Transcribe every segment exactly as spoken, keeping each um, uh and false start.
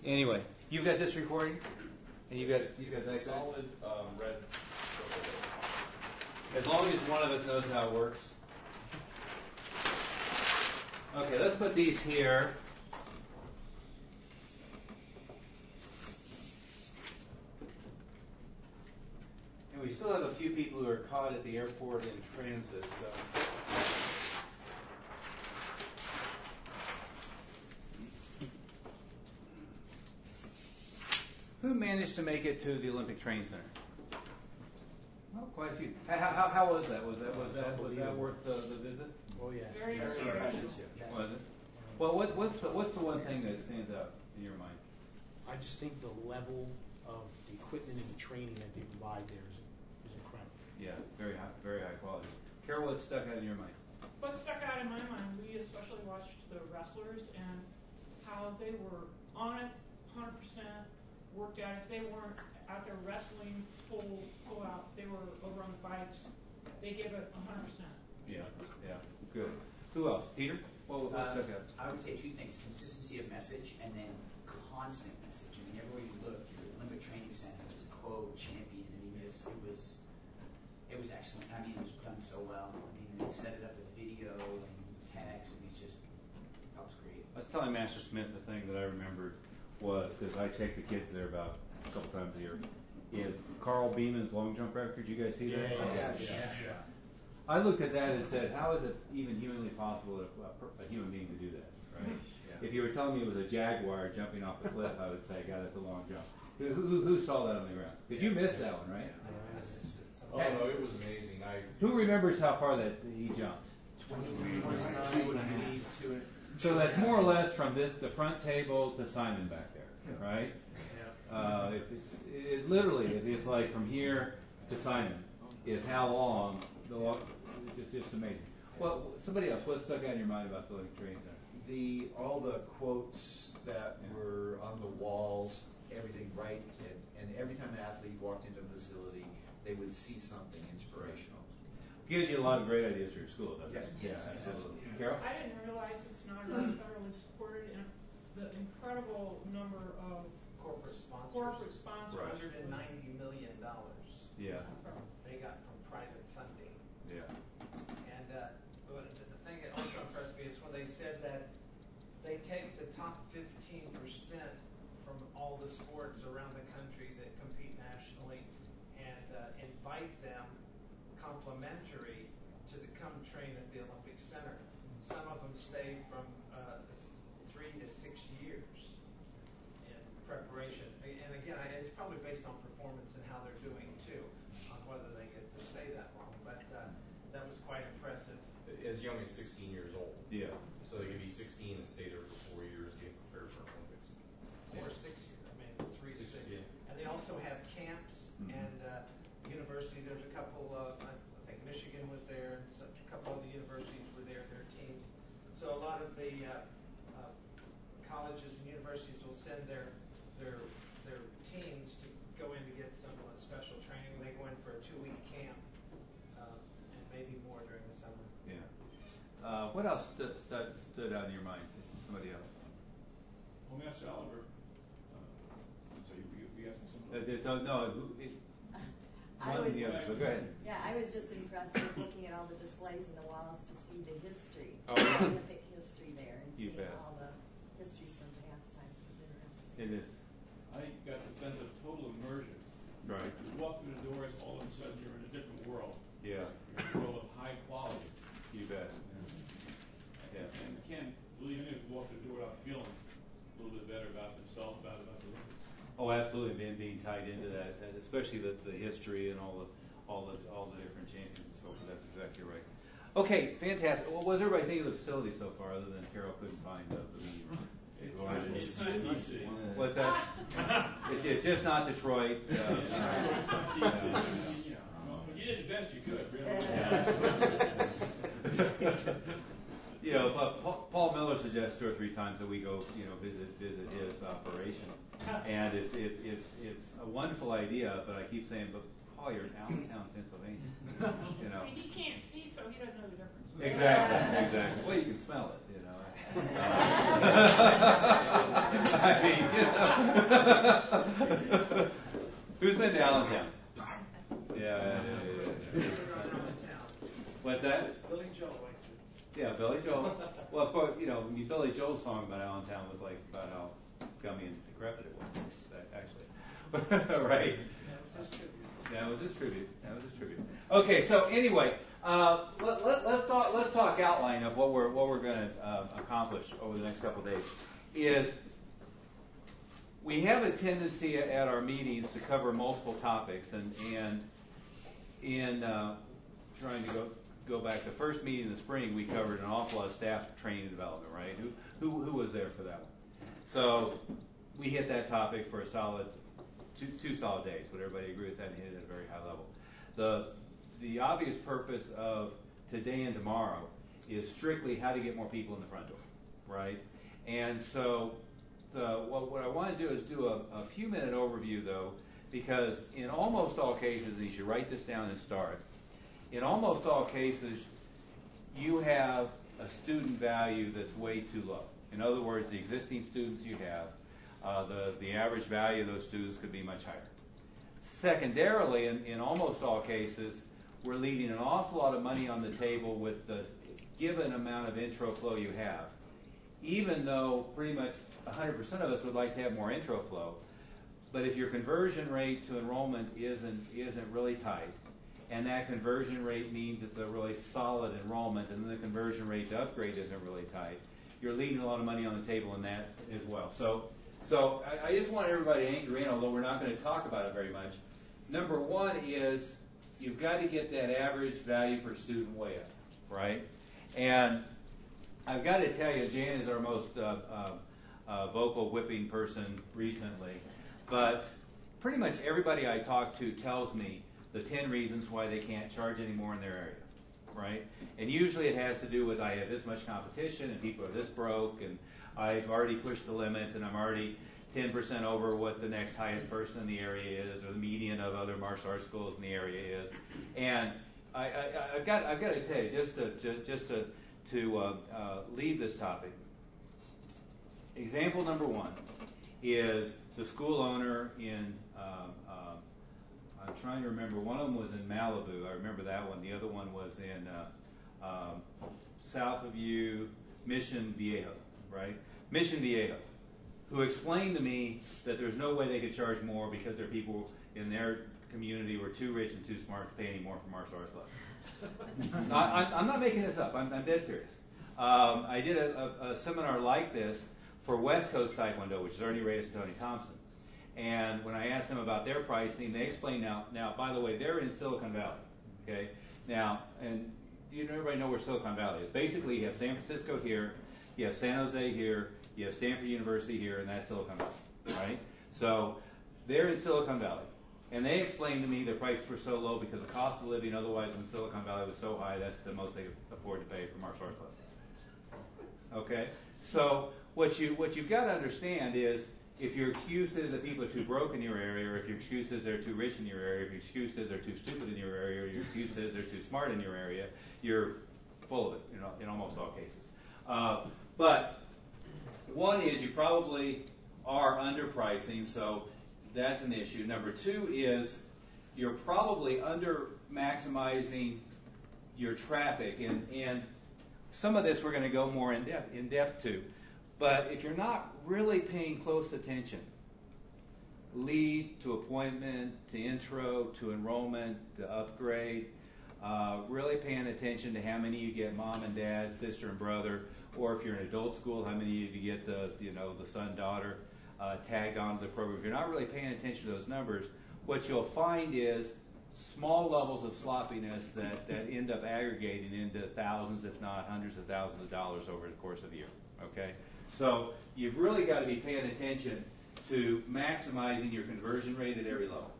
Anyway, you've got this recording, and you've got you've got that. Solid um, red. As long as one of us knows how it works. Okay, let's put these here. And we still have a few people who are caught at the airport in transit, so. Who managed to make it to the Olympic Training Center? Well, quite a few. How, how, how was that? Was that was that was that worth the, the visit? Oh yeah. Very Very inspiring. impressive. Yes. Was it? Well, what, what's the, what's the one thing that stands out in your mind? I just think the level of the equipment and the training that they provide there is, is incredible. Yeah, very high, very high quality. Carol, what stuck out in your mind? What stuck out in my mind, we especially watched the wrestlers and how they were on it, one hundred percent worked out. If they weren't out there wrestling full full out, they were over on the bikes. They gave it one hundred percent. Yeah, yeah, good. Who else? Peter? What, what Uh, stuck out? I would say two things: consistency of message, and then constant message. I mean, everywhere you look, your Olympic Training Center was quote champion. I mean, just it was, it was excellent. I mean, it was done so well. I mean, they set it up with video and text. I mean, it's just that was great. I was telling Master Smith the thing that I remembered was, because I take the kids there about a couple times a year, is Carl Beeman's long jump record. You guys see that? Yeah, yeah, yeah. yeah. I looked at that and said, how is it even humanly possible for a, per- a human being to do that, right? Yeah. If you were telling me it was a jaguar jumping off a cliff, I would say, God, that's a long jump. Who, who, who saw that on the ground? Did you miss that one, right? Oh no, it was amazing. I. Who remembers how far that he jumped? So that's more or less from this the front table to Simon back there, right? Uh, it, it, it literally is. It's like from here to Simon is how long the long, it's just it's amazing. Well, somebody else. What stuck out in your mind about the Olympic Training Center? The all the quotes that Yeah. were on the walls, everything right, and, and every time an athlete walked into the facility, they would see something inspirational. Gives you a lot of great ideas for your school, doesn't it? Yes, yes, Yeah, absolutely. absolutely. Carol? I didn't realize it's not really federally supported, and the incredible number of Corporate sponsors. corporate sponsors. Right. one hundred ninety million dollars Yeah. they got from private funding. Yeah. And uh, but the the thing that also impressed me is when they said that they take the top fifteen percent from all the sports around the country that compete nationally and uh, invite them complimentary to the come train at the Olympic Center. Some of them stay from uh, three to six years in preparation. And again, I- it's probably based on performance and how they're doing too, on whether they get to stay that long. But uh, that was quite impressive. As young as sixteen years old. Yeah. So they could be sixteen and stay there for four years getting prepared for Olympics. Or six years, I mean, three to Six, six. yeah. And they also have camps Mhm. and uh, university. There's a couple of, I think Michigan was there, and so- a couple of the universities were there, their teams. So a lot of the uh, uh, colleges and universities will send their their their teams to go in to get some uh, special training. They go in for a two-week camp uh, and maybe more during the summer. Yeah. Uh, what else stood, stood, stood out in your mind? Somebody else? Well, Master Oliver, uh, so you, you, you asking Uh, something? it's, uh, no, who- it, I one was, or the other. So go ahead. yeah, I was just impressed with looking at all the displays in the walls to see the history, Oh, the yeah. Olympic history there, and You seeing bet. all the histories from past times was interesting. It is. I got the sense of total immersion. Right. You walk through the doors, all of a sudden you're in a different world. Yeah. You're in a world of high quality. You bet. And, and can't believe anyone who walk through the door without feeling a little bit better about themselves, about about the Olympics. Oh, absolutely. Being being tied into that, and especially the, the history and all the all the all the different champions and so forth. That's exactly right. Okay, fantastic. Well, what does everybody think of the facility so far, other than Carol couldn't find the lead? It's not easy. What's that? It's, it's just not Detroit. Uh, Yeah, it's not easy. uh, Yeah. Well, you did the best you could, really. You know, but Pa- Paul Miller suggests two or three times that we go, you know, visit visit his operation, and it's it's it's it's a wonderful idea. But I keep saying, but Collier, Allentown, Pennsylvania. You know. See, he can't see, so he doesn't know the difference. Exactly, exactly. Well, you can smell it, you know. I mean, you know. Who's been to Allentown? Yeah, yeah, yeah, yeah. What's that? Billy Joel likes it. Yeah, Billy Joel. Well, of course, you know, Billy Joel's song about Allentown was like about how scummy and decrepit it was, actually. Right? That was his tribute. That was his tribute. Okay, so anyway, uh, let, let, let's talk. Let's talk outline of what we're what we're going to uh, accomplish over the next couple of days. Is we have a tendency at our meetings to cover multiple topics, and and in uh, trying to go go back the first meeting in the spring, we covered an awful lot of staff training and development. Right? Who who who was there for that one? So we hit that topic for a solid. Two, two solid days. Would everybody agree with that and hit it at a very high level? The the obvious purpose of today and tomorrow is strictly how to get more people in the front door, right? And so the, what, what I want to do is do a, a few minute overview though, because in almost all cases, and you should write this down and start, in almost all cases, you have a student value that's way too low. In other words, the existing students you have, Uh, the, the average value of those students could be much higher. Secondarily, in, in almost all cases, we're leaving an awful lot of money on the table with the given amount of intro flow you have. Even though pretty much one hundred percent of us would like to have more intro flow, but if your conversion rate to enrollment isn't isn't really tight, and that conversion rate means it's a really solid enrollment, and then the conversion rate to upgrade isn't really tight, you're leaving a lot of money on the table in that as well. So. So I, I just want everybody to anchor in, although we're not going to talk about it very much. Number one is you've got to get that average value per student way up, right? And I've got to tell you, Jan is our most uh, uh, uh, vocal whipping person recently, but pretty much everybody I talk to tells me the ten reasons why they can't charge any more in their area, right? And usually it has to do with I have this much competition and people are this broke and I've already pushed the limit, and I'm already ten percent over what the next highest person in the area is, or the median of other martial arts schools in the area is. And I, I, I've got, I've got to tell you, just to, to just to, to uh, uh, leave this topic. Example number one is the school owner in. Um, um, I'm trying to remember. One of them was in Malibu. I remember that one. The other one was in uh, um, south of you, Mission Viejo. Right? Mission Viejo, who explained to me that there's no way they could charge more because their people in their community were too rich and too smart to pay any more for martial arts lessons. I, I'm not making this up. I'm, I'm dead serious. Um, I did a, a, a seminar like this for West Coast Taekwondo, which is Ernie Reyes and Tony Thompson. And when I asked them about their pricing, they explained now, now, by the way, they're in Silicon Valley. Okay? Now, and do you know, everybody know where Silicon Valley is? Basically, you have San Francisco here, you have San Jose here, you have Stanford University here, and that's Silicon Valley, right? So they're in Silicon Valley. And they explained to me their prices were so low because the cost of living otherwise in Silicon Valley was so high, that's the most they could afford to pay for martial arts lessons. Okay? So what, you, what you've got to understand is if your excuse is that people are too broke in your area, or if your excuse is they're too rich in your area, if your excuse is they're too stupid in your area, or your excuse is they're too smart in your area, you're full of it, you know, in almost all cases. Uh, But one is you probably are underpricing, so that's an issue. Number two is you're probably under maximizing your traffic, and, and some of this we're going to go more in depth, in depth to. But if you're not really paying close attention, lead to appointment, to intro, to enrollment, to upgrade, uh, really paying attention to how many you get mom and dad, sister and brother, or if you're in adult school, how many of you get the, you know, the son, daughter uh, tagged onto the program. If you're not really paying attention to those numbers, what you'll find is small levels of sloppiness that, that end up aggregating into thousands, if not hundreds of thousands of dollars over the course of a year. Okay? So you've really got to be paying attention to maximizing your conversion rate at every level.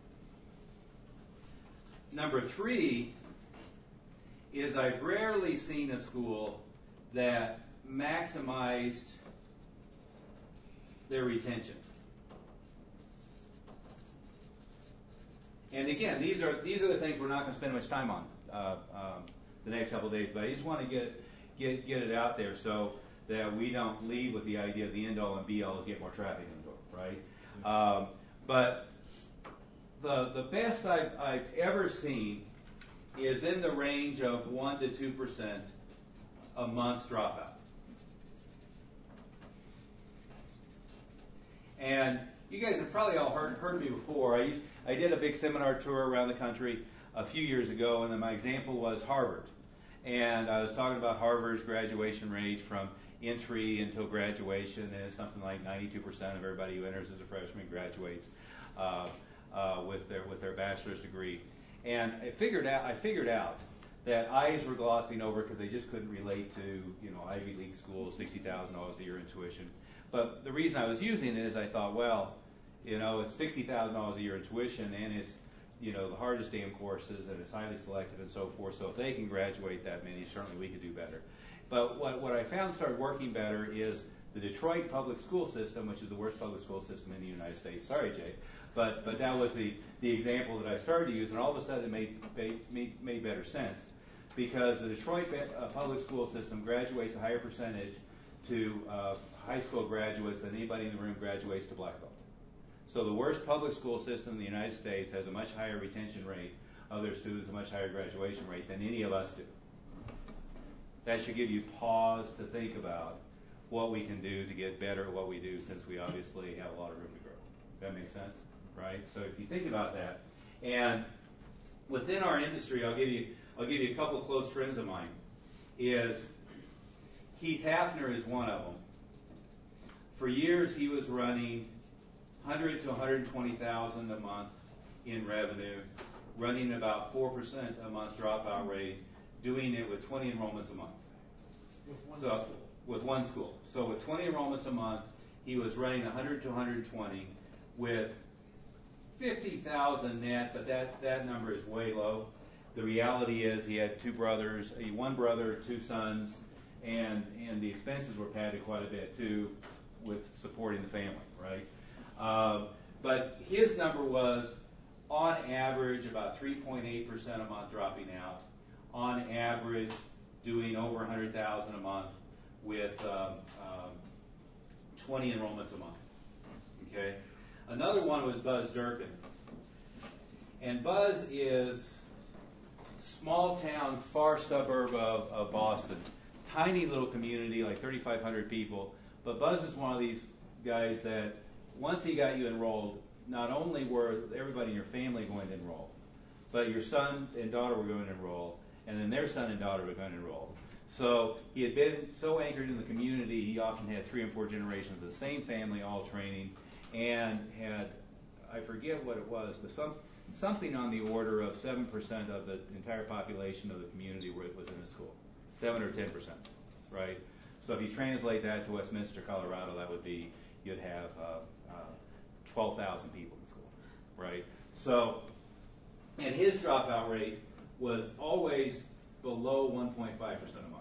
Number three is I've rarely seen a school that maximized their retention. and again, these are these are the things we're not going to spend much time on uh, um, the next couple of days. But I just want to get get get it out there so that we don't leave with the idea of the end all and be all is get more traffic in the door, right? Um, but the the best I've, I've ever seen is in the range of one to two percent a month dropout. And you guys have probably all heard heard me before. I I did a big seminar tour around the country a few years ago, and then my example was Harvard. And I was talking about Harvard's graduation rate from entry until graduation, and it's something like ninety-two percent of everybody who enters as a freshman graduates uh, uh, with their with their bachelor's degree. And I figured out I figured out that eyes were glossing over because they just couldn't relate to you know Ivy League schools, sixty thousand dollars a year in tuition. But the reason I was using it is I thought, well, you know, it's sixty thousand dollars a year in tuition, and it's you know the hardest damn courses, and it's highly selective and so forth. So if they can graduate that many, certainly we could do better. But what what I found started working better is the Detroit public school system, which is the worst public school system in the United States. Sorry, Jay, but but that was the the example that I started to use, and all of a sudden it made made made better sense because the Detroit uh, public school system graduates a higher percentage to uh, high school graduates than anybody in the room graduates to black belt. So the worst public school system in the United States has a much higher retention rate of their students, a much higher graduation rate than any of us do. That should give you pause to think about what we can do to get better at what we do, since we obviously have a lot of room to grow. That makes sense, right? So if you think about that, and within our industry, I'll give you I'll give you a couple of close friends of mine. Is Keith Hafner is one of them. For years, he was running one hundred to one hundred twenty thousand a month in revenue, running about four percent a month dropout rate, doing it with twenty enrollments a month. With one so, school. With one school. So with twenty enrollments a month, he was running one hundred to one hundred twenty with fifty thousand net, but that, that number is way low. The reality is he had two brothers, one brother, two sons, and and the expenses were padded quite a bit too with supporting the family, right? Uh, but his number was, on average, about three point eight percent a month dropping out. On average, doing over one hundred thousand a month with um, um, twenty enrollments a month. Okay. Another one was Buzz Durkin, and Buzz is small town, far suburb of, of Boston, tiny little community, like thirty-five hundred people. But Buzz is one of these guys that once he got you enrolled, not only were everybody in your family going to enroll, but your son and daughter were going to enroll, and then their son and daughter were going to enroll. So he had been so anchored in the community, he often had three and four generations of the same family all training, and had, I forget what it was, but some something on the order of seven percent of the entire population of the community was in the school, seven or ten percent, right? So if you translate that to Westminster, Colorado, that would be, you'd have uh, uh, twelve thousand people in school, right? So, and his dropout rate was always below one point five percent a month.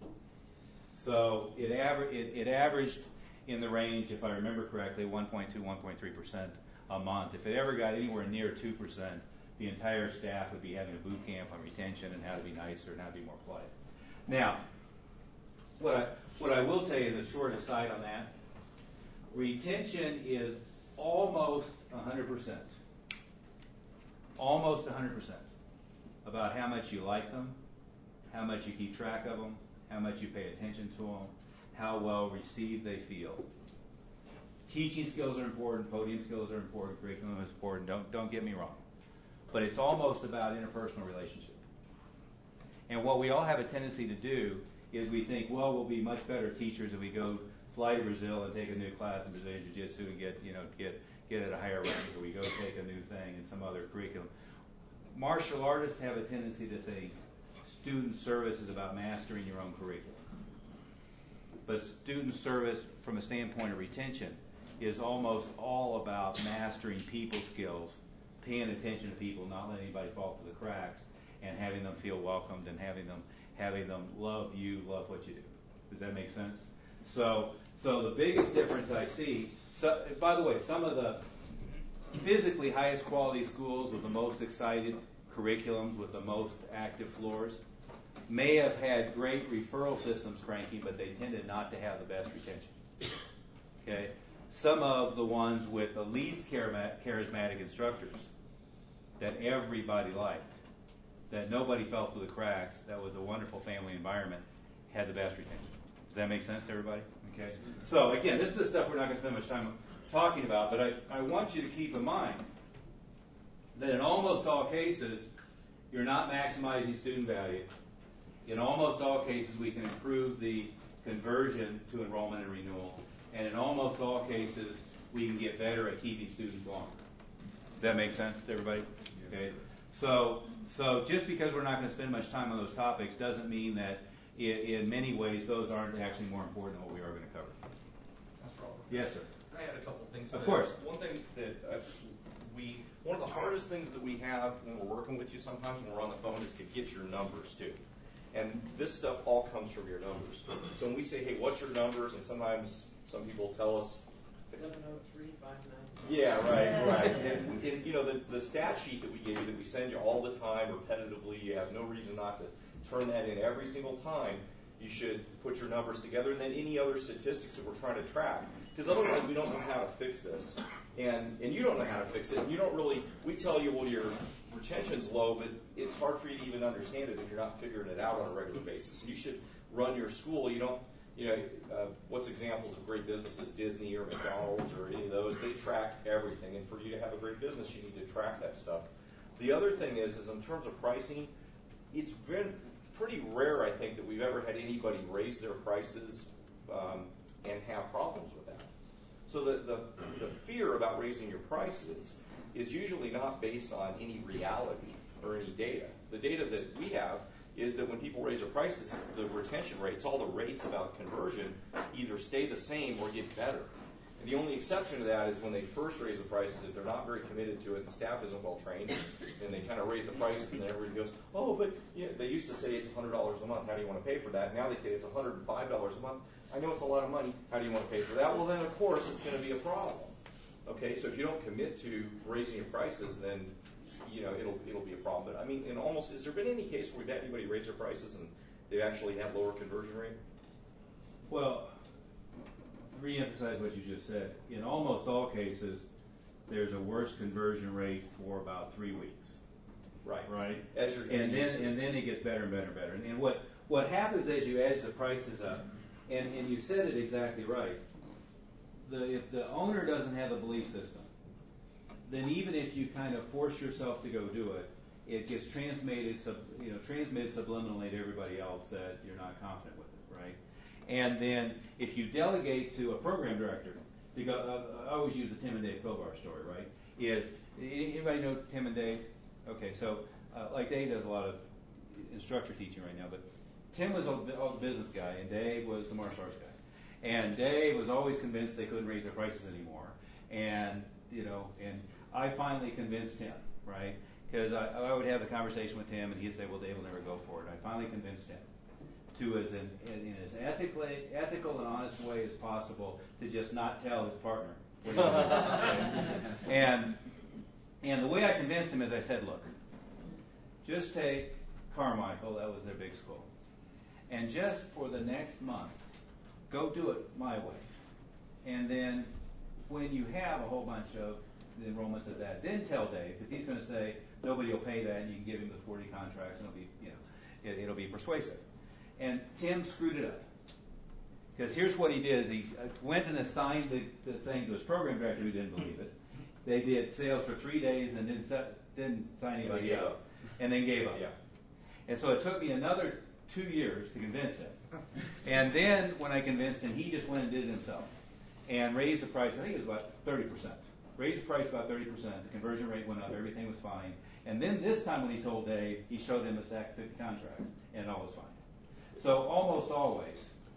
So it, aver- it, it averaged in the range, if I remember correctly, one point two, one point three percent a month. If it ever got anywhere near two percent, the entire staff would be having a boot camp on retention and how to be nicer and how to be more polite. Now, what I, what I will tell you as a short aside on that, retention is almost one hundred percent. Almost one hundred percent about how much you like them, how much you keep track of them, how much you pay attention to them, how well received they feel. Teaching skills are important, podium skills are important, curriculum is important, don't, don't get me wrong. But it's almost about interpersonal relationship. And what we all have a tendency to do is we think, well, we'll be much better teachers if we go fly to Brazil and take a new class in Brazilian Jiu-Jitsu and get, you know, get, get at a higher rank, or we go take a new thing in some other curriculum. Martial artists have a tendency to think student service is about mastering your own curriculum. But student service from a standpoint of retention is almost all about mastering people skills, paying attention to people, not letting anybody fall through the cracks, and having them feel welcomed and having them having them love you, love what you do. Does that make sense? So, so the biggest difference I see. So, by the way, some of the physically highest quality schools with the most excited curriculums, with the most active floors, may have had great referral systems cranking, but they tended not to have the best retention. Okay? Some of the ones with the least charismatic instructors that everybody liked, that nobody fell through the cracks, that was a wonderful family environment, had the best retention. Does that make sense to everybody? Okay. So again, this is the stuff we're not going to spend much time talking about, but I, I want you to keep in mind that in almost all cases, you're not maximizing student value. In almost all cases, we can improve the conversion to enrollment and renewal. And in almost all cases, we can get better at keeping students longer. Does that make sense to everybody? Yes. Okay. So, so just because we're not going to spend much time on those topics doesn't mean that in, in many ways those aren't actually more important than what we are going to cover. That's Robert. Yes, sir. I had a couple things. Of that- course. One thing that uh, we, one of the hardest things that we have when we're working with you sometimes when we're on the phone is to get your numbers too. And this stuff all comes from your numbers. So when we say, hey, what's your numbers? And sometimes some people tell us, Seven oh three five nine. yeah, right, right. And, and you know, the, the stat sheet that we gave you, that we send you all the time repetitively, you have no reason not to turn that in every single time. You should put your numbers together, and then any other statistics that we're trying to track. Because otherwise we don't know how to fix this. And and you don't know how to fix it. And you don't really, we tell you, well, your retention's low, but it's hard for you to even understand it if you're not figuring it out on a regular basis. You should run your school. You don't, you know, uh, what's examples of great businesses, Disney or McDonald's or any of those, they track everything. And for you to have a great business, you need to track that stuff. The other thing is, is in terms of pricing, it's been pretty rare, I think, that we've ever had anybody raise their prices um, and have problems with that. So the, the, the fear about raising your prices is usually not based on any reality or any data. The data that we have is that when people raise their prices, the retention rates, all the rates about conversion, either stay the same or get better. And the only exception to that is when they first raise the prices, if they're not very committed to it, the staff isn't well trained, and they kind of raise the prices, and then everybody goes, oh, but you know, they used to say it's one hundred dollars a month. How do you want to pay for that? Now they say it's one hundred five dollars a month. I know it's a lot of money. How do you want to pay for that? Well, then, of course, it's going to be a problem. Okay, so if you don't commit to raising your prices, then you know it'll it'll be a problem. But I mean, in almost, has there been any case where we've had anybody raise their prices and they actually had lower conversion rate? Well, re-emphasize what you just said. In almost all cases, there's a worse conversion rate for about three weeks. Right. Right. As you're and then to. and then it gets better and better and better. And, and what what happens as you edge the prices up, and, and you said it exactly right. The if the owner doesn't have a belief system, then even if you kind of force yourself to go do it, it gets transmitted sub, you know transmitted subliminally to everybody else that you're not confident with it, right? And then if you delegate to a program director, because uh, I always use the Tim and Dave Kovar story, right? Is anybody know Tim and Dave? Okay, so uh, like Dave does a lot of instructor teaching right now, but Tim was all the business guy, and Dave was the martial arts guy. And Dave was always convinced they couldn't raise their prices anymore. And, you know, and I finally convinced him, right? Because I, I would have the conversation with him, and he'd say, well, Dave will never go for it. I finally convinced him to, as in, in, in as ethically, ethical and honest way as possible, to just not tell his partner what he was doing. And, and the way I convinced him is I said, look, just take Carmichael, that was their big school, and just for the next month, go do it my way. And then when you have a whole bunch of the enrollments at that, then tell Dave, because he's going to say nobody will pay that, and you can give him the forty contracts, and it'll be, you know, it, it'll be persuasive. And Tim screwed it up. Because here's what he did: is he went and assigned the, the thing to his program director who didn't believe it. They did sales for three days and didn't set, didn't sign anybody up, up, and then gave up. Yeah. And so it took me another two years to convince him. And then when I convinced him, he just went and did it himself and raised the price. I think it was about thirty percent. Raised the price about thirty percent. The conversion rate went up. Everything was fine. And then this time when he told Dave, he showed him a stack of fifty contracts, and it all was fine. So almost always,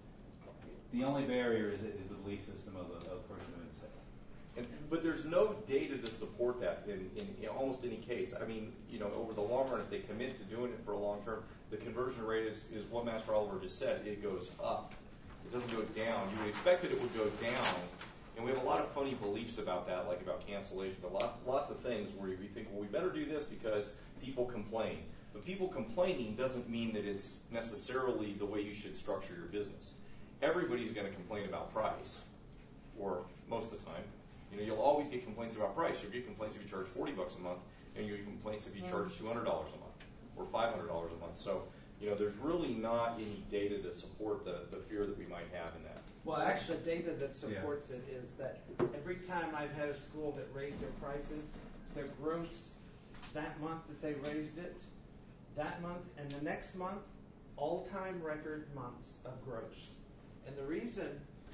the only barrier is, is the belief system of the, of the person doing the sale. And, but there's no data to support that in, in, in almost any case. I mean, you know, over the long run, if they commit to doing it for a long term, the conversion rate is, is what Master Oliver just said. It goes up. It doesn't go down. You would expect that it would go down. And And we have a lot of funny beliefs about that, like about cancellation, but lot, lots of things where we think, well, we better do this because people complain. But people complaining doesn't mean that it's necessarily the way you should structure your business. Everybody's going to complain about price, or most of the time. You know, you'll always get complaints about price. You'll get complaints if you charge forty bucks a month, and you'll get complaints if you charge two hundred dollars a month or five hundred dollars a month. So, you know, there's really not any data to support the, the fear that we might have in that. Well, actually, data that supports it is that every time I've had a school that raised their prices, their gross that month that they raised it, that month and the next month, all-time record months of gross. And the reason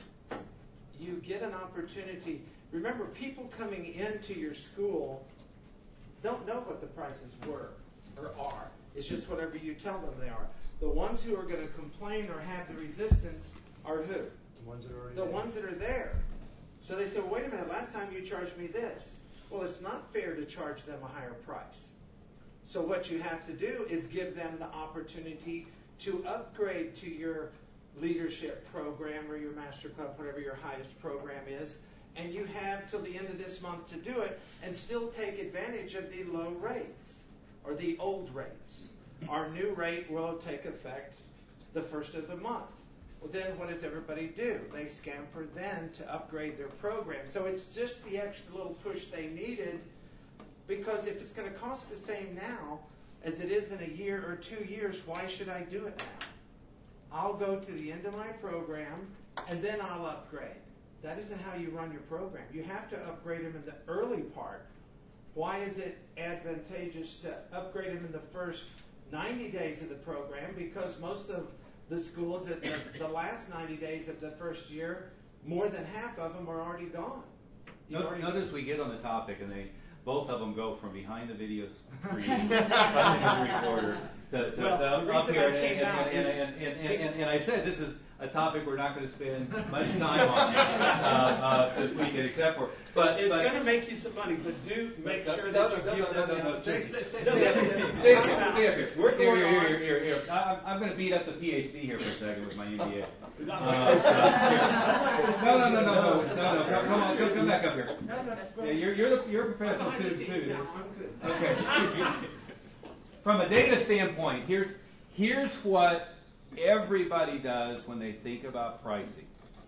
you get an opportunity, remember, people coming into your school don't know what the prices were or are. It's just whatever you tell them they are. The ones who are going to complain or have the resistance are who? The ones that are already The there. ones that are there. So they say, well, wait a minute, last time you charged me this. Well, it's not fair to charge them a higher price. So what you have to do is give them the opportunity to upgrade to your leadership program or your master club, whatever your highest program is, and you have till the end of this month to do it and still take advantage of the low rates or the old rates. Our new rate will take effect the first of the month. Well, then what does everybody do? They scamper then to upgrade their program. So it's just the extra little push they needed, because if it's going to cost the same now as it is in a year or two years, why should I do it now? I'll go to the end of my program, and then I'll upgrade. That isn't how you run your program. You have to upgrade them in the early part. Why is it advantageous to upgrade them in the first ninety days of the program? Because most of the schools at the, the last ninety days of the first year, more than half of them are already gone. You've No, already- notice we get on the topic, and they both of them go from behind the video screen, right into the recorder, to, to, Well, to the up reason here. I And, came and, out and, is- and, and, and, and, and I said this is a topic we're not going to spend much time on uh, uh, this weekend, except for. But it's but, going to make you some money, but do make no, sure no, that no, you no, give no, them no, the no, stay, opportunity. stay, stay, No, stay, no, stay, no, stay no, up no, here, no, stay up here. We're Here, going here, on. here, here, here. I- I'm going to beat up the PhD here for a second with my U V A. No, Uh, so- no, no, no, no, no, no, no, come, come on, come, come back up here. No, no, go Yeah, ahead. you're, you're the, you're a I'm professional behind the student scenes too. now. I'm good. Okay. From a data standpoint, here's here's what everybody does when they think about pricing,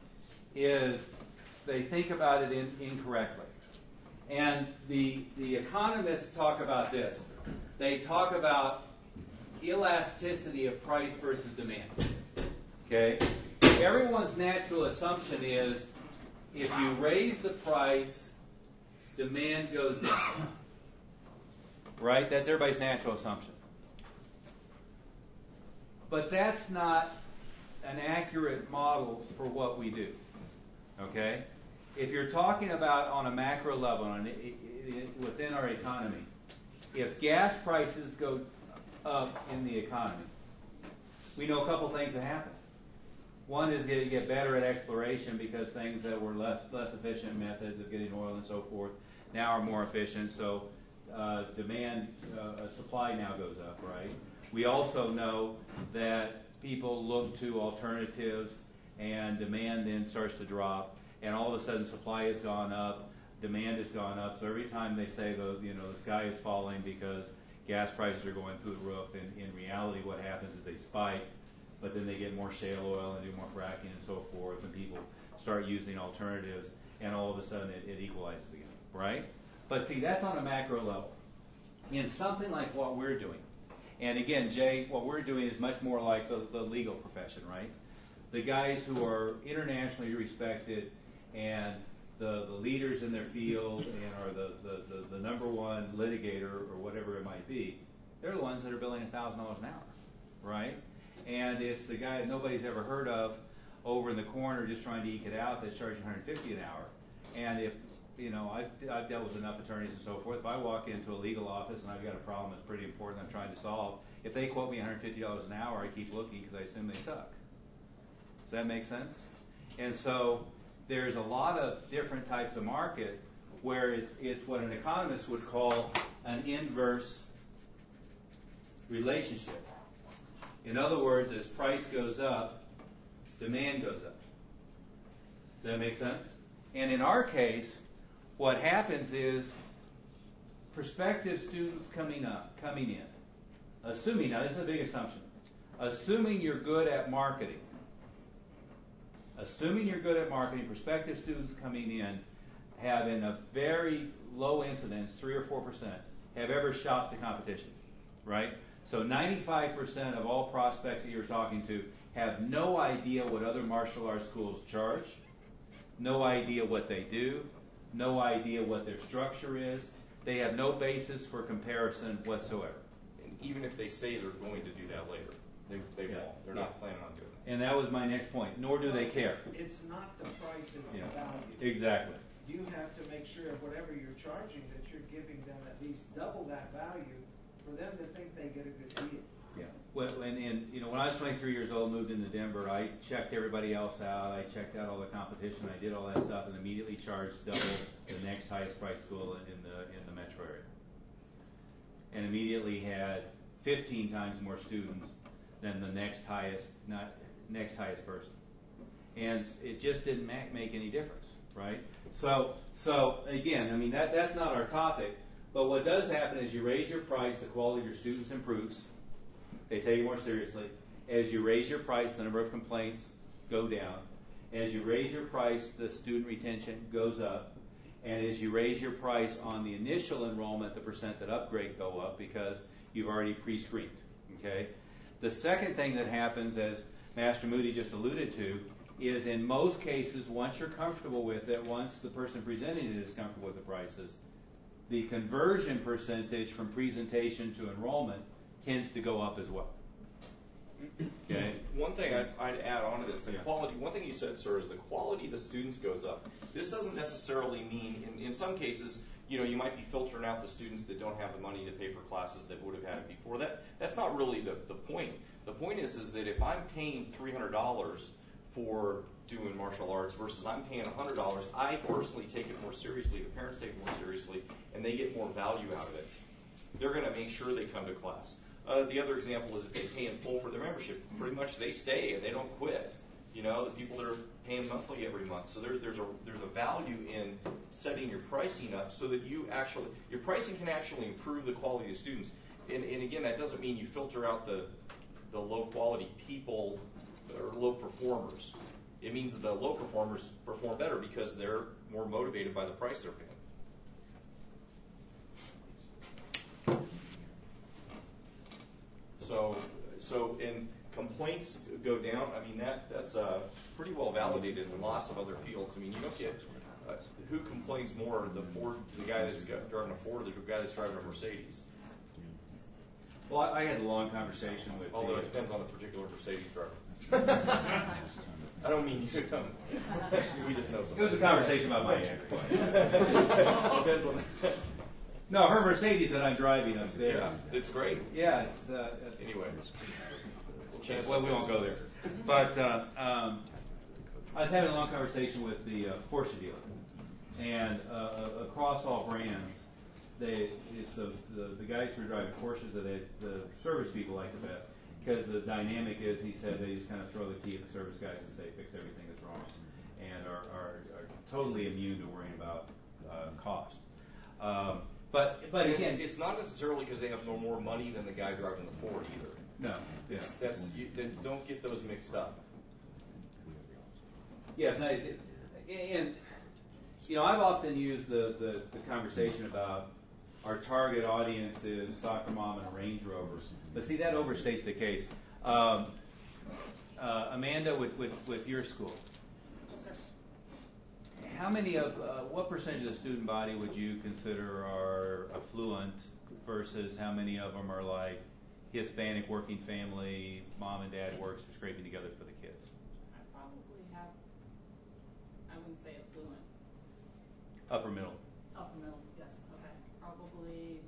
is they think about it in, incorrectly. And the the economists talk about this. They talk about elasticity of price versus demand. Okay? Everyone's natural assumption is if you raise the price, demand goes down. Right? That's everybody's natural assumption. But that's not an accurate model for what we do. Okay? If you're talking about on a macro level, on a, within our economy, if gas prices go up in the economy, we know a couple things that happen. One is to get better at exploration because things that were less, less efficient methods of getting oil and so forth now are more efficient, so uh, demand, uh, supply now goes up, right? We also know that people look to alternatives and demand then starts to drop, and all of a sudden supply has gone up, demand has gone up, so every time they say the, you know, the sky is falling because gas prices are going through the roof, and in reality what happens is they spike, but then they get more shale oil and do more fracking and so forth, and people start using alternatives, and all of a sudden it, it equalizes again, right? But see, that's on a macro level. In something like what we're doing, and again, Jay, what we're doing is much more like the, the legal profession, right? The guys who are internationally respected and the, the leaders in their field and are the, the, the, the number one litigator or whatever it might be, they're the ones that are billing one thousand dollars an hour, right? And it's the guy that nobody's ever heard of over in the corner just trying to eke it out that's charging one hundred fifty dollars an hour. And if, you know, I've, I've dealt with enough attorneys and so forth, if I walk into a legal office and I've got a problem that's pretty important I'm trying to solve, if they quote me one hundred fifty dollars an hour, I keep looking because I assume they suck. Does that make sense? And so there's a lot of different types of market where it's, it's what an economist would call an inverse relationship. In other words, as price goes up, demand goes up. Does that make sense? And in our case, what happens is prospective students coming up, coming in, assuming, now this is a big assumption, assuming you're good at marketing, assuming you're good at marketing, prospective students coming in have in a very low incidence, three or four percent, have ever shopped the competition, right? So ninety-five percent of all prospects that you're talking to have no idea what other martial arts schools charge, no idea what they do, no idea what their structure is. They have no basis for comparison whatsoever. And even if they say they're going to do that later, they, they Yeah. won't. They're Yeah. not planning on doing it. And that was my next point, nor do they care. It's not the price, it's Yeah. the value. Exactly. You have to make sure whatever you're charging, that you're giving them at least double that value for them to think they get a good deal. Yeah. Well, and, and you know, when I was twenty-three years old, moved into Denver, I checked everybody else out. I checked out all the competition. I did all that stuff, and immediately charged double the next highest priced school in the in the metro area, and immediately had fifteen times more students than the next highest not next highest person, and it just didn't ma- make any difference, right? So so again, I mean that that's not our topic. But what does happen is you raise your price, the quality of your students improves. They take it more seriously. As you raise your price, the number of complaints go down. As you raise your price, the student retention goes up. And as you raise your price on the initial enrollment, the percent that upgrade go up because you've already pre-screened. Okay. The second thing that happens, as Master Moody just alluded to, is in most cases, once you're comfortable with it, once the person presenting it is comfortable with the prices, the conversion percentage from presentation to enrollment tends to go up as well. Okay. One thing I'd, I'd add on to this, the Yeah. quality, one thing you said, sir, is the quality of the students goes up. This doesn't necessarily mean, in, in some cases, you know, you might be filtering out the students that don't have the money to pay for classes that would have had it before. That That's not really the, the point. The point is, is that if I'm paying three hundred dollars for doing martial arts versus I'm paying one hundred dollars, I personally take it more seriously, the parents take it more seriously, and they get more value out of it. They're going to make sure they come to class. Uh, the other example is if they pay in full for their membership, pretty much they stay and they don't quit. You know, the people that are paying monthly every month. So there, there's a there's a value in setting your pricing up so that you actually, your pricing can actually improve the quality of students. And, and again, that doesn't mean you filter out the the low quality people or low performers. It means that the low performers perform better because they're more motivated by the price they're paying. So, so in complaints go down. I mean that that's uh, pretty well validated in lots of other fields. I mean, you look at uh, who complains more: the Ford, the guy that's got, driving a Ford, or the guy that's driving a Mercedes. Well, I, I had a long conversation with. Although the, it depends on the particular Mercedes driver. I don't mean you don't. We just know something. It was a conversation about my ex-wife. Depends on. No, her Mercedes that I'm driving up there. Yeah, it's great. Yeah, it's. Uh, Anyway, we'll change well, we won't go there. But uh, um, I was having a long conversation with the uh, Porsche dealer, and uh, across all brands, they it's the, the the guys who are driving Porsches that they, the service people like the best because the dynamic is, he said, they just kind of throw the key at the service guys and say fix everything that's wrong, and are are, are totally immune to worrying about uh, cost. Um, But but it's, again, it's not necessarily because they have no more money than the guy driving the Ford either. no, yeah, It's, that's you, then don't get those mixed up. yes, and, I, and you know, I've often used the, the, the conversation about our target audience is soccer mom and a Range Rover, but see that overstates the case. Um, uh, Amanda, with, with with your school, how many of, uh, what percentage of the student body would you consider are affluent versus how many of them are like Hispanic working family, mom and dad works, they're scraping together for the kids? I probably have, I wouldn't say affluent. Upper middle. Upper middle, yes, okay. Probably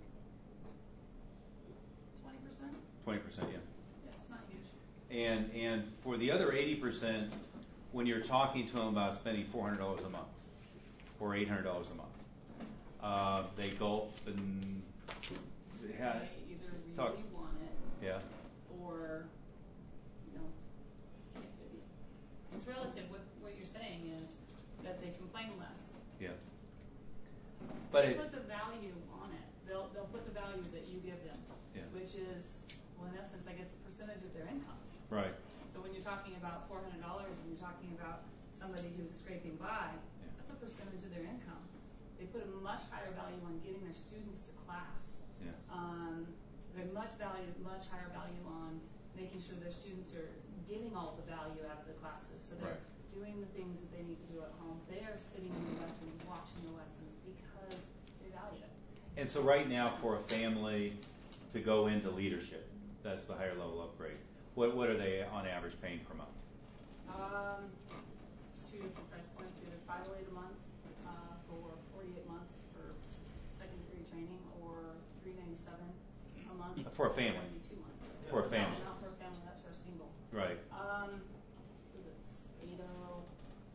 twenty percent? twenty percent, yeah. Yeah, it's not huge. And and for the other eighty percent, when you're talking to them about spending four hundred dollars a month or eight hundred dollars a month, uh, they gulp and they have, They either really talk. want it Yeah. or, you know, can't fit it. It's relative. What, what you're saying is that they complain less. Yeah. But They it, put the value on it. They'll, they'll put the value that you give them, Yeah. which is, well, in essence, I guess, a percentage of their income. right. So when you're talking about four hundred dollars and you're talking about somebody who's scraping by, Yeah. that's a percentage of their income. They put a much higher value on getting their students to class. Yeah. Um, they much value, much higher value on making sure their students are getting all the value out of the classes. So they're Right. doing the things that they need to do at home. They are sitting in the lessons, watching the lessons because they value it. And so right now, for a family to go into leadership, that's the higher level upgrade. What what are they on average paying per month? Um, there's two different price points, either five oh eight a month uh, for forty-eight months for second degree training, or three ninety-seven a month For a family. seventy-two months. For a family. No, not for a family. That's for a single. Right. Um, was it eight oh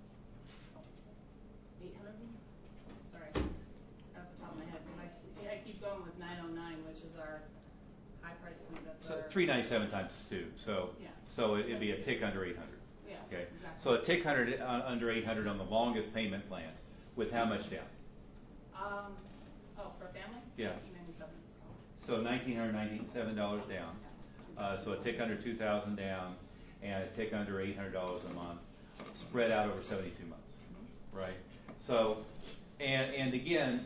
eight hundred? Sorry, off the top of my head. Because I, I keep going with nine oh nine, which is our high price point. That's So our three ninety-seven times two. So Yeah. so it, it'd be a tick under eight hundred. Yes, Okay. exactly. So a tick hundred uh, under eight hundred on the longest payment plan, with how much down? Um, oh, for a family? Yeah. nineteen ninety-seven. So nineteen hundred ninety-seven dollars down. Uh, so a tick under two thousand down, and a tick under eight hundred dollars a month, spread out over seventy-two months, right? So, and and again,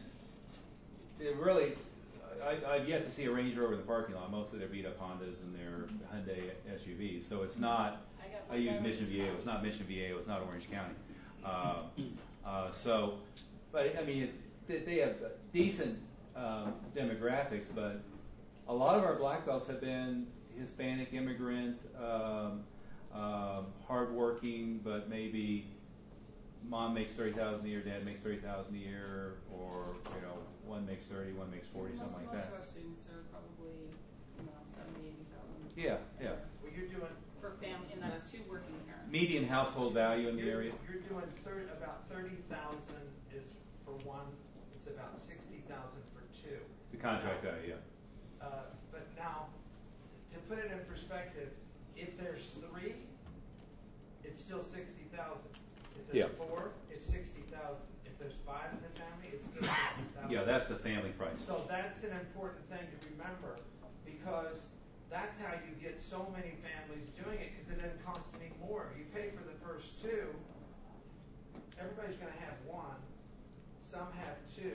it really, I, I've yet to see a Range Rover in the parking lot. Mostly they're beat up Hondas and their Hyundai S U Vs. So it's not. I got I one use there. Mission Viejo. It's not Mission Viejo. It's not Orange County. Uh, uh, so, but I mean, it, they- they have decent um, demographics, but a lot of our black belts have been Hispanic immigrant, um, um, hardworking, but maybe mom makes thirty thousand a year, dad makes thirty thousand a year, or you know, one makes thirty, one makes forty, most, something like most that. of our students are probably, you know, seventy, eighty thousand. Yeah, yeah. Well, you're doing, Per family, and that's two working parents. Median household value in the you're, area. you're doing thir- about thirty thousand is for one, it's about sixty thousand for two. The contract value, yeah. Uh, but now, to put it in perspective, if there's three, it's still sixty thousand. If Yeah. there's four, it's sixty thousand. If there's five in the family, it's still sixty thousand. Yeah, that's the family price. So that's an important thing to remember, because that's how you get so many families doing it, because it doesn't cost any more. You pay for the first two, everybody's gonna have one, some have two,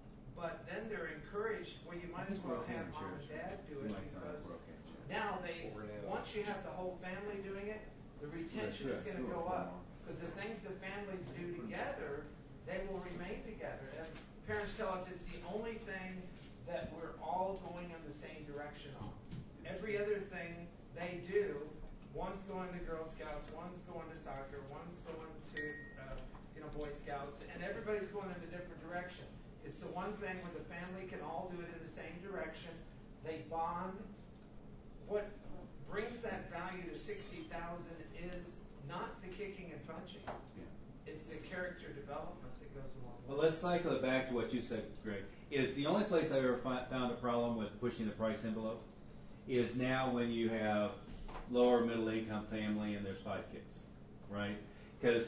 but then they're encouraged, well, you might as well have mom and dad do it, because now they, once you have the whole family doing it, the retention is gonna go up. Because the things that families do together, they will remain together. And parents tell us it's the only thing that we're all going in the same direction on. Every other thing they do, one's going to Girl Scouts, one's going to soccer, one's going to uh, you know Boy Scouts, and everybody's going in a different direction. It's the one thing where the family can all do it in the same direction. They bond. What brings that value to sixty thousand is not the kicking and punching. It's the character development that goes along with Well, let's cycle it back to what you said, Greg. Is the only place I've ever fi- found a problem with pushing the price envelope is now when you have lower middle income family and there's five kids, right? Because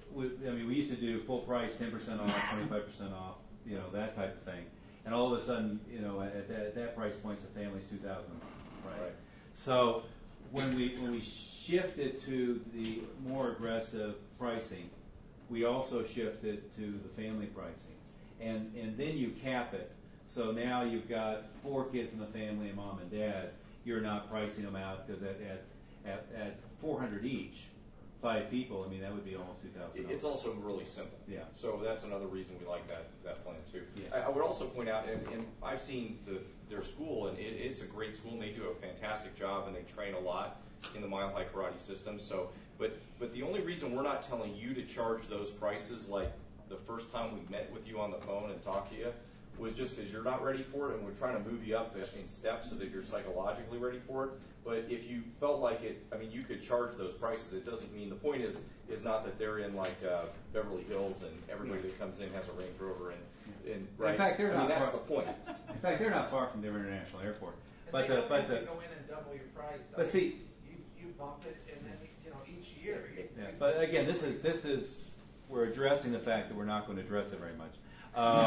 I mean, we used to do full price, ten percent off, twenty-five percent off, you know, that type of thing. And all of a sudden, you know, at that, at that price point, the family's two thousand a month, right? Right. So when we when we shifted to the more aggressive pricing, we also shifted to the family pricing, and and then you cap it. So now you've got four kids in the family and mom and dad. You're not pricing them out because at at at, at four hundred each, five people. I mean, that would be almost two thousand. It- It's also really simple. Yeah. So that's another reason we like that, that plan too. Yeah. I, I would also point out, and, and I've seen the, their school, and it, it's a great school, and they do a fantastic job, and they train a lot in the Mile High Karate system. So, but but the only reason we're not telling you to charge those prices, like the first time we met with you on the phone and talked to you, was just because you're not ready for it, and we're trying to move you up in steps so that you're psychologically ready for it. But if you felt like it, I mean, you could charge those prices. It doesn't mean, the point is is not that they're in like uh, Beverly Hills and everybody that comes in has a Range Rover and, and right. In fact, they're I mean, not that's far- the point. In fact, they're not far from Denver International Airport. And But they the don't but have to the go in and double your price. I but mean, see. you you bump it, and then you know each year. You, Yeah, but again, this is this is we're addressing the fact that we're not going to address it very much. Uh,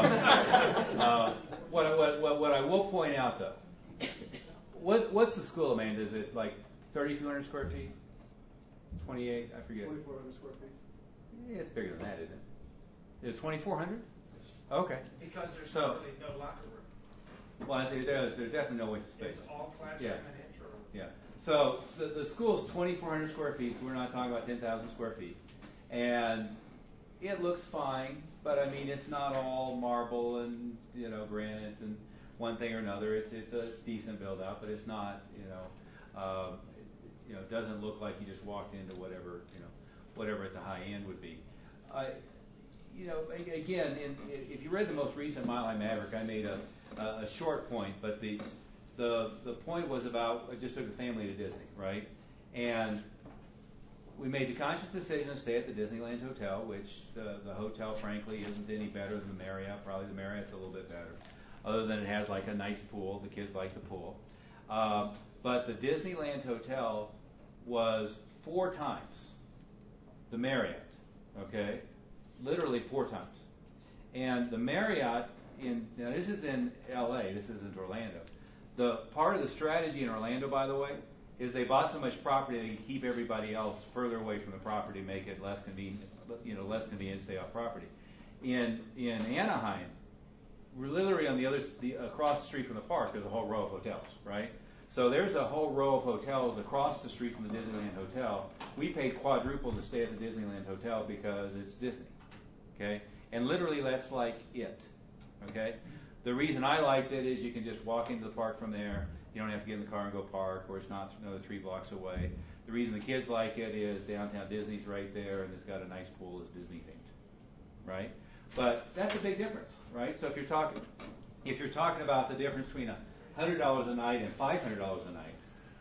uh, what, I- what, what, what I will point out, though, what, what's the school, Amanda? Is it like thirty-two hundred square feet? twenty-eight? I forget. twenty-four hundred square feet. Yeah, it's bigger than that, isn't it? Is it twenty-four hundred? Okay. Because there's So- really no locker room. Well, I say there's, there's definitely no waste of space. It's all classroom Yeah. and intro. Yeah. So, so the school's twenty-four hundred square feet, so we're not talking about ten thousand square feet. And it looks fine, but I mean, it's not all marble and, you know, granite and one thing or another. It's it's a decent build out, but it's not, you know, uh, you know, it doesn't look like you just walked into whatever, you know, whatever at the high end would be. I, you know, a- again, in, if you read the most recent Mile High Maverick, I made a, a, a short point, but the the the point was about I just took a family to Disney, right? And we made the conscious decision to stay at the Disneyland Hotel, which the the hotel, frankly, isn't any better than the Marriott. Probably the Marriott's a little bit better, other than it has like a nice pool. The kids like the pool. Um, but the Disneyland Hotel was four times the Marriott, okay? Literally four times. And the Marriott, in now this is in L A, this isn't Orlando. The part of the strategy in Orlando, by the way, is they bought so much property they could keep everybody else further away from the property, make it less convenient, you know, less convenient to stay off property. In in Anaheim, we're literally on the other, the, across the street from the park, there's a whole row of hotels, right? So there's a whole row of hotels across the street from the Disneyland Hotel. We paid quadruple to stay at the Disneyland Hotel because it's Disney, okay? And literally that's like it, okay? The reason I liked it is you can just walk into the park from there. You don't have to get in the car and go park, or it's not another three blocks away. The reason the kids like it is downtown Disney's right there, and it's got a nice pool that's Disney themed, right? But that's a big difference, right? So if you're talking, if you're talking about the difference between a hundred dollars a night and five hundred dollars a night,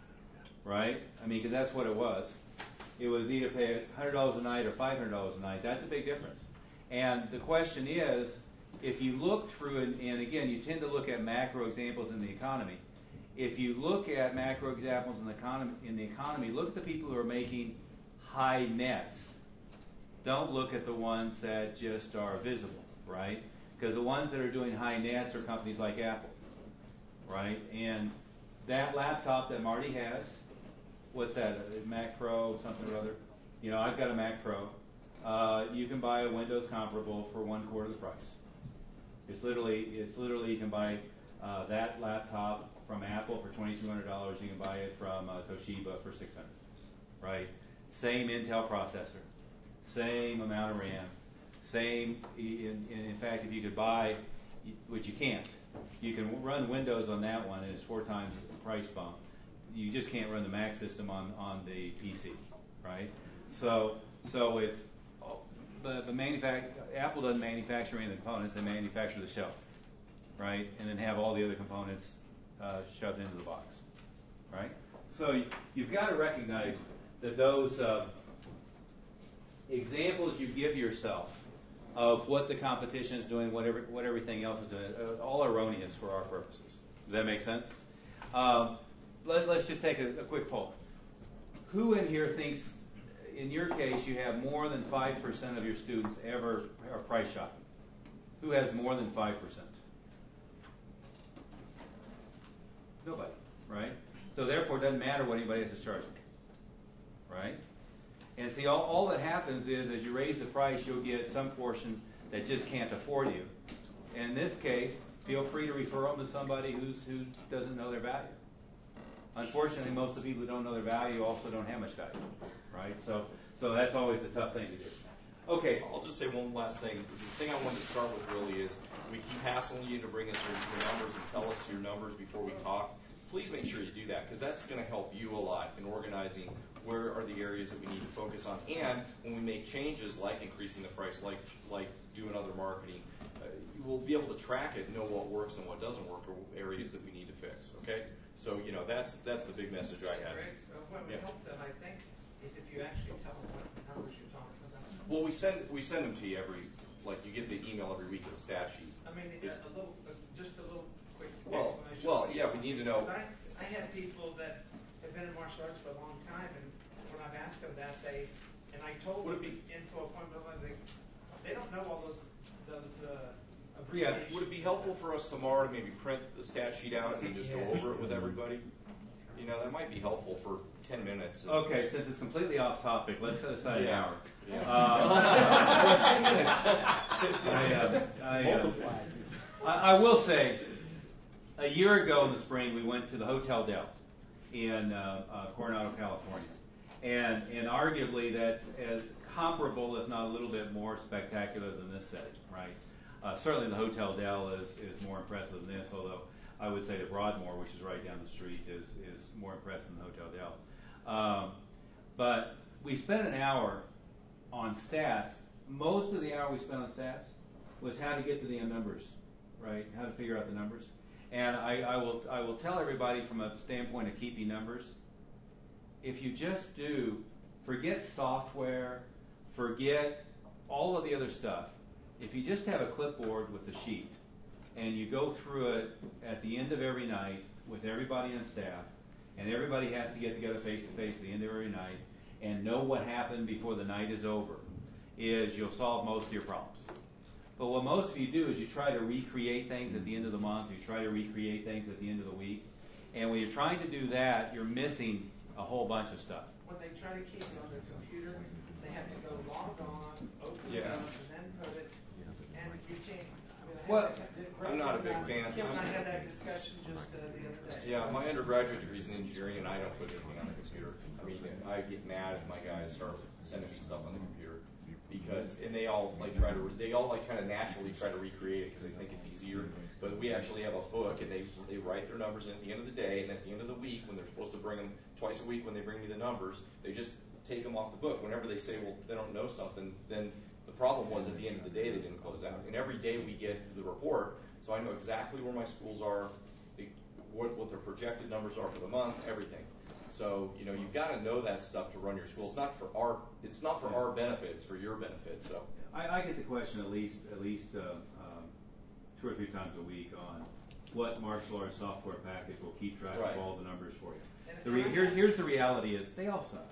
right? I mean, because that's what it was. It was either pay a hundred dollars a night or five hundred dollars a night. That's a big difference. And the question is, if you look through, and, and again, you tend to look at macro examples in the economy. If you look at macro examples in the economy, in the economy, look at the people who are making high nets. Don't look at the ones that just are visible, right? Because the ones that are doing high nets are companies like Apple, right? And that laptop that Marty has, what's that, a Mac Pro, something or other? You know, I've got a Mac Pro. Uh, you can buy a Windows comparable for one quarter of the price. It's literally, it's literally you can buy uh, that laptop from Apple for twenty-two hundred dollars. You can buy it from uh, Toshiba for six hundred dollars, right? Same Intel processor, same amount of RAM, same. In, in, in fact, if you could buy, which you can't, you can run Windows on that one, and it's four times the price bump. You just can't run the Mac system on, on the P C, right? So, so it's the the manufact Apple doesn't manufacture any of the components; they manufacture the shelf, right? And then have all the other components uh, shoved into the box, right? So you, you've got to recognize that those uh, examples you give yourself of what the competition is doing, whatever what everything else is doing, are all erroneous for our purposes. Does that make sense? Um, let, let's just take a, a quick poll. Who in here thinks, in your case, you have more than five percent of your students ever are price shopping? Who has more than five percent? Nobody, right? So therefore, it doesn't matter what anybody else is charging, right? And see, all, all that happens is, as you raise the price, you'll get some portion that just can't afford you. And in this case, feel free to refer them to somebody who's who doesn't know their value. Unfortunately, most of the people who don't know their value also don't have much value, right? So, so that's always the tough thing to do. Okay. I'll just say one last thing. The thing I wanted to start with really is we keep hassling you to bring us your, your numbers and tell us your numbers before we talk. Please make sure you do that, because that's going to help you a lot in organizing where are the areas that we need to focus on. And when we make changes like increasing the price, like like doing other marketing, uh, we'll be able to track it, know what works and what doesn't work, or areas that we need to fix. Okay? So, you know, that's that's the big message I have. Greg, uh, what would Yeah. help them, I think, is if you actually tell them what numbers you're talking about. Well, we send we send them to you every, like you get the email every week with a stat sheet. I mean, It- a, a little, uh, just a little quick Well, explanation. well, yeah, we need to know. Because I, I have people that have been in martial arts for a long time, and when I've asked them that, they, and I told Would them it be- info appointment, they, they don't know all those, those, uh, Yeah, abbreviations. would it be helpful for us tomorrow to maybe print the stat sheet out and just go Yeah. over it with everybody? You know, that might be helpful for ten minutes. Okay, since it's completely off topic, let's set aside an Yeah. hour. Yeah. Um, I, uh, I, uh, I, I will say, a year ago in the spring, we went to the Hotel Del in uh, uh, Coronado, California, and and arguably that's as comparable, if not a little bit more spectacular than this setting, right? Uh, certainly, the Hotel Del is is more impressive than this, although I would say that Broadmoor, which is right down the street, is is more impressive than the Hotel Del. Um, but we spent an hour on stats. Most of the hour we spent on stats was how to get to the numbers, right? How to figure out the numbers. And I, I will I will tell everybody from a standpoint of keeping numbers, if you just do, forget software, forget all of the other stuff. If you just have a clipboard with a sheet and you go through it at the end of every night with everybody on staff, and everybody has to get together face to face at the end of every night and know what happened before the night is over, is you'll solve most of your problems. But what most of you do is you try to recreate things at the end of the month, you try to recreate things at the end of the week, and when you're trying to do that, you're missing a whole bunch of stuff. When they try to keep it on their computer, they have to go log on, open it Yeah. up, and then put it, and you can't, I mean, I Well, had that, I'm not a big Kim fan. Kim and I had that discussion just uh, the other day. Yeah, my undergraduate degree is in engineering, and I don't put anything on the computer. I mean, I get mad if my guys start sending me stuff on the computer because, and they all like try to, they all like kind of naturally try to recreate it because they think it's easier. But we actually have a book, and they they write their numbers in at the end of the day, and at the end of the week, when they're supposed to bring them twice a week, when they bring me the numbers, they just take them off the book. Whenever they say, well, they don't know something, then the problem was at the end of the day they didn't close out. And every day we get the report, so I know exactly where my schools are, the, what, what their projected numbers are for the month, everything. So you know you've got to know that stuff to run your school. It's not for our it's not for our benefit. It's for your benefit. So I, I get the question at least at least uh, um, two or three times a week on what martial arts software package will keep track Right. of all the numbers for you. And- The re- and I here, guess- here's the reality: is they all suck.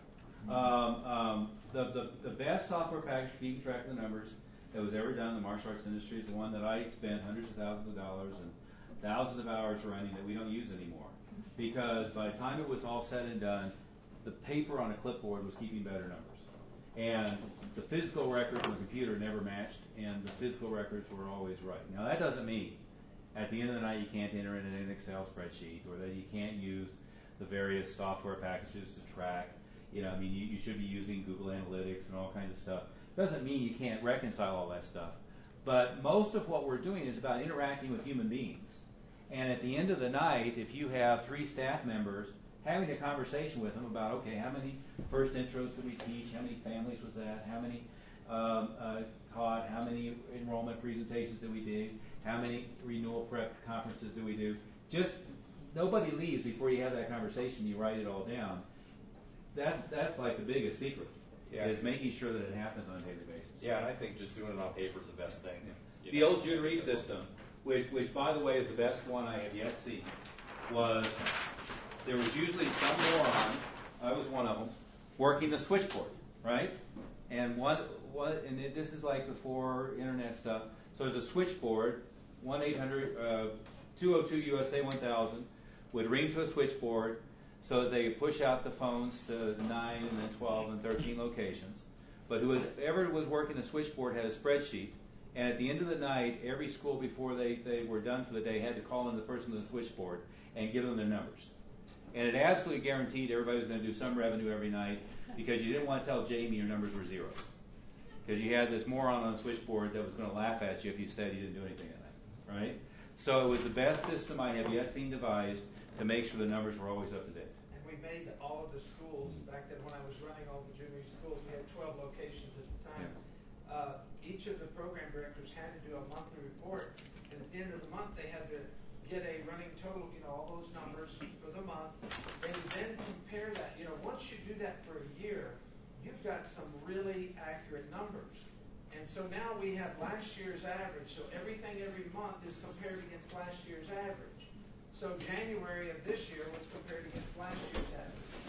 Um, um, the, the the best software package for keeping track of the numbers that was ever done in the martial arts industry is the one that I spent hundreds of thousands of dollars and thousands of hours running that we don't use anymore. Because by the time it was all said and done, the paper on a clipboard was keeping better numbers. And the physical records on the computer never matched, and the physical records were always right. Now, that doesn't mean at the end of the night you can't enter it in an Excel spreadsheet, or that you can't use the various software packages to track. You know, I mean, you, you should be using Google Analytics and all kinds of stuff. Doesn't mean you can't reconcile all that stuff. But most of what we're doing is about interacting with human beings. And at the end of the night, if you have three staff members having a conversation with them about, okay, how many first intros did we teach? How many families was that? How many um, uh, taught? How many enrollment presentations did we do? How many renewal prep conferences did we do? Just nobody leaves before you have that conversation. You write it all down. That's that's like the biggest secret, Yeah. is making sure that it happens on a daily basis. yeah, and I think just doing it on paper is the best thing. You The know? old June Reed system, which, which by the way is the best one I have yet seen, was there was usually some moron, I was one of them, working the switchboard, right? And one, one and it, this is like before internet stuff. So there's a switchboard, one eight hundred, uh, two oh two U S A one thousand, would ring to a switchboard so that they could push out the phones to nine and then twelve and thirteen locations. But whoever was working the switchboard had a spreadsheet. And at the end of the night, every school before they, they were done for the day had to call in the person to the switchboard and give them their numbers. And it absolutely guaranteed everybody was going to do some revenue every night because you didn't want to tell Jamie your numbers were zeros. Because you had this moron on the switchboard that was going to laugh at you if you said you didn't do anything that night, right? So it was the best system I have yet seen devised to make sure the numbers were always up to date. And we made all of the schools, back then when I was running all the junior schools, we had twelve locations at the time. Uh, each of the program directors had to do a monthly report, and at the end of the month they had to get a running total, you know, all those numbers for the month. They would then compare that. You know, once you do that for a year, you've got some really accurate numbers. And so now we have last year's average. So everything every month is compared against last year's average. So January of this year was compared against last year's average.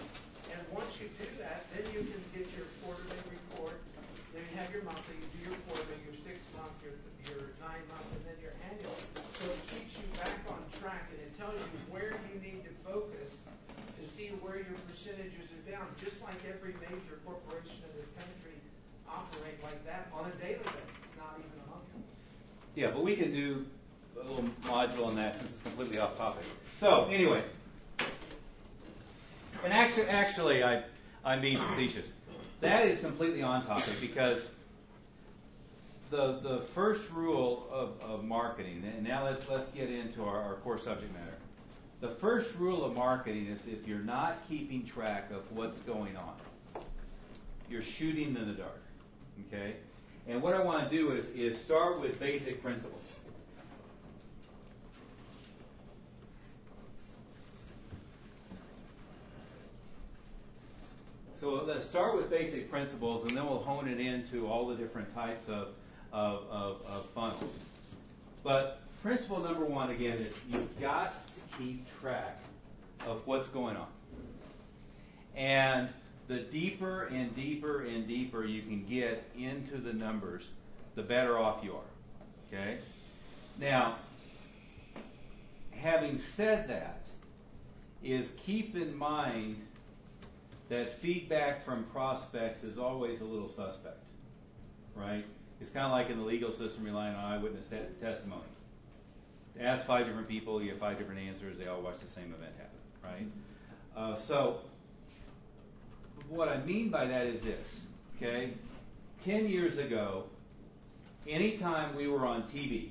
And once you do that, then you can get your quarterly report, then you have your monthly, you do your quarterly, your six month, your, your nine month, and then your annual. So it keeps you back on track, and it tells you where you need to focus to see where your percentages are down, just like every major corporation in this country operate like that on a daily basis, not even a monthly. Yeah, but we can do a little module on that since it's completely off topic. So anyway, and actually, actually, I I'm being facetious. That is completely on topic because the the first rule of, of marketing, and now let's let's get into our, our core subject matter. The first rule of marketing is if you're not keeping track of what's going on, you're shooting in the dark. Okay? And what I want to do is, is start with basic principles. So let's start with basic principles, and then we'll hone it into all the different types of, of, of, of funnels. But principle number one, again, is you've got to keep track of what's going on. And the deeper and deeper and deeper you can get into the numbers, the better off you are. Okay? Now, having said that, is keep in mind that feedback from prospects is always a little suspect, right? It's kind of like in the legal system relying on eyewitness te- testimony. Ask five different people, you get five different answers, they all watch the same event happen, right? Uh, so, what I mean by that is this, okay? Ten years ago, anytime we were on T V,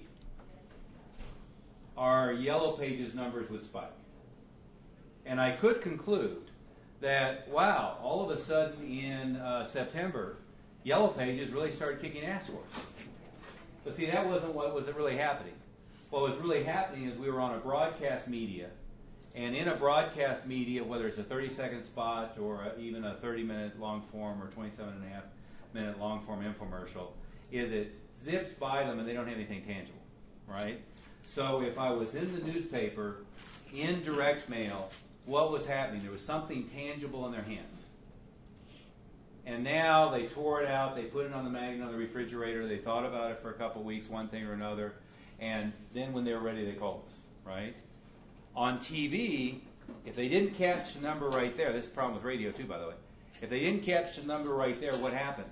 our Yellow Pages numbers would spike. And I could conclude that, wow, all of a sudden in uh, September, Yellow Pages really started kicking ass for us. But see, that wasn't what was really happening. What was really happening is we were on a broadcast media, and in a broadcast media, whether it's a thirty-second spot or a, even a thirty-minute long form or twenty-seven and a half minute long form infomercial, is it zips by them and they don't have anything tangible, right? So if I was in the newspaper, in direct mail, what was happening? There was something tangible in their hands. And now they tore it out, they put it on the magnet on the refrigerator, they thought about it for a couple of weeks, one thing or another, and then when they were ready, they called us, right? On T V, if they didn't catch the number right there, this is a problem with radio too, by the way. If they didn't catch the number right there, what happened?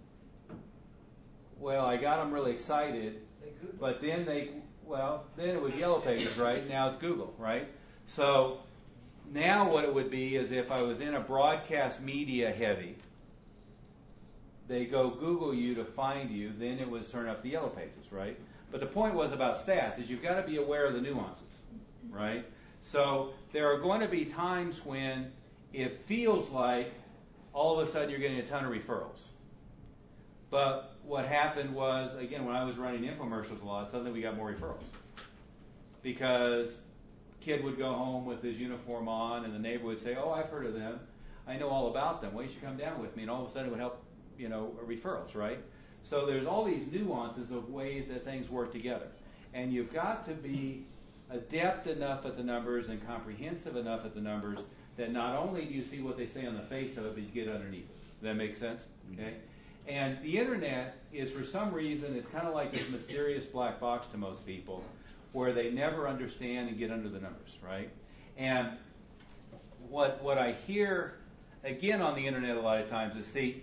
Well, I got them really excited, but then they, well, then it was Yellow Pages, right? Now it's Google, right? So now what it would be is if I was in a broadcast media heavy, they go Google you to find you, then it was turn up the Yellow Pages, right? But the point was about stats is you've got to be aware of the nuances, right? So there are going to be times when it feels like all of a sudden you're getting a ton of referrals. But what happened was, again, when I was running infomercials a lot, suddenly we got more referrals. Because kid would go home with his uniform on, and the neighbor would say, oh, I've heard of them. I know all about them. Well, you should come down with me. And all of a sudden it would help, you know, referrals, right? So there's all these nuances of ways that things work together. And you've got to be adept enough at the numbers and comprehensive enough at the numbers that not only do you see what they say on the face of it, but you get underneath it. Does that make sense? Okay. And the internet is, for some reason, it's kind of like this mysterious black box to most people where they never understand and get under the numbers, right? And what what I hear, again, on the internet a lot of times is, see,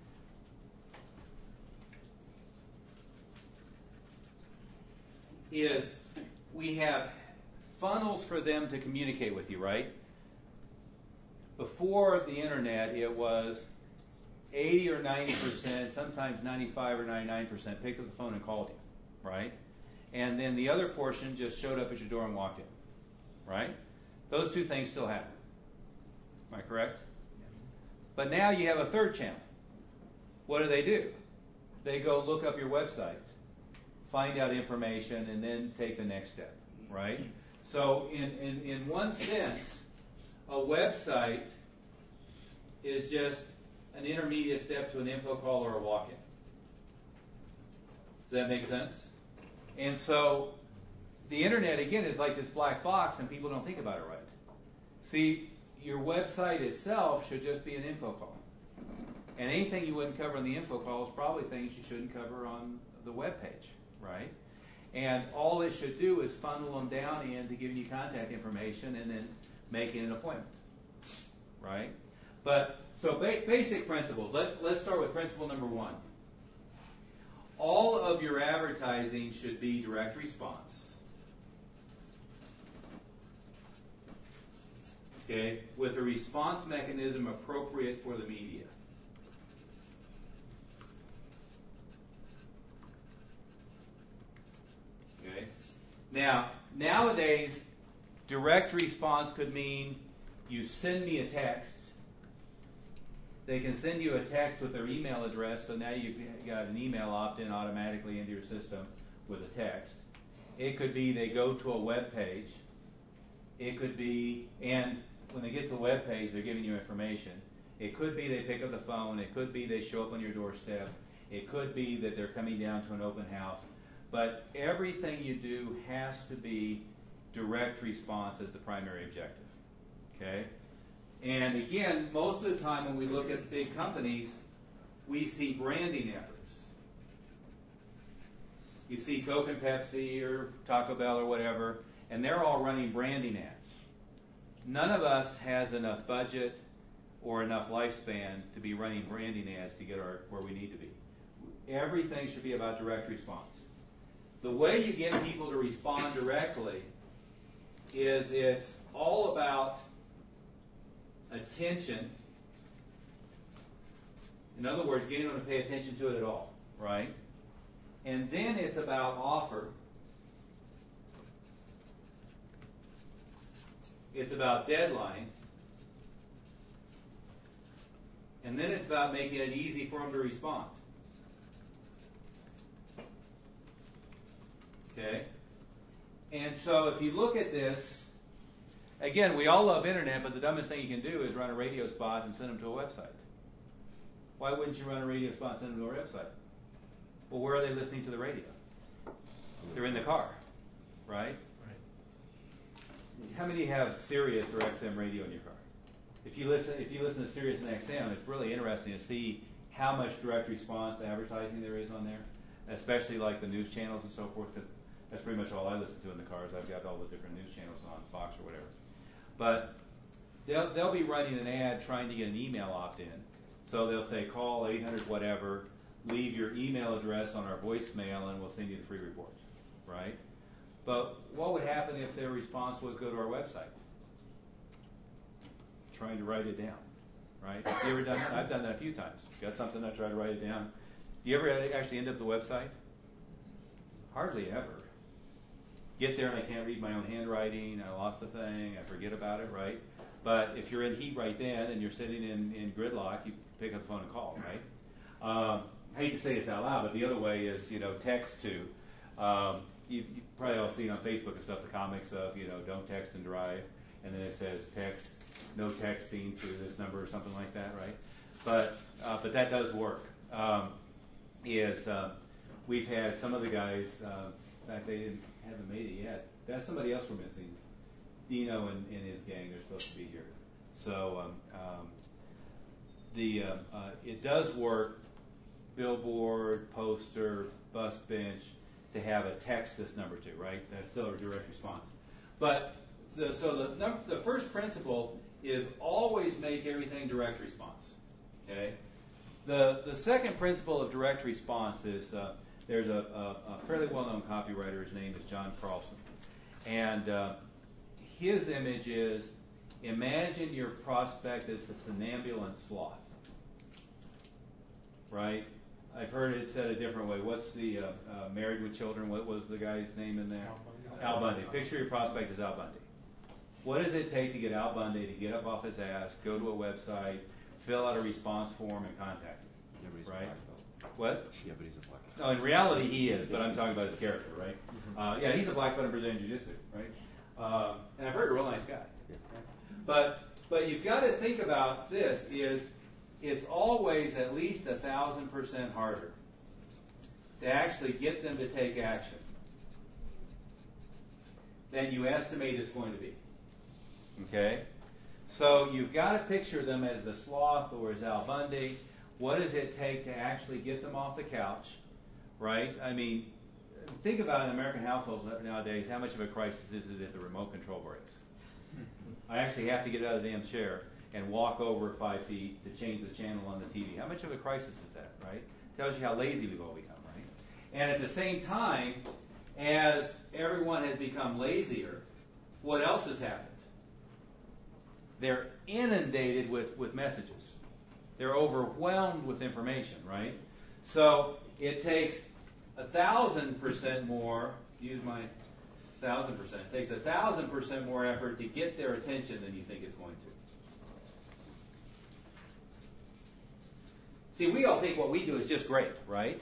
is we have funnels for them to communicate with you, right? Before the internet, it was eighty or ninety percent, sometimes ninety-five or ninety-nine percent picked up the phone and called you, right? And then the other portion just showed up at your door and walked in, right? Those two things still happen. Am I correct? But now you have a third channel. What do they do? They go look up your website, find out information, and then take the next step, right? So in, in, in one sense, a website is just an intermediate step to an info call or a walk-in. Does that make sense? And so the internet, again, is like this black box, and people don't think about it right. See, your website itself should just be an info call. And anything you wouldn't cover on the info call is probably things you shouldn't cover on the web page, right? And all it should do is funnel them down into giving you contact information and then making an appointment, right? But so ba- basic principles. Let's let's start with principle number one. All of your advertising should be direct response. Okay, with a response mechanism appropriate for the media. Okay. Now, nowadays, direct response could mean you send me a text. They can send you a text with their email address, so now you've got an email opt-in automatically into your system with a text. It could be they go to a web page. It could be, and when they get to the web page, they're giving you information. It could be they pick up the phone. It could be they show up on your doorstep. It could be that they're coming down to an open house. But everything you do has to be direct response as the primary objective. Okay? And again, most of the time when we look at big companies, we see branding efforts. You see Coke and Pepsi or Taco Bell or whatever, and they're all running branding ads. None of us has enough budget or enough lifespan to be running branding ads to get our where we need to be. Everything should be about direct response. The way you get people to respond directly is it's all about attention. In other words, getting them to pay attention to it at all, right? And then it's about offer. It's about deadline. And then it's about making it easy for them to respond. Okay? And so if you look at this, again, we all love internet, but the dumbest thing you can do is run a radio spot and send them to a website. Why wouldn't you run a radio spot and send them to a website? Well, where are they listening to the radio? They're in the car, right? How many have Sirius or X M radio in your car? If you listen, if you listen to Sirius and X M, it's really interesting to see how much direct response advertising there is on there, especially like the news channels and so forth. Cause that's pretty much all I listen to in the cars. I've got all the different news channels on, Fox or whatever. But they'll they'll be running an ad trying to get an email opt-in. So they'll say call eight hundred whatever, leave your email address on our voicemail, and we'll send you the free report, right? But what would happen if their response was go to our website? Trying to write it down, right? Have you ever done that? I've done that a few times. Got something, I try to write it down. Do you ever actually end up the website? Hardly ever. Get there and I can't read my own handwriting. I lost the thing. I forget about it, right? But if you're in heat right then and you're sitting in, in gridlock, you pick up the phone and call, right? Um, I hate to say this out loud, but the other way is, you know, text to. Um, you, you probably all seen on Facebook and stuff the comics of, you know, don't text and drive, and then it says text, no texting to this number or something like that, right? But uh, but that does work. Um, is uh, we've had some of the guys, uh, in fact they didn't, haven't made it yet. That's somebody else we're missing. Dino and, and his gang, they're supposed to be here. So um, um, the uh, uh, it does work. Billboard, poster, bus bench, to have a text this number to, right? That's still a direct response. But the, so the num- the first principle is always make everything direct response. Okay. The the second principle of direct response is uh, there's a, a, a fairly well-known copywriter. His name is John Carlson, and uh, his image is imagine your prospect as the somnambulant sloth, right? I've heard it said a different way. What's the uh, uh, Married with Children? What was the guy's name in there? Al Bundy. Picture your prospect as Al Bundy. What does it take to get Al Bundy to get up off his ass, go to a website, fill out a response form, and contact him? Yeah, but he's right? a black belt. What? Yeah, but he's a black belt. No, in reality he is, but I'm talking about his character, right? Mm-hmm. Uh, yeah, he's a black belt in Brazilian Jiu-Jitsu, right? Um, and I've heard a real nice guy. Yeah. But but you've got to think about this: is it's always at least a thousand percent harder to actually get them to take action than you estimate it's going to be. Okay? So you've got to picture them as the sloth or as Al Bundy. What does it take to actually get them off the couch, right? I mean, think about in American households nowadays, how much of a crisis is it if the remote control breaks? I actually have to get out of the damn chair and walk over five feet to change the channel on the T V. How much of a crisis is that, right? Tells you how lazy we've all become, right? And at the same time, as everyone has become lazier, what else has happened? They're inundated with, with messages. They're overwhelmed with information, right? So it takes a thousand percent more, use my thousand percent, it takes a thousand percent more effort to get their attention than you think it's going to. See, we all think what we do is just great, right?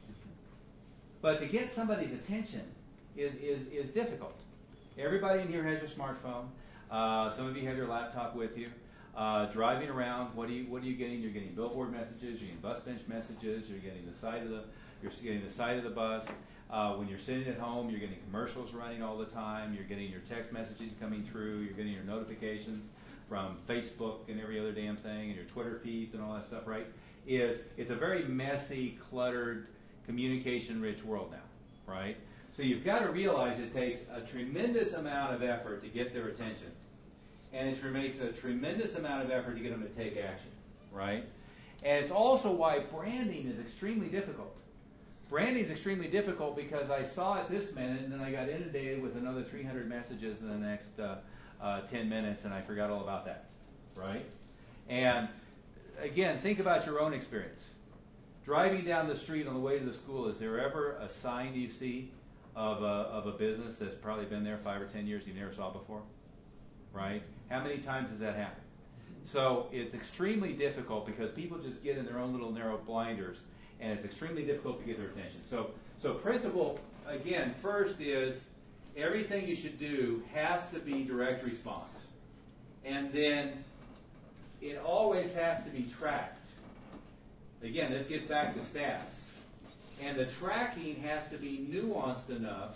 But to get somebody's attention is, is, is difficult. Everybody in here has your smartphone. Uh, some of you have your laptop with you. Uh, driving around, what are you what are you getting? You're getting billboard messages, you're getting bus bench messages, you're getting the side of the you're getting the side of the bus. Uh, when you're sitting at home, you're getting commercials running all the time. You're getting your text messages coming through. You're getting your notifications from Facebook and every other damn thing, and your Twitter feeds and all that stuff, right? Is it's a very messy, cluttered, communication-rich world now, right? So you've got to realize it takes a tremendous amount of effort to get their attention. And it makes a tremendous amount of effort to get them to take action, right? And it's also why branding is extremely difficult. Branding is extremely difficult because I saw it this minute and then I got inundated with another three hundred messages in the next uh, uh, ten minutes and I forgot all about that, right? And again, think about your own experience. Driving down the street on the way to the school, is there ever a sign you see of a, of a business that's probably been there five or ten years you never saw before? Right? How many times has that happened? So it's extremely difficult because people just get in their own little narrow blinders, and it's extremely difficult to get their attention. So, so principle, again, first is everything you should do has to be direct response. And then it always has to be tracked. Again, this gets back to stats. And the tracking has to be nuanced enough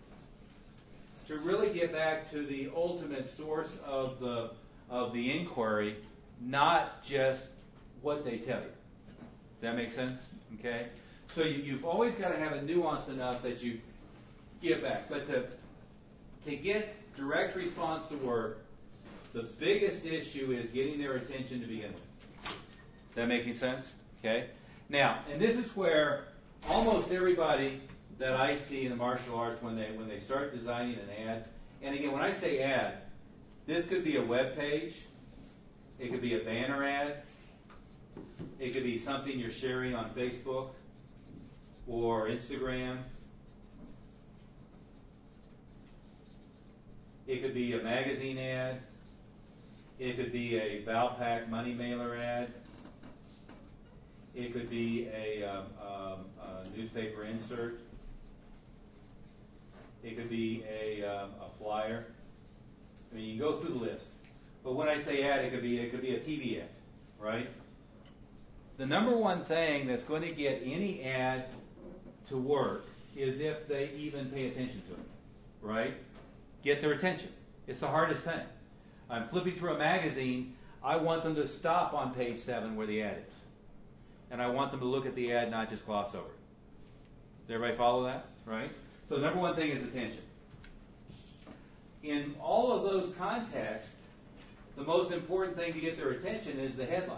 to really get back to the ultimate source of the of the inquiry, not just what they tell you. Does that make sense? Okay? So you, you've always got to have it nuanced enough that you get back. But to to get direct response to work, the biggest issue is getting their attention to begin with. Is that making sense? Okay? Now, and this is where almost everybody that I see in the martial arts when they when they start designing an ad, and again, when I say ad, this could be a web page, it could be a banner ad, it could be something you're sharing on Facebook or Instagram, it could be a magazine ad, it could be a Valpak money mailer ad, it could be a, um, um, a newspaper insert. It could be a, um, a flyer. I mean, you go through the list. But when I say ad, it could be it could be a T V ad, right? The number one thing that's going to get any ad to work is if they even pay attention to it, right? Get their attention. It's the hardest thing. I'm flipping through a magazine. I want them to stop on page seven where the ad is. And I want them to look at the ad, not just gloss over it. Does everybody follow that? Right? So the number one thing is attention. In all of those contexts, the most important thing to get their attention is the headline.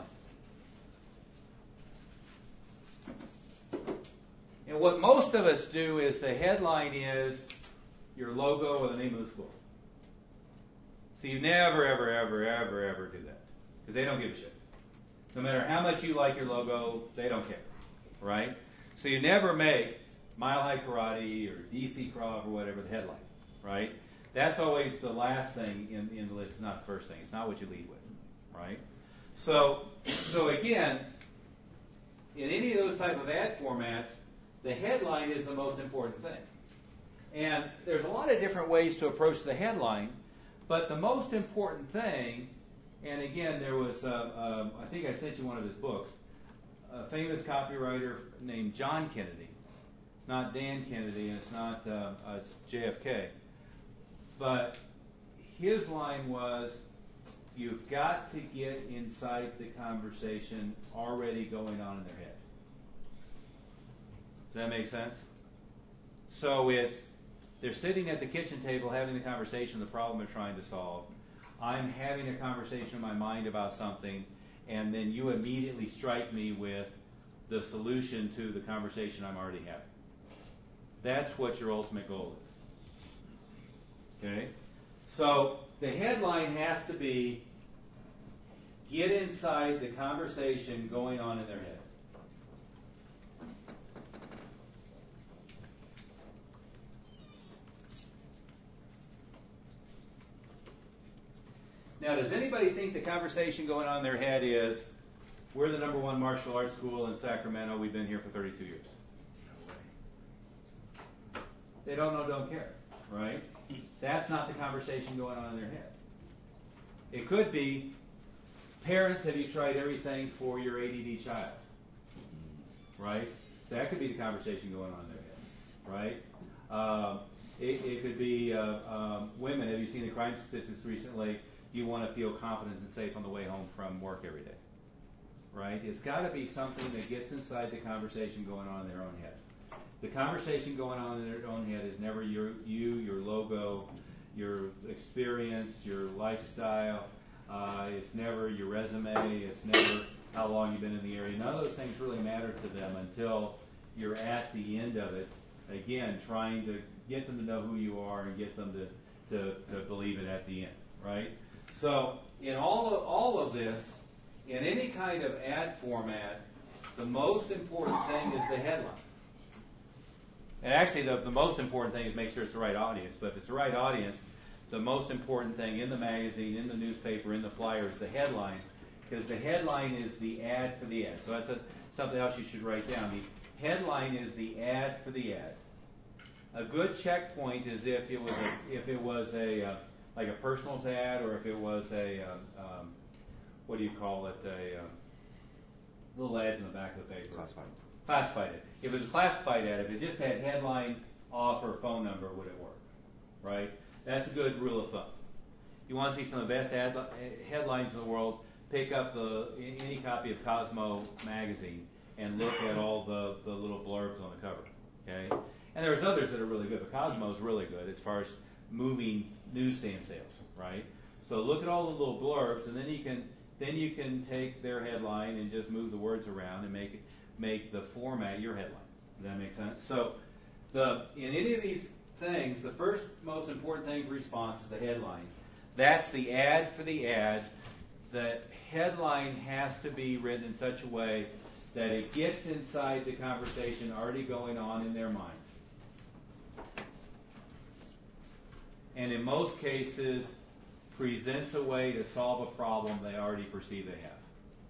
And what most of us do is the headline is your logo or the name of the school. So you never, ever, ever, ever, ever do that. Because they don't give a shit. No matter how much you like your logo, they don't care. Right? So you never make Mile High Karate or D C Krav or whatever the headline. Right? That's always the last thing in, in the list. It's not the first thing. It's not what you lead with. Right? So, so again, in any of those type of ad formats, the headline is the most important thing. And there's a lot of different ways to approach the headline, but the most important thing, and again, there was, uh, um, I think I sent you one of his books, a famous copywriter named John Kennedy. It's not Dan Kennedy, and it's not uh, uh, J F K. But his line was, you've got to get inside the conversation already going on in their head. Does that make sense? So it's, they're sitting at the kitchen table having the conversation, the problem they're trying to solve. I'm having a conversation in my mind about something, and then you immediately strike me with the solution to the conversation I'm already having. That's what your ultimate goal is. Okay? So the headline has to be, get inside the conversation going on in their head. Now, does anybody think the conversation going on in their head is, we're the number one martial arts school in Sacramento, we've been here for thirty-two years? They don't know, don't care, right? That's not the conversation going on in their head. It could be, parents, have you tried everything for your A D D child? Right? That could be the conversation going on in their head, right? Um, it, it could be, uh, um, women, have you seen the crime statistics recently? Do you want to feel confident and safe on the way home from work every day? Right? It's got to be something that gets inside the conversation going on in their own head. The conversation going on in their own head is never your, you, your logo, your experience, your lifestyle. Uh, it's never your resume. It's never how long you've been in the area. None of those things really matter to them until you're at the end of it. Again, trying to get them to know who you are and get them to, to, to believe it at the end. Right? So in all of, all of this, in any kind of ad format, the most important thing is the headline. And actually, the, the most important thing is make sure it's the right audience. But if it's the right audience, the most important thing in the magazine, in the newspaper, in the flyer is the headline, because the headline is the ad for the ad. So that's a, something else you should write down. The headline is the ad for the ad. A good checkpoint is if it was a, if it was a uh, like a personals ad, or if it was a um, um, what do you call it? A um, little ads in the back of the paper. Classified. Classified ad. If it was a classified ad, if it just had headline, offer, phone number, would it work? Right? That's a good rule of thumb. You want to see some of the best ad, headlines in the world, pick up the any copy of Cosmo magazine and look at all the, the little blurbs on the cover. Okay? And there's others that are really good, but Cosmo is really good as far as moving newsstand sales, right? So look at all the little blurbs, and then you can then you can take their headline and just move the words around and make it, make the format your headline. Does that make sense? So the in any of these things, the first most important thing for response is the headline. That's the ad for the ad. The headline has to be written in such a way that it gets inside the conversation already going on in their mind. And in most cases, presents a way to solve a problem they already perceive they have.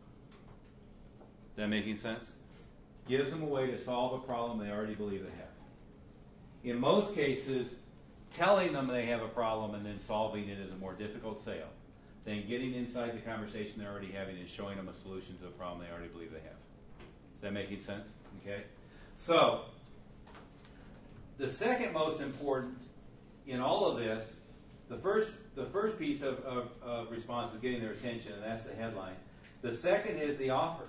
Is that making sense? Gives them a way to solve a problem they already believe they have. In most cases, telling them they have a problem and then solving it is a more difficult sale than getting inside the conversation they're already having and showing them a solution to a problem they already believe they have. Is that making sense? Okay. So, the second most important in all of this, the first the first piece of, of, of response is getting their attention, and that's the headline. The second is the offer.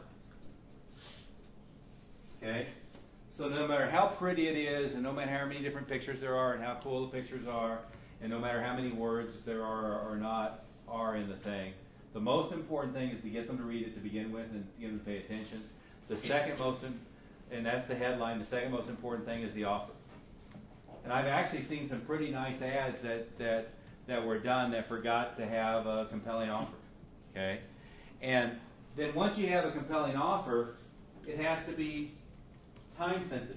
Okay? So no matter how pretty it is, and no matter how many different pictures there are, and how cool the pictures are, and no matter how many words there are or not are in the thing, the most important thing is to get them to read it to begin with and get them to pay attention. The second most, and that's the headline, the second most important thing is the offer. And I've actually seen some pretty nice ads that, that, that were done that forgot to have a compelling offer. Okay? And then once you have a compelling offer, it has to be time sensitive.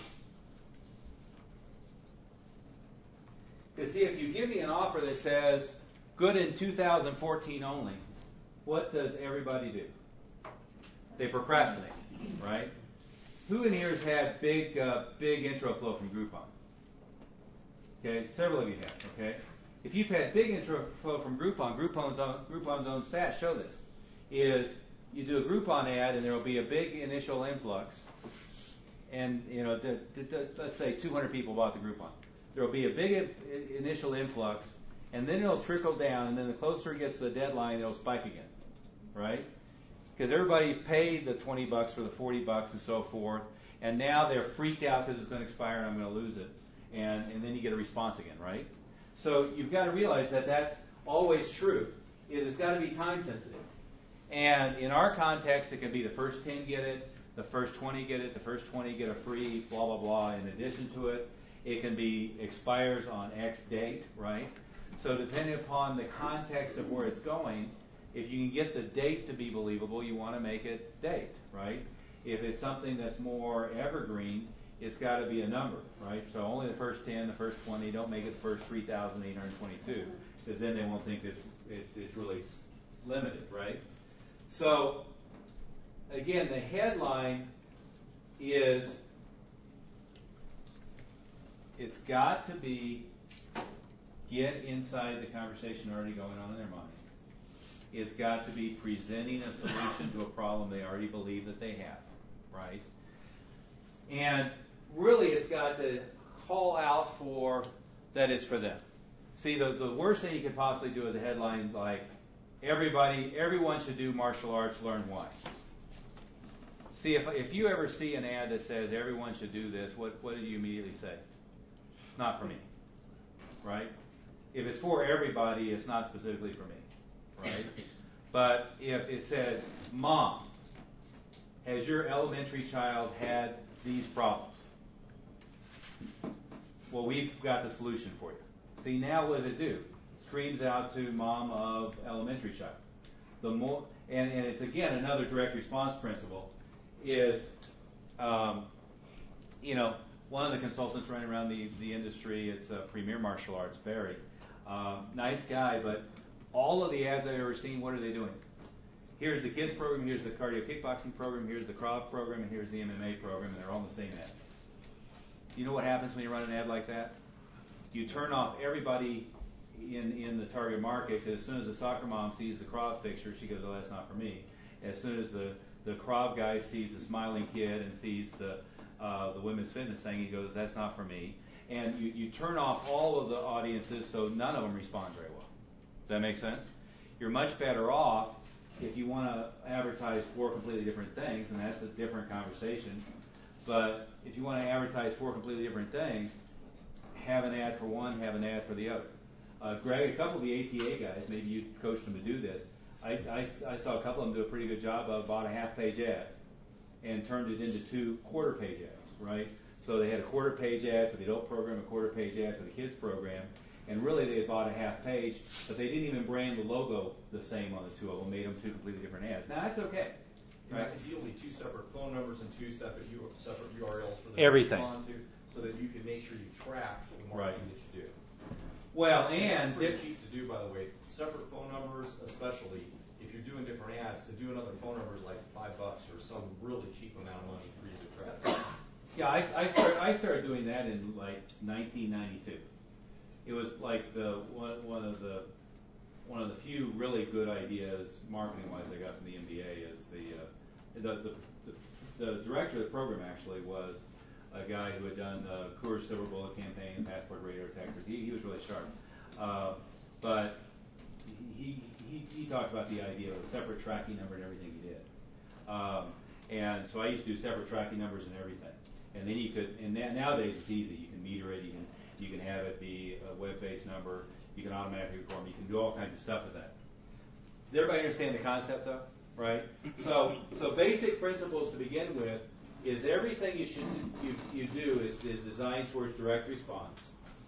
Because see, if you give me an offer that says, good in two thousand fourteen only, what does everybody do? They procrastinate, right? Who in here has had big, uh, big intro flow from Groupon? Okay, several of you have, okay? If you've had big intro flow from Groupon, Groupon's own, Groupon's own stats show this, is you do a Groupon ad and there will be a big initial influx, and, you know, the, the, the, let's say two hundred people bought the Groupon. There will be a big initial influx, and then it'll trickle down, and then the closer it gets to the deadline, it'll spike again, right? Because everybody paid the twenty bucks or the forty bucks and so forth, and now they're freaked out because it's going to expire and I'm going to lose it, and, and then you get a response again, right? So you've got to realize that that's always true, is it's got to be time sensitive. And in our context, it can be the first ten get it, the first twenty get it, the first twenty get a free, blah, blah, blah. In addition to it, it can be expires on X date, right? So depending upon the context of where it's going, if you can get the date to be believable, you want to make it date, right? If it's something that's more evergreen, it's got to be a number, right? So only the first ten, the first twenty, don't make it the first three thousand eight hundred twenty-two, because then they won't think it's, it, it's really limited, right? So, again, the headline is, it's got to be, get inside the conversation already going on in their mind. It's got to be presenting a solution to a problem they already believe that they have, right? And really, it's got to call out for that it's for them. See, the, the worst thing you could possibly do is a headline like, everybody, everyone should do martial arts, learn why. See, if if you ever see an ad that says everyone should do this, what, what do you immediately say? It's not for me, right? If it's for everybody, it's not specifically for me, right? But if it says, Mom, has your elementary child had these problems? Well, we've got the solution for you. See, now what does it do? Screams out to mom of elementary child. The more, and, and it's again another direct response principle is, um, you know, one of the consultants running around the, the industry, it's uh, Premier Martial Arts, Barry. Um, nice guy, but all of the ads I've ever seen, what are they doing? Here's the kids program, here's the cardio kickboxing program, here's the Krav program, and here's the M M A program, and they're all in the same ad. You know what happens when you run an ad like that? You turn off everybody in, in the target market, because as soon as the soccer mom sees the Krav picture, she goes, oh, that's not for me. As soon as the, the Krav guy sees the smiling kid and sees the uh, the women's fitness thing, he goes, that's not for me. And you, you turn off all of the audiences so none of them respond very well. Does that make sense? You're much better off if you want to advertise four completely different things, and that's a different conversation. But if you want to advertise four completely different things, have an ad for one, have an ad for the other. Uh, Greg, a couple of the A T A guys, maybe you coached them to do this. I, I, I saw a couple of them do a pretty good job of bought a half-page ad and turned it into two quarter-page ads, right? So they had a quarter-page ad for the adult program, a quarter-page ad for the kids program, and really they had bought a half page, but they didn't even brand the logo the same on the two of them, made them two completely different ads. Now, that's okay. Right. Ideally, two separate phone numbers and two separate U- separate U R Ls for them Everything. to respond to, so that you can make sure you track the marketing Right. that you do. Well, And and that's pretty if- cheap to do, by the way. Separate phone numbers, especially if you're doing different ads, to do another phone number is like five bucks or some really cheap amount of money for you to track. yeah, I, I, started, I started doing that in like nineteen ninety-two. It was like the one, one of the one of the few really good ideas marketing-wise I got from the M B A is the uh, the, the, the the director of the program actually was a guy who had done the Coors Silver Bullet campaign, Passport Radio Detectors. He, he was really sharp, uh, but he, he he talked about the idea of a separate tracking number and everything he did. Um, and so I used to do separate tracking numbers and everything. And then you could, and na- nowadays it's easy. You can meter it. You can you can have it be a web-based number. You can automatically record them. You can do all kinds of stuff with that. Does everybody understand the concept, though? Right? So, so basic principles to begin with is everything you should you, you do is, is designed towards direct response.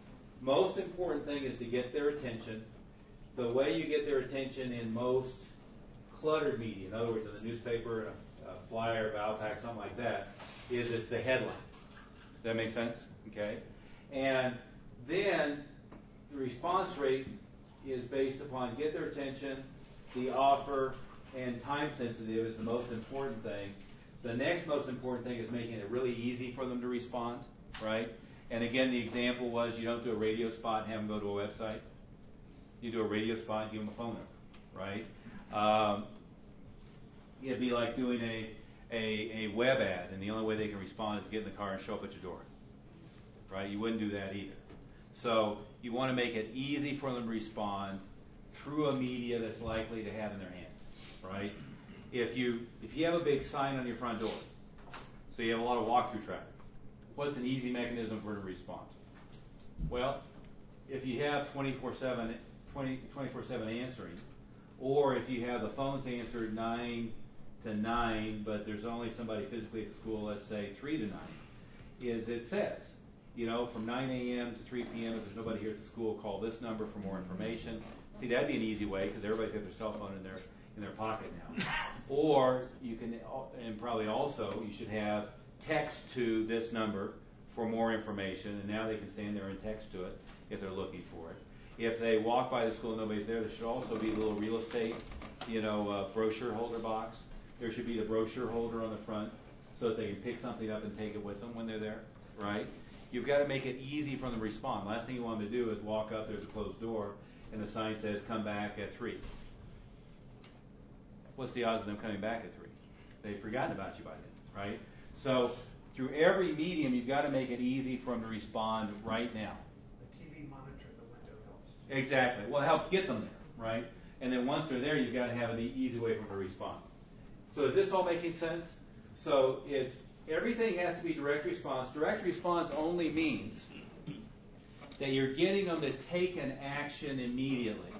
Most important thing is to get their attention. The way you get their attention in most cluttered media, in other words, in the newspaper, a, a flyer, a Valpak, something like that, is it's the headline. Does that make sense? Okay. And then the response rate is based upon get their attention, the offer, and time sensitive is the most important thing. The next most important thing is making it really easy for them to respond, right? And again, the example was you don't do a radio spot and have them go to a website. You do a radio spot and give them a phone number, right? Um, it'd be like doing a, a, a web ad, and the only way they can respond is get in the car and show up at your door, right? You wouldn't do that either. So you want to make it easy for them to respond through a media that's likely to have in their hands, right? If you if you have a big sign on your front door, so you have a lot of walk-through traffic, what's an easy mechanism for them to respond? Well, if you have twenty-four seven answering, or if you have the phones answered nine to nine, but there's only somebody physically at the school, let's say three to nine, is it says, you know, from nine a.m. to three p.m. if there's nobody here at the school, call this number for more information. See, that'd be an easy way because everybody's got their cell phone in their in their pocket now. Or you can, and probably also, you should have text to this number for more information, and now they can stand there and text to it if they're looking for it. If they walk by the school and nobody's there, there should also be a little real estate, you know, uh, brochure holder box. There should be the brochure holder on the front so that they can pick something up and take it with them when they're there, right? You've got to make it easy for them to respond. Last thing you want them to do is walk up, there's a closed door, and the sign says, come back at three. What's the odds of them coming back at three? They've forgotten about you by then, right? So through every medium, you've got to make it easy for them to respond right now. The T V monitor at the window helps. Exactly. Well, it helps get them there, right? And then once they're there, you've got to have an easy way for them to respond. So is this all making sense? So it's everything has to be direct response. Direct response only means that you're getting them to take an action immediately,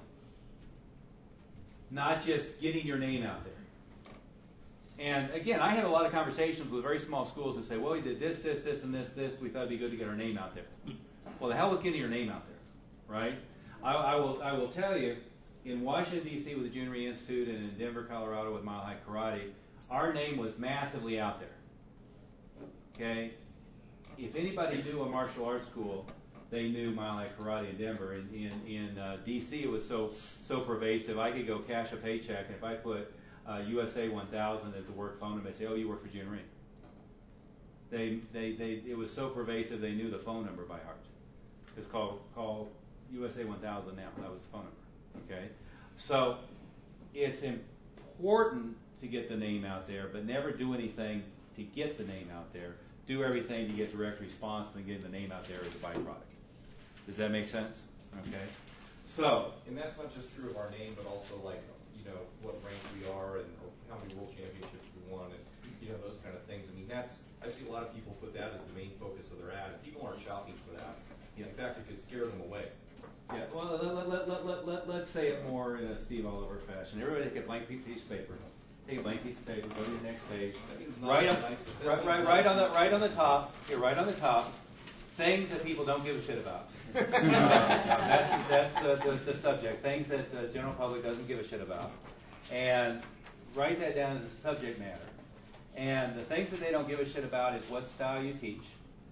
not just getting your name out there. And again, I had a lot of conversations with very small schools that say, well, we did this, this, this, and this, this. We thought it'd be good to get our name out there. Well, the hell with getting your name out there, right? I, I will I will tell you, in Washington, D C with the Junior Institute and in Denver, Colorado with Mile High Karate, our name was massively out there. Okay? If anybody knew a martial arts school, they knew Mile High Karate in Denver. In, in, in uh, D C, it was so so pervasive. I could go cash a paycheck, and if I put uh, U S A one thousand as the work phone number, they say, oh, you work for Junior. They, they, they, it was so pervasive, they knew the phone number by heart. It's called, called U S A one thousand now. That was the phone number. Okay? So it's important to get the name out there, but never do anything to get the name out there. Do everything to get direct response, and getting the name out there as a byproduct. Does that make sense? Okay. So, and that's not just true of our name, but also like, you know, what rank we are and how many world championships we won, and you know, those kind of things. I mean, that's I see a lot of people put that as the main focus of their ad, and people aren't shopping for that. In fact, it could scare them away. Yeah. Well, let, let, let, let, let, let's say it more in a Steve Oliver fashion. Everybody take a blank piece of paper. Take a blank piece of paper. Go to the next page. Right up, nice. right, right, right on the right on the top. Here, right on the top. Things that people don't give a shit about. uh, that's that's uh, the, the subject. Things that the general public doesn't give a shit about. And write that down as a subject matter. And the things that they don't give a shit about is what style you teach.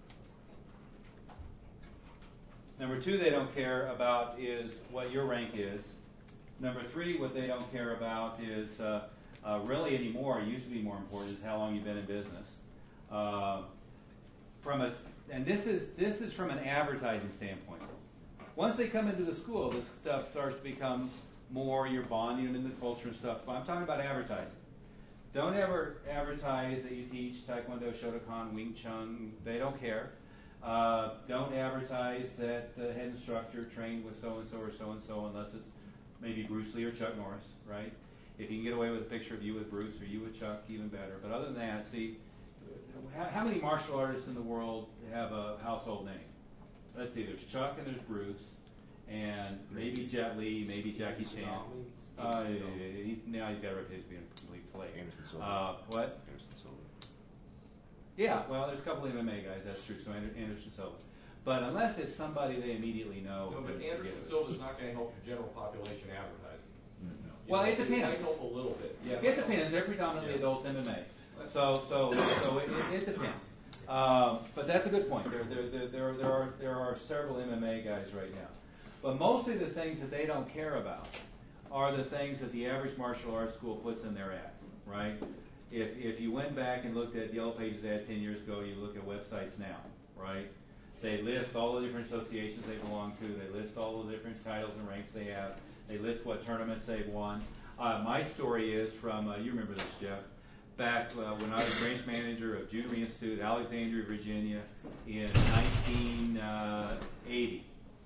Number two, they don't care about is what your rank is. Number three, what they don't care about is uh, uh, really anymore. It used to be more important is how long you've been in business. Uh, from a And this is this is from an advertising standpoint. Once they come into the school, this stuff starts to become more, you're bonding them in the culture and stuff. But I'm talking about advertising. Don't ever advertise that you teach Taekwondo, Shotokan, Wing Chun. They don't care. Uh, don't advertise that the head instructor trained with so-and-so or so-and-so unless it's maybe Bruce Lee or Chuck Norris, right? If you can get away with a picture of you with Bruce or you with Chuck, even better. But other than that, see, how many martial artists in the world have a household name? Let's see, there's Chuck and there's Bruce, and maybe Jet Li, maybe Jackie Chan. Uh, he's, now he's got a reputation of being a complete flake. Anderson Silva. Uh, what? Anderson Silva. Yeah, well, there's a couple of M M A guys, that's true, so Anderson Silva. But unless it's somebody they immediately know. No, but Anderson Silva's not going to help your general population advertising. No. Well, know, it depends. It might help a little bit. Yeah, it depends. They're predominantly yeah. adult M M A. So, so, so it, it, it depends. Um, but that's a good point. There, there, there, there, there are there are several M M A guys right now. But mostly the things that they don't care about are the things that the average martial arts school puts in their ad, right? If if you went back and looked at Yellow Pages ad ten years ago, you look at websites now, right? They list all the different associations they belong to. They list all the different titles and ranks they have. They list what tournaments they've won. Uh, my story is from, uh, you remember this, Jeff, back uh, when I was branch manager of Junior Institute, Alexandria, Virginia, in nineteen eighty.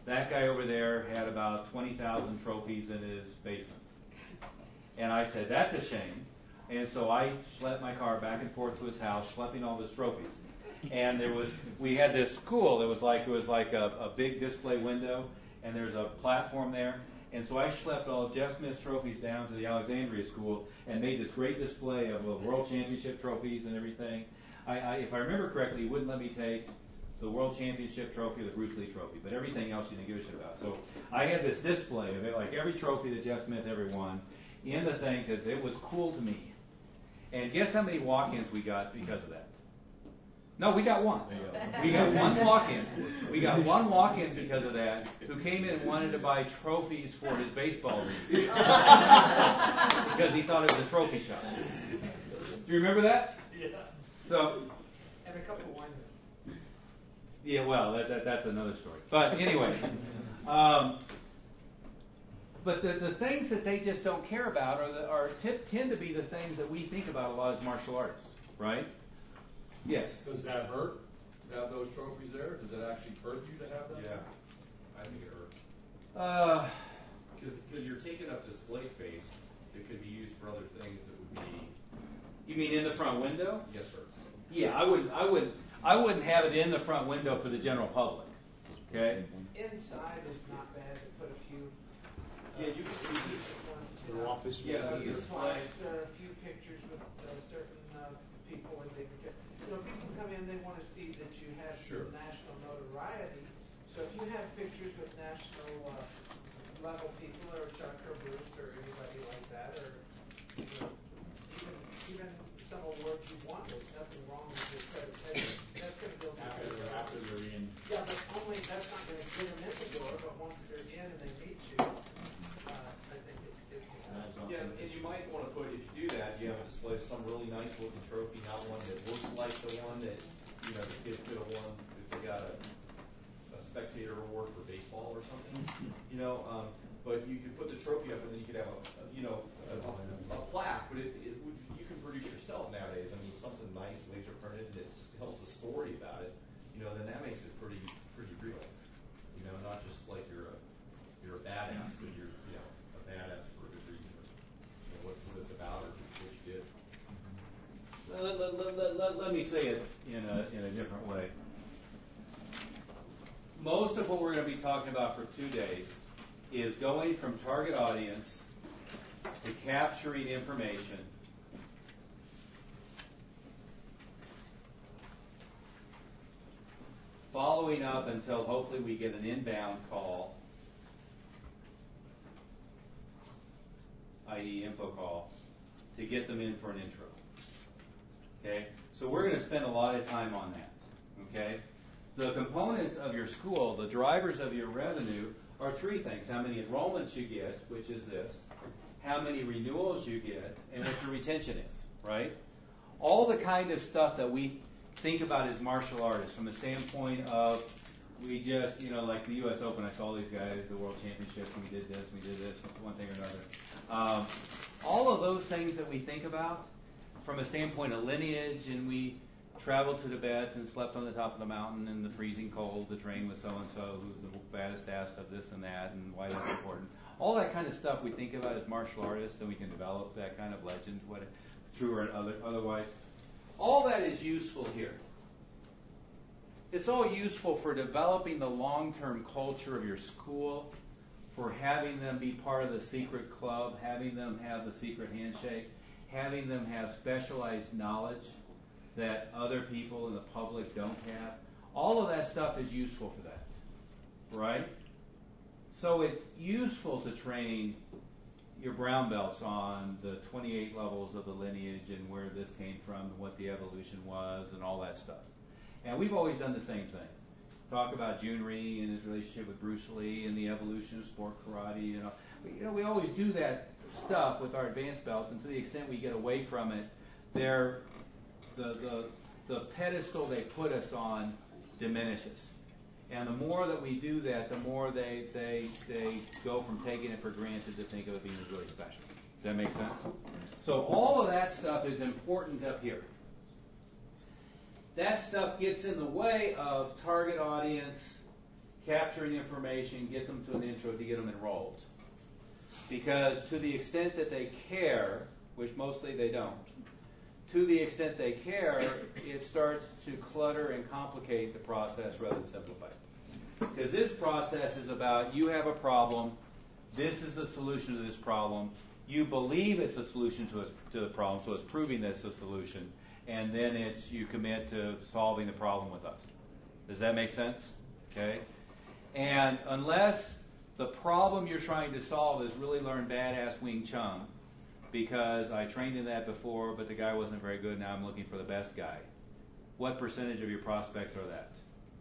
That guy over there had about twenty thousand trophies in his basement. And I said, that's a shame. And so I schlepped my car back and forth to his house, schlepping all his trophies. And there was, we had this school that was like, it was like a, a big display window, and there's a platform there. And so I schlepped all of Jeff Smith's trophies down to the Alexandria School and made this great display of uh, World Championship trophies and everything. I, I, if I remember correctly, he wouldn't let me take the World Championship trophy or the Bruce Lee trophy, but everything else he didn't give a shit about. So I had this display of it, like every trophy that Jeff Smith ever won, in the thing because it was cool to me. And guess how many walk-ins we got because of that? No, we got one. We got one walk-in. We got one walk-in because of that who came in and wanted to buy trophies for his baseball league because he thought it was a trophy shop. Do you remember that? Yeah. So. And a couple of wine. Yeah, well, that, that, that's another story. But anyway, um, but the, the things that they just don't care about are, the, are t- tend to be the things that we think about a lot as martial artists, right? Yes. Does that hurt to have those trophies there? Does it actually hurt you to have them? Yeah, I think it hurts. Uh, Because you're taking up display space that could be used for other things that would be. You mean in the front window? Yes, sir. Yeah, I wouldn't. I would. I wouldn't have it in the front window for the general public. Okay. Inside is not bad to put a few. Yeah, you can use Their office. Yeah, A the few display. slides, uh, a few pictures with uh, certain uh, people and they can, you know, people come in, they want to see that you have Sure. national notoriety. So if you have pictures with national uh, level people or Chuck or Bruce or anybody like that, or you know, even even some awards you won, there's nothing wrong with your accreditation. That's going to go After they're, after they're in. Yeah, but only that's not going to get them in the door. But once they're in and they meet you, uh, I think it, it Yeah, and you might want to put, if you do that, you have a display of some really nice looking trophy, not one that looks like the one that, you know, the kids could have won if they got a, a spectator award for baseball or something, you know, um, but you could put the trophy up and then you could have a, a you know, a, a plaque, but it, it would, you can produce yourself nowadays. I mean, something nice, laser printed, and it tells the story about it, you know, then that makes it pretty, pretty real, you know, not just like you're a, you're a badass, but you're, you know, a badass for a good reason. What, what it's about or what you did. Let, let, let, let, let, let me say it in a in a different way. Most of what we're going to be talking about for two days is going from target audience to capturing information following up until hopefully we get an inbound call, that is info call, to get them in for an intro. Okay? So we're going to spend a lot of time on that. Okay? The components of your school, the drivers of your revenue, are three things. How many enrollments you get, which is this, how many renewals you get, and what your retention is, right? All the kind of stuff that we think about as martial artists from the standpoint of we just, you know, like the U S Open, I saw these guys, the World Championships, and we did this, we did this, one thing or another. Um, all of those things that we think about from a standpoint of lineage, and we traveled to Tibet and slept on the top of the mountain in the freezing cold to train with so-and-so who's the baddest ass of this and that, and why that's important. All that kind of stuff we think about as martial artists, and we can develop that kind of legend, whether true or other, otherwise. All that is useful here. It's all useful for developing the long-term culture of your school, for having them be part of the secret club, having them have the secret handshake, having them have specialized knowledge that other people in the public don't have. All of that stuff is useful for that, right? So it's useful to train your brown belts on the twenty-eight levels of the lineage and where this came from and what the evolution was and all that stuff. And we've always done the same thing. Talk about Junri and his relationship with Bruce Lee and the evolution of sport karate. You know, you know, we always do that stuff with our advanced belts, and to the extent we get away from it, they're, the the the pedestal they put us on diminishes. And the more that we do that, the more they they they go from taking it for granted to think of it being really special. Does that make sense? So all of that stuff is important up here. That stuff gets in the way of target audience capturing information, get them to an intro to get them enrolled. Because to the extent that they care, which mostly they don't, to the extent they care, it starts to clutter and complicate the process rather than simplify it. Because this process is about you have a problem, this is the solution to this problem, you believe it's a solution to, a, to the problem, so it's proving that it's a solution, and then it's you commit to solving the problem with us. Does that make sense? Okay? And unless the problem you're trying to solve is really learn badass Wing Chun, because I trained in that before, but the guy wasn't very good, now I'm looking for the best guy. What percentage of your prospects are that?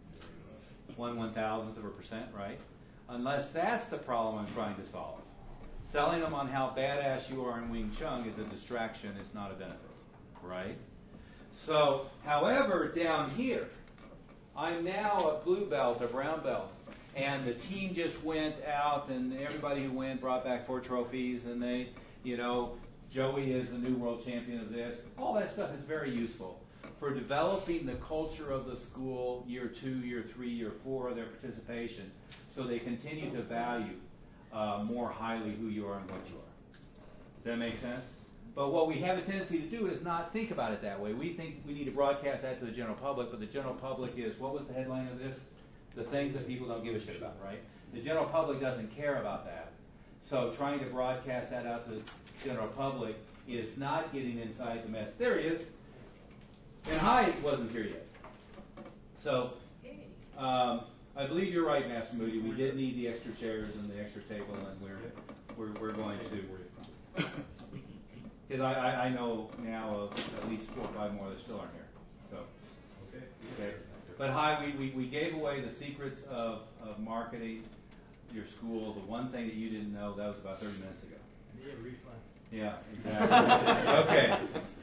One one thousandth of a percent, right? Unless that's the problem I'm trying to solve. Selling them on how badass you are in Wing Chun is a distraction, it's not a benefit, right? So, however, down here, I'm now a blue belt, a brown belt, and the team just went out, and everybody who went brought back four trophies, and they, you know, Joey is the new world champion of this. All that stuff is very useful for developing the culture of the school year two, year three, year four of their participation, so they continue to value uh, more highly who you are and what you are. Does that make sense? But what we have a tendency to do is not think about it that way. We think we need to broadcast that to the general public, but the general public is, what was the headline of this? The things that people don't give a shit about, right? The general public doesn't care about that. So trying to broadcast that out to the general public is not getting inside the mess. There he is. And Hyde wasn't here yet. So um, I believe you're right, Master Moody. We did need the extra chairs and the extra table, and we're we're, we're going to. Because I, I, I know now of at least four or five more that still aren't here. So okay. Okay. But hi, we, we, we gave away the secrets of, of marketing your school. The one thing that you didn't know, that was about thirty minutes ago. Yeah, exactly. Okay.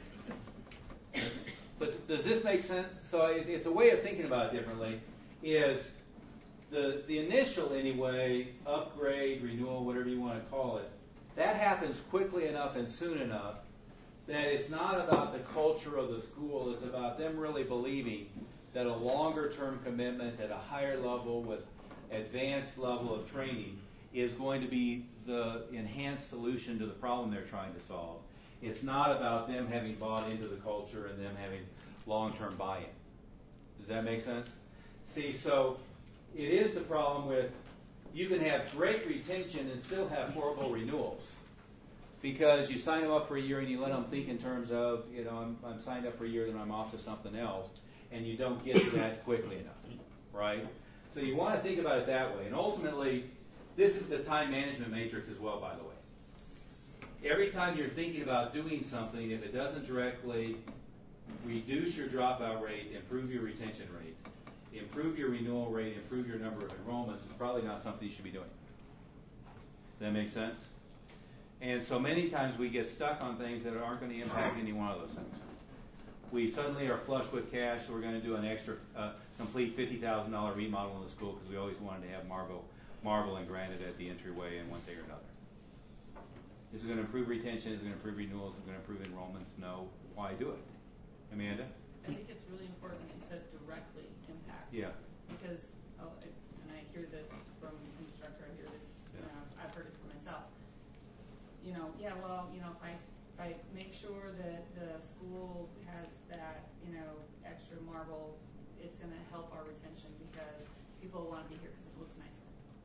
But does this make sense? So it, it's a way of thinking about it differently. Is the the initial anyway upgrade, renewal, whatever you want to call it, that happens quickly enough and soon enough that it's not about the culture of the school. It's about them really believing that a longer-term commitment at a higher level with advanced level of training is going to be the enhanced solution to the problem they're trying to solve. It's not about them having bought into the culture and them having long-term buy-in. Does that make sense? See, so it is the problem with you can have great retention and still have horrible renewals because you sign them up for a year and you let them think in terms of, you know, I'm, I'm signed up for a year, then I'm off to something else, and you don't get to that quickly enough, right? So you want to think about it that way. And ultimately, this is the time management matrix as well, by the way. Every time you're thinking about doing something, if it doesn't directly reduce your dropout rate, improve your retention rate, improve your renewal rate, improve your number of enrollments, it's probably not something you should be doing. Does that make sense? And so many times we get stuck on things that aren't going to impact any one of those things. We suddenly are flush with cash, so we're going to do an extra uh, complete fifty thousand dollars remodel in the school because we always wanted to have marble, marble and granite at the entryway in one thing or another. Is it going to improve retention? Is it going to improve renewals? Is it going to improve enrollments? No. Why do it? Amanda? I think it's really important that you said directly impact. Yeah. Because, oh, I, and I hear this from instructor, I hear this, Yeah. you know, I've heard it for myself. You know, yeah, well, you know, if I, if I make sure that the school has that, you know, extra marble, it's going to help our retention because people want to be here because it looks nicer.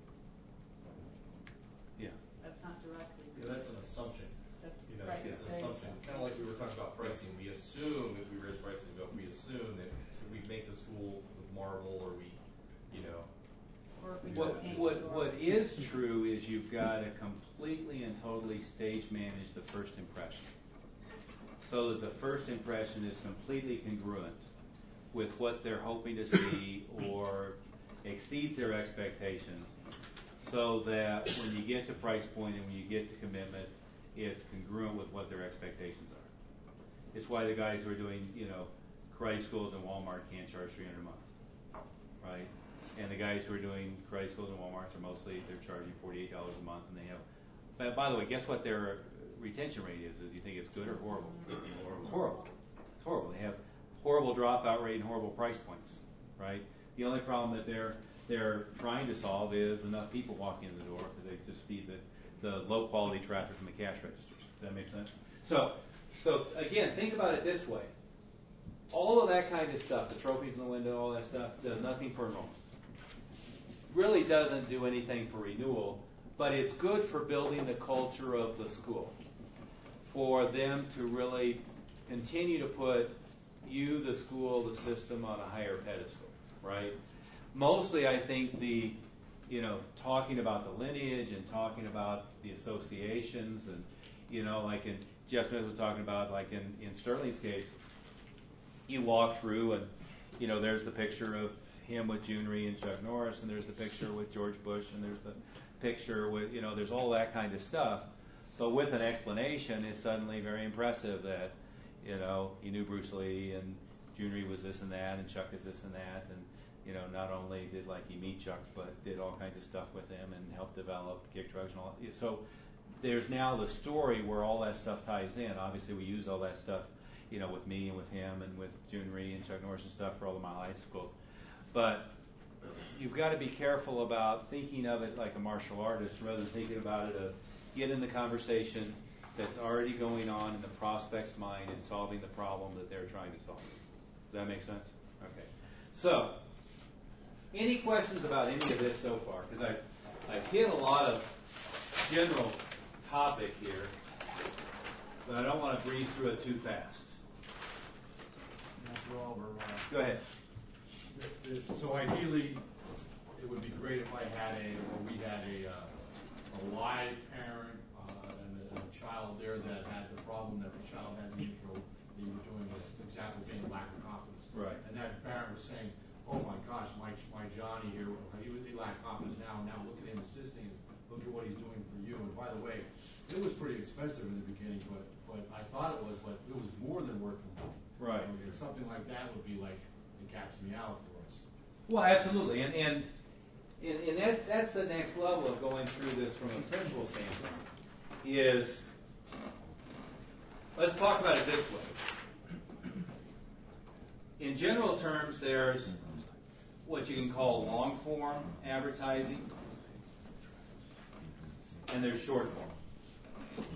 Yeah. That's not directly. Yeah, that's an assumption. That's you know, right. it's an Right. assumption. Kind of like we were talking about pricing. We assume if we raise prices, we assume that if we make the school with marble or we, you know. Or if we What, paint what, or- what is true is you've got to completely and totally stage manage the first impression so that the first impression is completely congruent with what they're hoping to see or exceeds their expectations so that when you get to price point and when you get to commitment, it's congruent with what their expectations are. It's why the guys who are doing, you know, karate schools in Walmart can't charge three hundred dollars a month, right? And the guys who are doing karate schools in Walmart are mostly, they're charging forty-eight dollars a month, and they have, but by the way, guess what their retention rate is? Do you think it's good or horrible? It's horrible. It's horrible. They have horrible dropout rate and horrible price points, right? The only problem that they're they're trying to solve is enough people walking in the door because they just feed the, the low quality traffic from the cash registers. Does that make sense? So, so again, think about it this way. All of that kind of stuff, the trophies in the window, all that stuff, does nothing for enrollments. Really doesn't do anything for renewal, but it's good for building the culture of the school, for them to really continue to put you, the school, the system on a higher pedestal, right? Mostly, I think the, you know, talking about the lineage and talking about the associations and, you know, like in Jeff Smith was talking about, like in, in Sterling's case, you walk through and, you know, there's the picture of him with June Rhee and Chuck Norris, and there's the picture with George Bush, and there's the picture with, you know, there's all that kind of stuff. But with an explanation, it's suddenly very impressive that, you know, he knew Bruce Lee, and June Rhee was this and that, and Chuck is this and that, and, you know, not only did, like, he meet Chuck, but did all kinds of stuff with him and helped develop kick drugs and all that. So there's now the story where all that stuff ties in. Obviously, we use all that stuff, you know, with me and with him and with June Rhee and Chuck Norris and stuff for all the Mile High schools. But you've got to be careful about thinking of it like a martial artist rather than thinking about it of get in the conversation that's already going on in the prospect's mind and solving the problem that they're trying to solve. Does that make sense? Okay. So, any questions about any of this so far? Because I've, I've hit a lot of general topic here, but I don't want to breeze through it too fast. Mister Oliver, uh, Go ahead. th- th- So ideally, it would be great if I had a, or we had a, uh, a live parent uh, and, a, and a child there that had the problem that the child had the intro they were doing, with, for example, being lack of confidence. Right. And that parent was saying, "Oh my gosh, my my Johnny here, he he lacked confidence now. Now look at him assisting. Look at what he's doing for you." And by the way, it was pretty expensive in the beginning, but but I thought it was, but it was more than worth the money. Right. I mean, something like that would be like the catch me out for us. Well, absolutely, and and and, and that, that's the next level of going through this from a principal standpoint. Is let's talk about it this way. In general terms, there's what you can call long form advertising, and there's short form.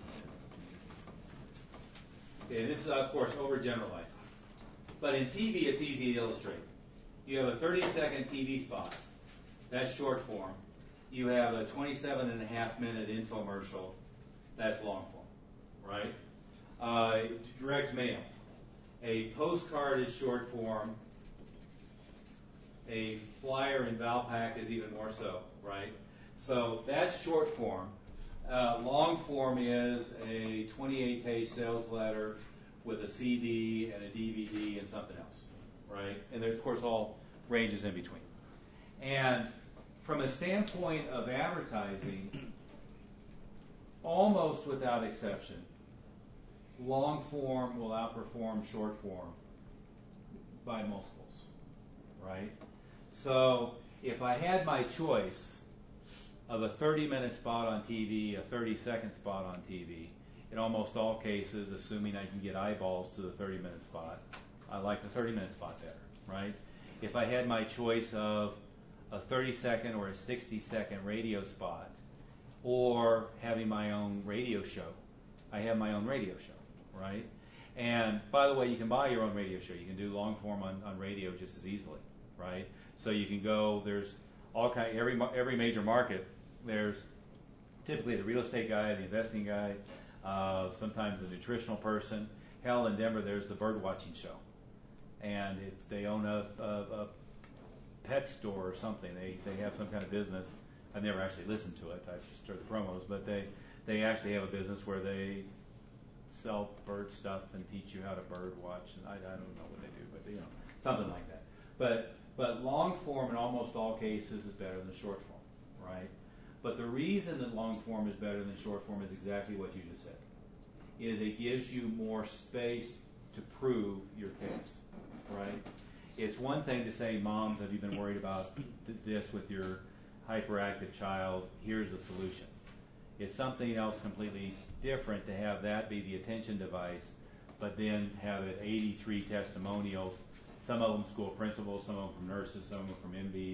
Okay, this is of course overgeneralized, but in T V it's easy to illustrate. You have a thirty second T V spot, that's short form. You have a twenty-seven and a half minute infomercial, that's long form, right? Uh, direct mail. A postcard is short form. A flyer in Valpak is even more so, right? So that's short form. Uh, long form is a twenty-eight page sales letter with a C D and a D V D and something else, right? And there's, of course, all ranges in between. And from a standpoint of advertising, almost without exception, long form will outperform short form by multiples, right? So if I had my choice of a thirty minute spot on T V, a thirty second spot on T V, in almost all cases, assuming I can get eyeballs to the thirty minute spot, I like the thirty minute spot better, right? If I had my choice of a thirty second or a sixty second radio spot, or having my own radio show, I have my own radio show, right? And by the way, you can buy your own radio show. You can do long form on, on radio just as easily, right? So you can go, there's all kind, every every major market, there's typically the real estate guy, the investing guy, uh, sometimes the nutritional person. Hell, in Denver, there's the bird watching show. And it's, they own a, a, a pet store or something. They they have some kind of business. I've never actually listened to it. I've just heard the promos, but they they actually have a business where they sell bird stuff and teach you how to bird watch. And I, I don't know what they do, but you know, something like that. But but long form in almost all cases is better than short form, right? But the reason that long form is better than short form is exactly what you just said. Is it gives you more space to prove your case, right? It's one thing to say, moms, have you been worried about this with your hyperactive child? Here's the solution. It's something else completely different to have that be the attention device, but then have it eighty-three testimonials, some of them school principals, some of them from nurses, some of them from M Ds,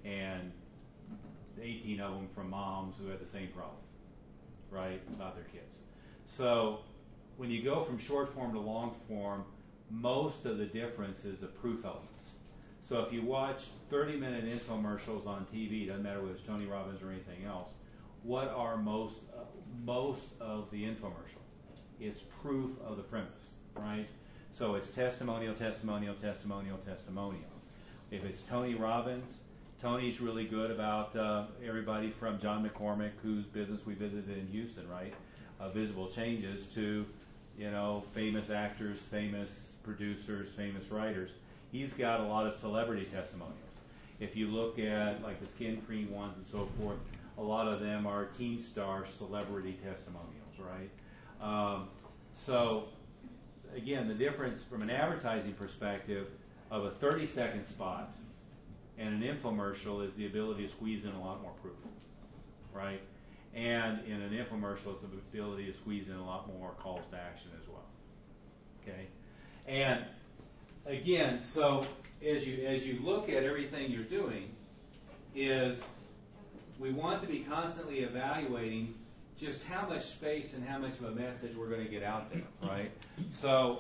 and eighteen of them from moms who had the same problem, right, about their kids. So when you go from short form to long form, most of the difference is the proof elements. So if you watch thirty minute infomercials on T V, doesn't matter whether it's Tony Robbins or anything else, what are most uh, most of the infomercial? It's proof of the premise, right? So it's testimonial, testimonial, testimonial, testimonial. If it's Tony Robbins, Tony's really good about uh, everybody from John McCormick, whose business we visited in Houston, right? Uh, visible Changes, to, you know, famous actors, famous producers, famous writers. He's got a lot of celebrity testimonials. If you look at like the skin cream ones and so forth, a lot of them are teen star celebrity testimonials, right? Um, so again, the difference from an advertising perspective of a thirty second spot and an infomercial is the ability to squeeze in a lot more proof, right? And in an infomercial, it's the ability to squeeze in a lot more calls to action as well. Okay, and again, so as you as you look at everything you're doing, is we want to be constantly evaluating just how much space and how much of a message we're going to get out there, right? So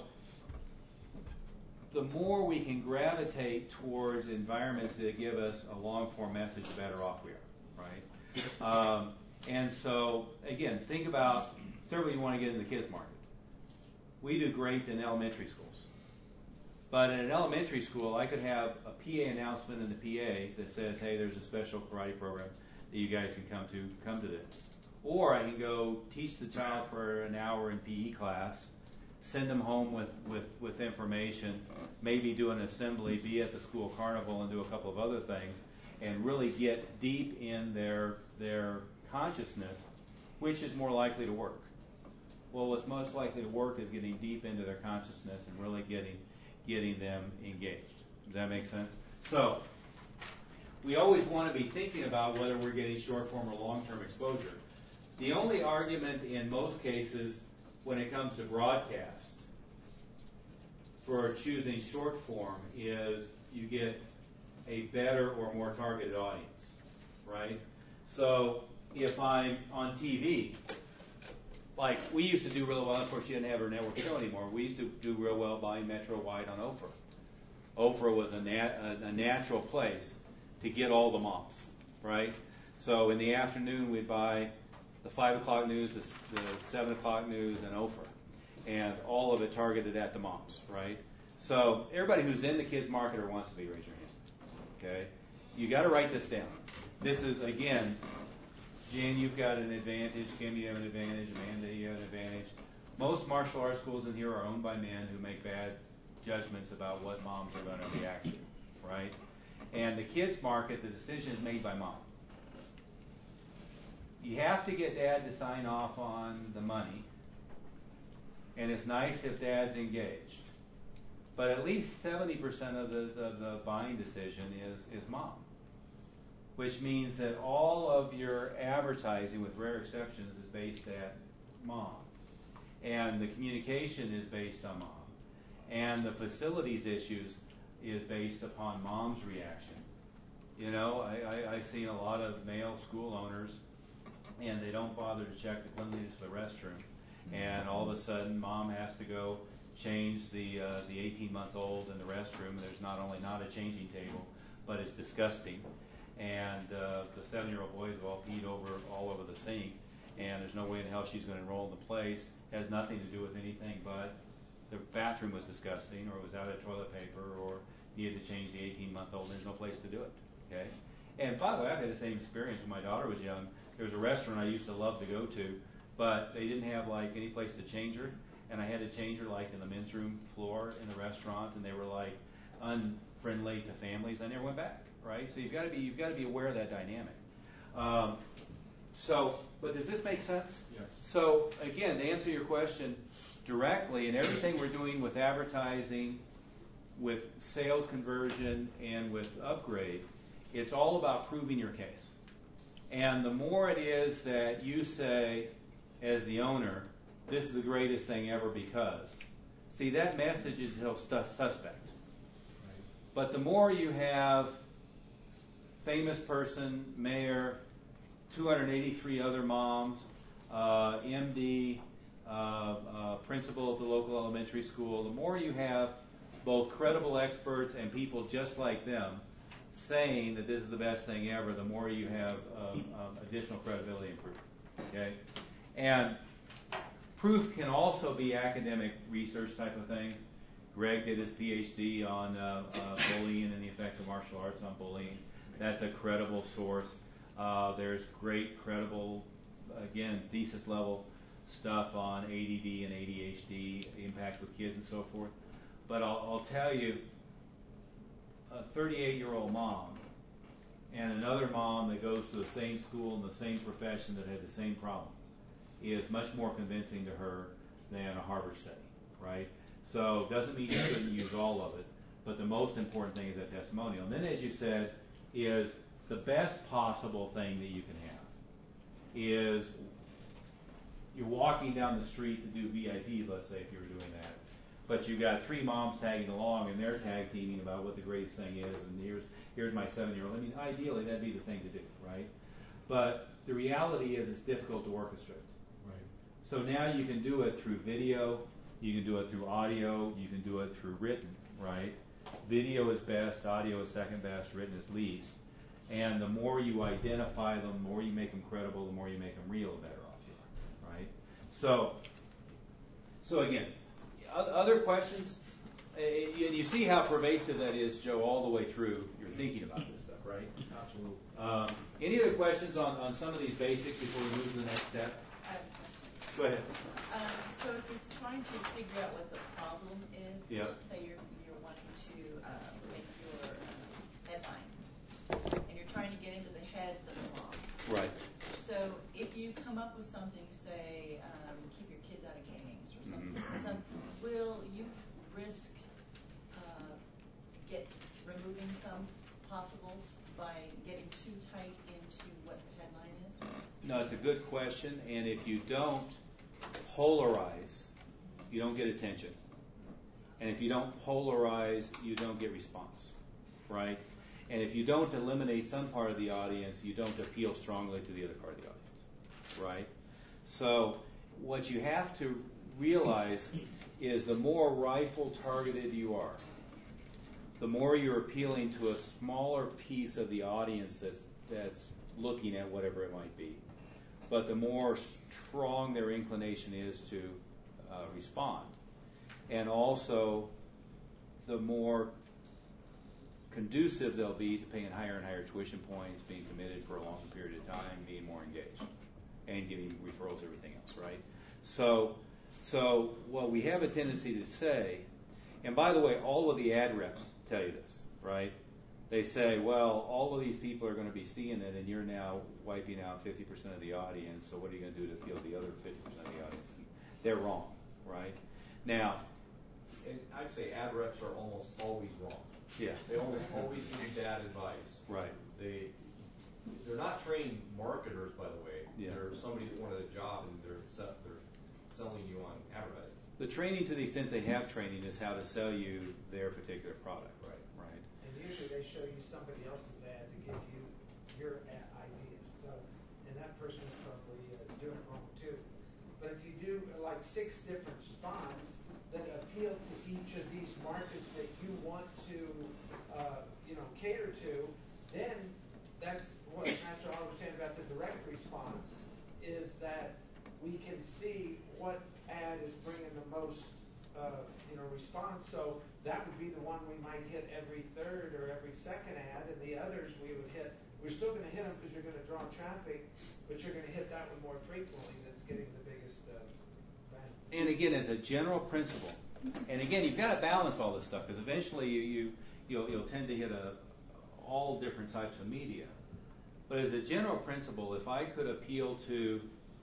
the more we can gravitate towards environments that give us a long-form message, the better off we are, right? Um, and so, again, think about, certainly you want to get in the kids market. We do great in elementary schools. But in an elementary school, I could have a P A announcement in the P A that says, hey, there's a special karate program that you guys can come to, come to this. Or I can go teach the child for an hour in P E class, send them home with, with, with information, maybe do an assembly, be at the school carnival and do a couple of other things, and really get deep in their their consciousness, which is more likely to work. Well, what's most likely to work is getting deep into their consciousness and really getting getting them engaged. Does that make sense? So we always want to be thinking about whether we're getting short form or long-term exposure. The only argument in most cases when it comes to broadcast for choosing short form is you get a better or more targeted audience, right? So if I'm on T V, like we used to do real well, of course she didn't have her network show anymore, we used to do real well buying Metro Wide on Oprah. Oprah was a, nat- a natural place to get all the moms, right? So in the afternoon we'd buy the five o'clock news, the, the seven o'clock news, and Oprah, and all of it targeted at the moms, right? So everybody who's in the kids market or wants to be, raise your hand. Okay, you got to write this down. This is again, Jen, you've got an advantage. Kim, you have an advantage. Amanda, you have an advantage. Most martial arts schools in here are owned by men who make bad judgments about what moms are going to react to, right? And the kids market, the decision is made by mom. You have to get dad to sign off on the money, and it's nice if dad's engaged. But at least seventy percent of the, the, the buying decision is, is mom, which means that all of your advertising, with rare exceptions, is based at mom. And the communication is based on mom. And the facilities issues is based upon mom's reaction. You know, I, I, I've seen a lot of male school owners, and they don't bother to check the cleanliness of the restroom. And all of a sudden, mom has to go change the uh, the eighteen-month-old in the restroom. There's not only not a changing table, but it's disgusting. And uh, the seven-year-old boys have all peed over all over the sink, and there's no way in hell she's going to enroll in the place. It has nothing to do with anything but the bathroom was disgusting, or it was out of toilet paper, or needed to change the eighteen-month-old. There's no place to do it. Okay. And by the way, I've had the same experience when my daughter was young. There was a restaurant I used to love to go to, but they didn't have like any place to change her, and I had to change her like in the men's room floor in the restaurant, and they were like unfriendly to families. I never went back, right? So you've got to be you've got to be aware of that dynamic. Um, so, but does this make sense? Yes. So again, to answer your question directly, and everything we're doing with advertising, with sales conversion, and with upgrade, it's all about proving your case. And the more it is that you say, as the owner, this is the greatest thing ever because, see, that message is still suspect. Right. But the more you have famous person, mayor, two hundred eighty-three other moms, uh, M D, uh, uh, principal at the local elementary school. The more you have both credible experts and people just like them saying that this is the best thing ever, the more you have um, um, additional credibility and proof. Okay, and proof can also be academic research type of things. Greg did his P H D on uh, uh, bullying and the effects of martial arts on bullying. That's a credible source. Uh, there's great, credible, again, thesis level stuff on A D D and A D H D, impact with kids and so forth. But I'll, I'll tell you, a thirty-eight-year-old mom and another mom that goes to the same school and the same profession that had the same problem is much more convincing to her than a Harvard study, right? So it doesn't mean you shouldn't use all of it, but the most important thing is that testimonial. And then, as you said, is the best possible thing that you can have is you're walking down the street to do V I Ps, let's say, if you were doing that, but you got three moms tagging along and they're tag teaming about what the greatest thing is, and here's here's my seven-year-old. I mean, ideally, that'd be the thing to do, right? But the reality is it's difficult to orchestrate. Right. So now you can do it through video, you can do it through audio, you can do it through written, right? Video is best, audio is second best, written is least. And the more you identify them, the more you make them credible, the more you make them real, the better off you are, right? So, so again, other questions? And you see how pervasive that is, Joe, all the way through your thinking about this stuff, right? Absolutely. Um, any other questions on, on some of these basics before we move to the next step? I have a question. Go ahead. Um, so if you're trying to figure out what the problem is, Yeah. let's say you're, you're wanting to uh, make your uh, headline, and you're trying to get into the heads of the moms. Right. So if you come up with something, say, um, keep your kids out of games or something, mm-hmm. some, will you risk uh, get removing some possibles by getting too tight into what the headline is? No, it's a good question, and if you don't polarize, you don't get attention. And if you don't polarize, you don't get response, right? And if you don't eliminate some part of the audience, you don't appeal strongly to the other part of the audience, right? So what you have to realize is the more rifle targeted you are, the more you're appealing to a smaller piece of the audience that's that's looking at whatever it might be. But the more strong their inclination is to uh, respond. And also, the more conducive they'll be to paying higher and higher tuition points, being committed for a long period of time, being more engaged, and getting referrals, everything else, right? So, so what we have a tendency to say, and by the way, all of the ad reps tell you this, right? They say, well, all of these people are going to be seeing it, and you're now wiping out fifty percent of the audience, so what are you going to do to appeal to the other fifty percent of the audience? And they're wrong, right? Now, and I'd say ad reps are almost always wrong. Yeah. They almost always give you bad advice. Right. They, they're not trained marketers, by the way. Yeah. They're somebody that wanted a job, and they're, they're selling you on advertising. The training, to the extent they have training, is how to sell you their particular product. Right. Right. And usually they show you somebody else's ad to give you your ad ideas. So, and that person is probably uh, doing it wrong too. But if you do uh, like six different spots that appeal to each of these markets that you want to, uh, you know, cater to, then that's what Master Oliver was saying about the direct response, is that we can see what ad is bringing the most, uh, you know, response. So that would be the one we might hit every third or every second ad, and the others we would hit. We're still going to hit them because you're going to draw traffic, but you're going to hit that one more frequently. That's getting the biggest uh, bang. And again, as a general principle, and again, you've got to balance all this stuff because eventually you, you you'll, you'll tend to hit a, all different types of media. But as a general principle, if I could appeal to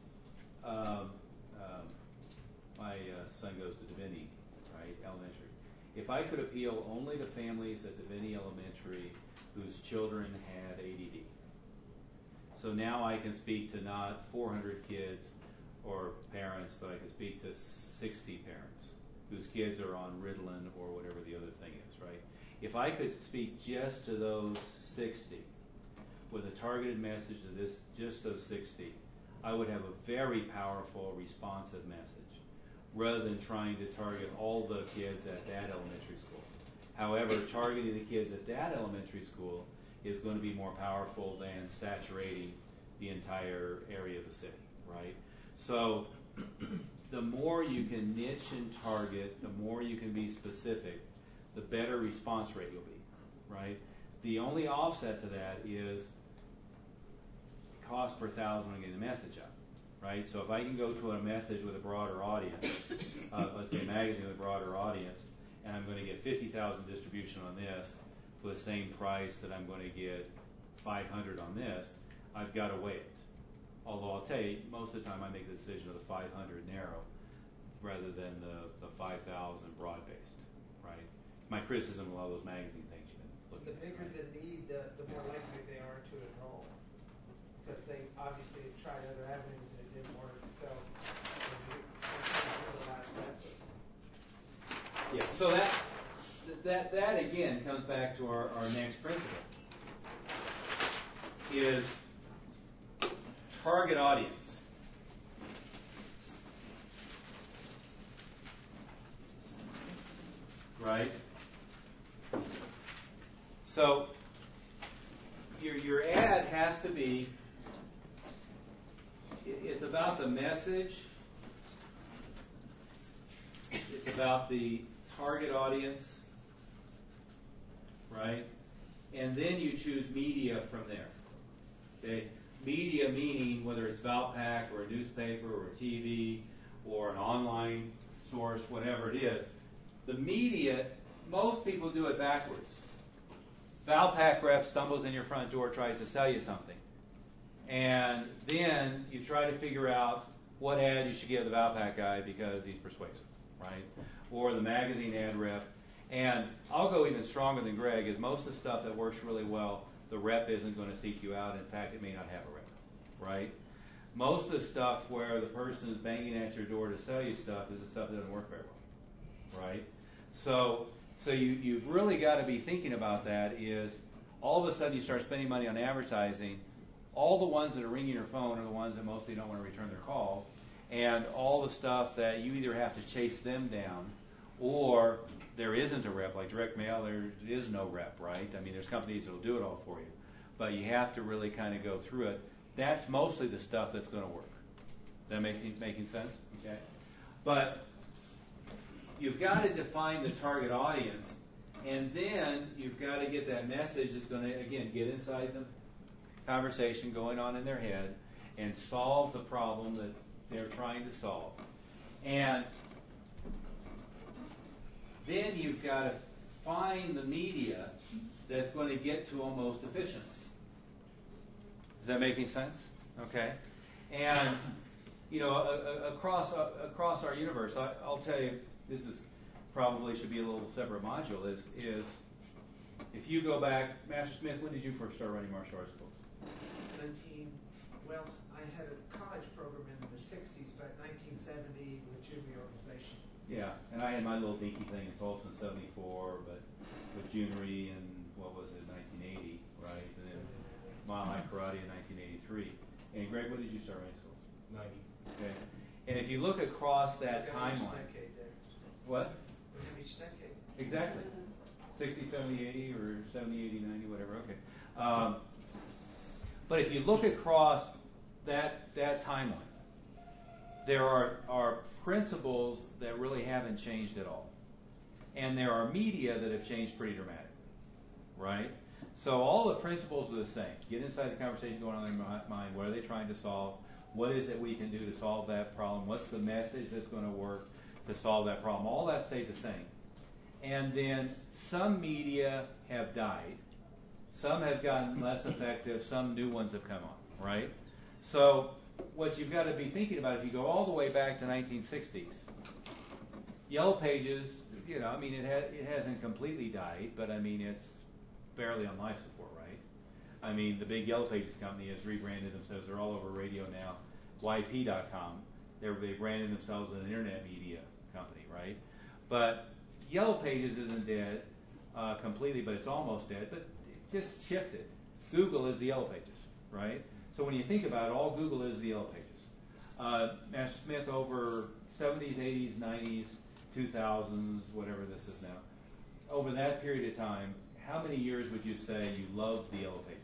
um, um, my uh, son goes to Divinity, right, elementary. If I could appeal only to families at Divinity Elementary whose children had A D D, so now I can speak to not four hundred kids or parents, but I can speak to sixty parents whose kids are on Ritalin or whatever the other thing is, right? If I could speak just to those sixty, with a targeted message to this, just those sixty, I would have a very powerful, responsive message, rather than trying to target all the kids at that elementary school. However, targeting the kids at that elementary school is going to be more powerful than saturating the entire area of the city, right? So the more you can niche and target, the more you can be specific, the better response rate you'll be, right? The only offset to that is cost per thousand when getting the message out, right? So if I can go to a message with a broader audience, uh, let's say a magazine with a broader audience, and I'm going to get fifty thousand distribution on this for the same price that I'm going to get five hundred on this, I've got to weigh it. Although I'll tell you, most of the time I make the decision of the five hundred narrow rather than the, the five thousand broad-based, right? My criticism of all those magazine things you've been looking The at. bigger right? the need, the, the more likely they are to enroll. Because they obviously have tried other avenues and it didn't work, so they do the last step. Yeah, so that, that, that again comes back to our, our next principle, is target audience. Right? So your, your ad has to be, it's about the message, it's about the target audience, right? And then you choose media from there. Okay? Media meaning whether it's Valpak or a newspaper or a T V or an online source, whatever it is. The media, most people do it backwards. Valpak rep stumbles in your front door, tries to sell you something. And then you try to figure out what ad you should give the Valpak guy because he's persuasive, right? Or the magazine ad rep. And I'll go even stronger than Greg, is most of the stuff that works really well, the rep isn't going to seek you out. In fact, it may not have a rep, right? Most of the stuff where the person is banging at your door to sell you stuff is the stuff that doesn't work very well, right? So, so you, you've really got to be thinking about that is all of a sudden you start spending money on advertising. All the ones that are ringing your phone are the ones that mostly don't want to return their calls. And all the stuff that you either have to chase them down or there isn't a rep, like direct mail, there is no rep, right? I mean, there's companies that will do it all for you. But you have to really kind of go through it. That's mostly the stuff that's going to work. That making making sense? Okay. But you've got to define the target audience, and then you've got to get that message that's going to, again, get inside the conversation going on in their head and solve the problem that they're trying to solve. And then you've got to find the media that's going to get to them most efficiently. Is that making sense? Okay. And, you know, a, a, across a, across our universe, I, I'll tell you, this is probably should be a little separate module, is, is if you go back, Master Smith, when did you first start running martial arts schools? Nineteen, well, I had a college program in the sixties, but nineteen seventy with junior organization. Yeah, and I had my little dinky thing in Tulsa in seventy-four, but with Junery in, what was it, nineteen eighty, right? And then Mile High Karate in nineteen eighty-three. And Greg, when did you start running schools? ninety. Okay. And if you look across that Each timeline. decade there. What? We have each decade. Exactly. sixty, seventy, eighty, or seventy, eighty, ninety, whatever. Okay. Um, but if you look across that that timeline, there are, are principles that really haven't changed at all. And there are media that have changed pretty dramatically, right? So all the principles are the same. Get inside the conversation going on in their mind. What are they trying to solve? What is it we can do to solve that problem? What's the message that's going to work to solve that problem? All that stayed the same. And then some media have died. Some have gotten less effective. Some new ones have come on, right? So what you've got to be thinking about, if you go all the way back to nineteen sixties, Yellow Pages, you know, I mean, it, ha- it hasn't completely died, but I mean, it's barely on life support, right? I mean, the big Yellow Pages company has rebranded themselves. They're all over radio now. Y P dot com. They're, they branded themselves as an internet media company, right? But Yellow Pages isn't dead uh, completely, but it's almost dead. But it just shifted. Google is the Yellow Pages, right? So when you think about it, all Google is the Yellow Pages. Uh, Master Smith, over seventies, eighties, nineties, two thousands, whatever this is now, over that period of time, how many years would you say you loved the Yellow Pages?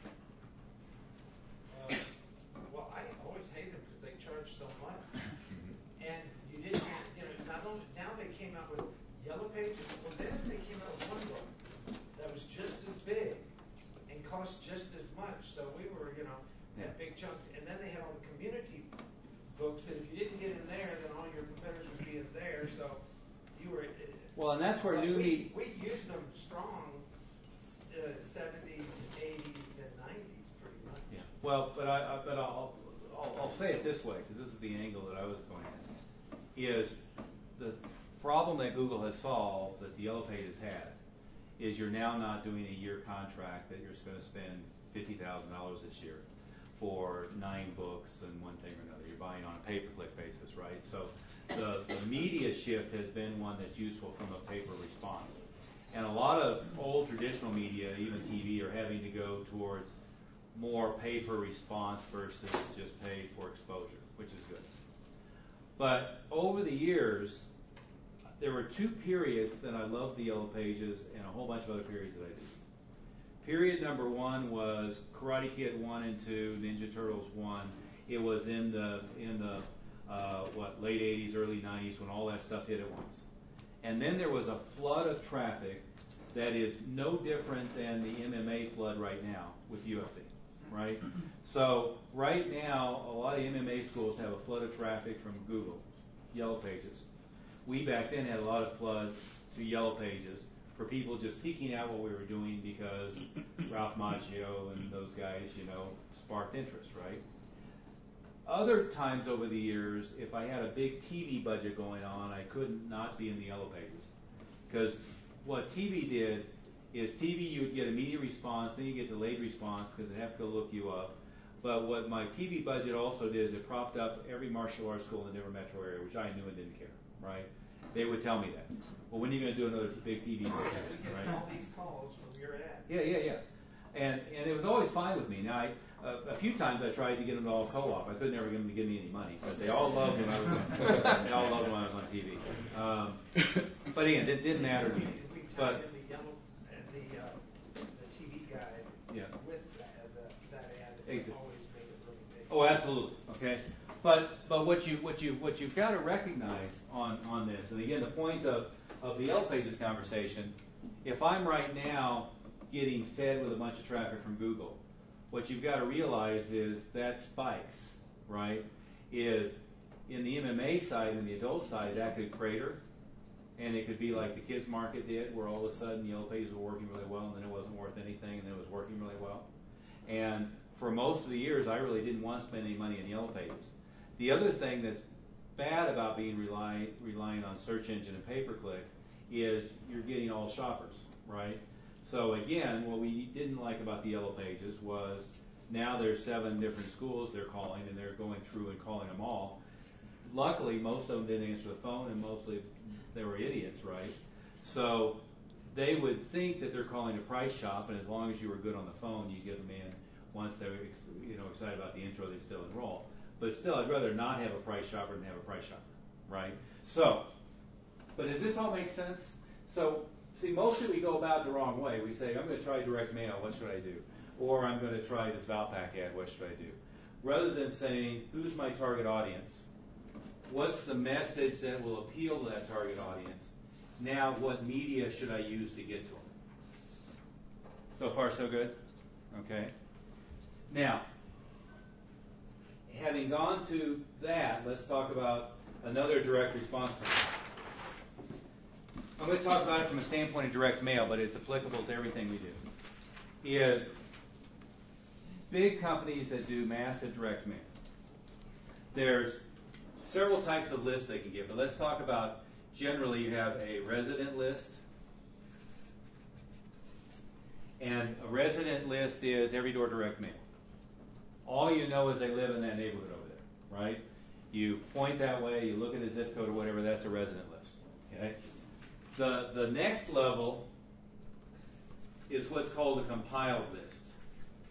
Uh, well, I always hated them because they charge so much. And you didn't have, you know, not only, now they came out with Yellow Pages, well then they came out with one book that was just as big and cost just as much. So we were, you know, had big chunks. And then they had all the community books that if you didn't get in there, then all your competitors would be in there. So you were. Well, and that's where new we, media. we used them strong, uh, seventies, eighties, and nineties pretty much. Yeah. Well, but I, I but I'll, I'll I'll say it this way because this is the angle that I was going at. Is the problem that Google has solved that the Yellow Pages had is you're now not doing a year contract that you're going to spend fifty thousand dollars this year for nine books and one thing or another. You're buying on a pay-per-click basis, right? So the, the media shift has been one that's useful from a paper response. And a lot of old traditional media, even T V, are having to go towards more pay for response versus just pay for exposure, which is good. But over the years, there were two periods that I loved the Yellow Pages and a whole bunch of other periods that I did. Period number one was Karate Kid one and two, Ninja Turtles one. It was in the in the uh, what late eighties, early nineties when all that stuff hit at once. And then there was a flood of traffic that is no different than the M M A flood right now with U F C, right? So right now, a lot of M M A schools have a flood of traffic from Google, Yellow Pages. We back then had a lot of flood to Yellow Pages for people just seeking out what we were doing because Ralph Macchio and those guys, you know, sparked interest, right? Other times over the years, if I had a big T V budget going on, I couldn't not be in the Yellow Pages. Because what T V did is T V, you would get immediate response, then you get delayed response because they have to go look you up. But what my T V budget also did is it propped up every martial arts school in the Denver metro area, which I knew and didn't care, right? They would tell me that. Well, when are you going to do another big T V budget, We get right? all these calls from your ad. Yeah, yeah, yeah. And and it was always fine with me. Now, I, uh, a few times I tried to get them to all co-op. I could never get them to give me any money, but they all loved when I was on. They all loved when I was on T V. Um, but again, it didn't matter to me. We tied But in the yellow and the uh, the T V guide yeah. with that, uh, that ad. It Exactly. always made it really big. Oh, absolutely. Okay, but but what you what you what you've got to recognize on on this, and again, the point of of the Yellow Pages conversation, if I'm right now getting fed with a bunch of traffic from Google, what you've got to realize is that spikes, right? Is in the M M A side and the adult side, that could crater, and it could be like the kids market did, where all of a sudden Yellow Pages were working really well, and then it wasn't worth anything, and then it was working really well. And for most of the years, I really didn't want to spend any money in Yellow Pages. The other thing that's bad about being rely, relying on search engine and pay-per-click is you're getting all shoppers, right? So again, what we didn't like about the Yellow Pages was now there's seven different schools they're calling, and they're going through and calling them all. Luckily, most of them didn't answer the phone, and mostly they were idiots, right? So they would think that they're calling a price shop, and as long as you were good on the phone, you get them in. Once they were, you know, excited about the intro, they still enroll. But still, I'd rather not have a price shopper than have a price shopper, right? So, but does this all make sense? So, see, mostly we go about it the wrong way. We say, I'm going to try direct mail, what should I do? Or I'm going to try this Valpak ad, what should I do? Rather than saying, who's my target audience? What's the message that will appeal to that target audience? Now, what media should I use to get to them? So far, so good? Okay. Now, having gone to that, let's talk about another direct response plan. I'm going to talk about it from a standpoint of direct mail, but it's applicable to everything we do. Is big companies that do massive direct mail. There's several types of lists they can give, but let's talk about generally you have a resident list. And a resident list is every door direct mail. All you know is they live in that neighborhood over there, right? You point that way, you look at a zip code or whatever, that's a resident list. Okay? The the next level is what's called a compiled list.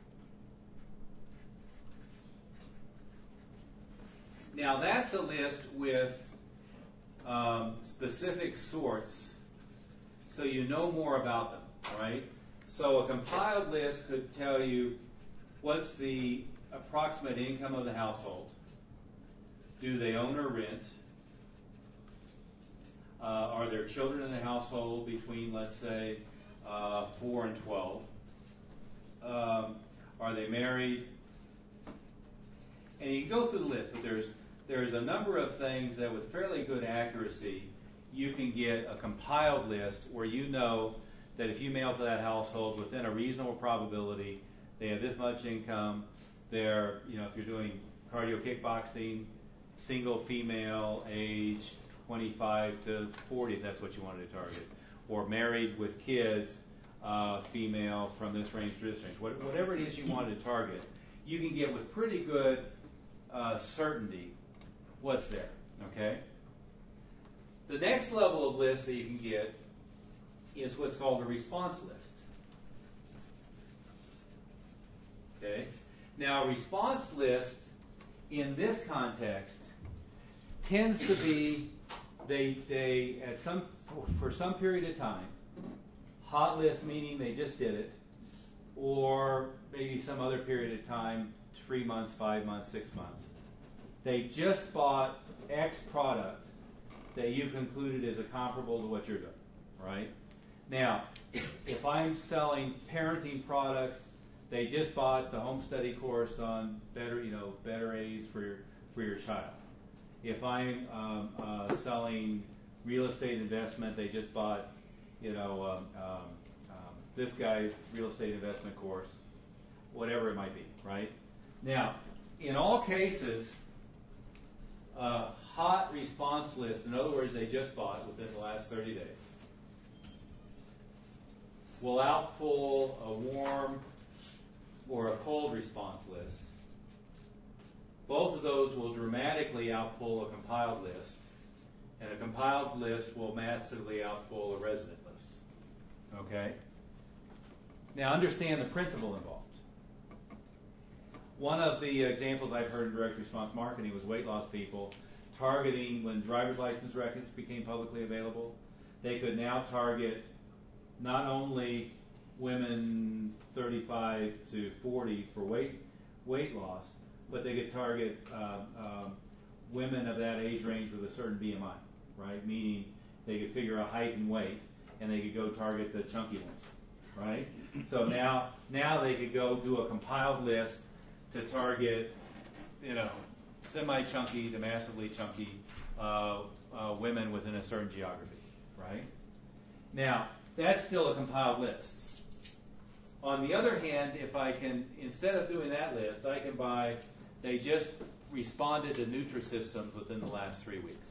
Now that's a list with um, specific sorts, so you know more about them, right? So a compiled list could tell you what's the approximate income of the household. Do they own or rent? Uh, are there children in the household between, let's say, uh, four and twelve? Um, are they married? And you can go through the list, but there's there's a number of things that with fairly good accuracy you can get a compiled list where you know that if you mail to that household within a reasonable probability, they have this much income. They're, you know, if you're doing cardio kickboxing, single female, age twenty-five to forty, if that's what you wanted to target, or married with kids, uh, female from this range to this range. What, whatever it is you wanted to target, you can get with pretty good uh, certainty what's there. Okay. The next level of list that you can get is what's called a response list. Okay. Now, a response list in this context tends to be they they at some for, for some period of time, hot list meaning they just did it, or maybe some other period of time, three months, five months, six months. They just bought X product that you concluded is a comparable to what you're doing, right? Now, if I'm selling parenting products, they just bought the home study course on better, you know, better A's for your for your child. If I'm um, uh, selling real estate investment, they just bought, you know, um, um, um, this guy's real estate investment course, whatever it might be, right? Now, in all cases, uh, hot response list, in other words, they just bought within the last thirty days, will outpull a warm or a cold response list. Both of those will dramatically outpull a compiled list, and a compiled list will massively outpull a resident list. Okay? Now understand the principle involved. One of the examples I've heard in direct response marketing was weight loss people targeting, when driver's license records became publicly available, they could now target not only women thirty-five to forty for weight weight loss, but they could target um, um, women of that age range with a certain B M I, right? Meaning they could figure out height and weight, and they could go target the chunky ones, right? So now, now they could go do a compiled list to target, you know, semi-chunky to massively chunky uh, uh, women within a certain geography, right? Now, that's still a compiled list. On the other hand, if I can, instead of doing that list, I can buy, they just responded to Nutrisystems within the last three weeks.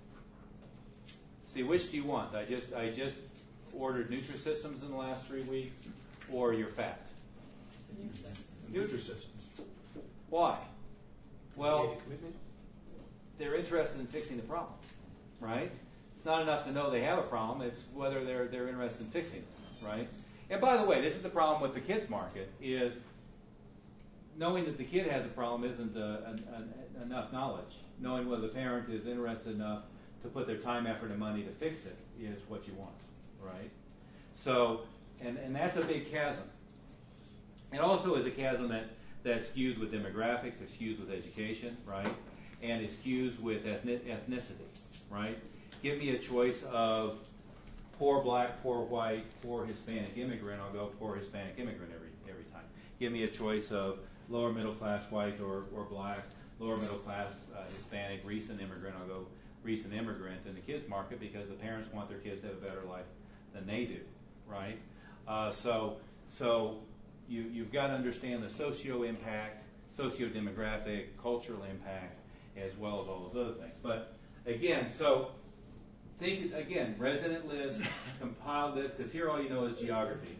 See, which do you want? I just I just ordered Nutrisystems in the last three weeks, or you're fat? Nutrisystems. Why? Well, they're interested in fixing the problem, right? It's not enough to know they have a problem. It's whether they're they're interested in fixing it, right? And by the way, this is the problem with the kids market, is knowing that the kid has a problem isn't uh, an, an, enough knowledge. Knowing whether the parent is interested enough to put their time, effort, and money to fix it is what you want, right? So, and, and that's a big chasm. It also is a chasm that, that skews with demographics, it skews with education, right? And it skews with ethnic, ethnicity, right? Give me a choice of poor black, poor white, poor Hispanic immigrant, I'll go poor Hispanic immigrant every every time. Give me a choice of lower middle class white or, or black, lower middle class uh, Hispanic, recent immigrant, I'll go recent immigrant in the kids market because the parents want their kids to have a better life than they do, right? Uh, so so you, you've got to understand the socio impact, socio-demographic, cultural impact, as well as all those other things. But again, so think, again, resident list, compiled list, because here all you know is geography.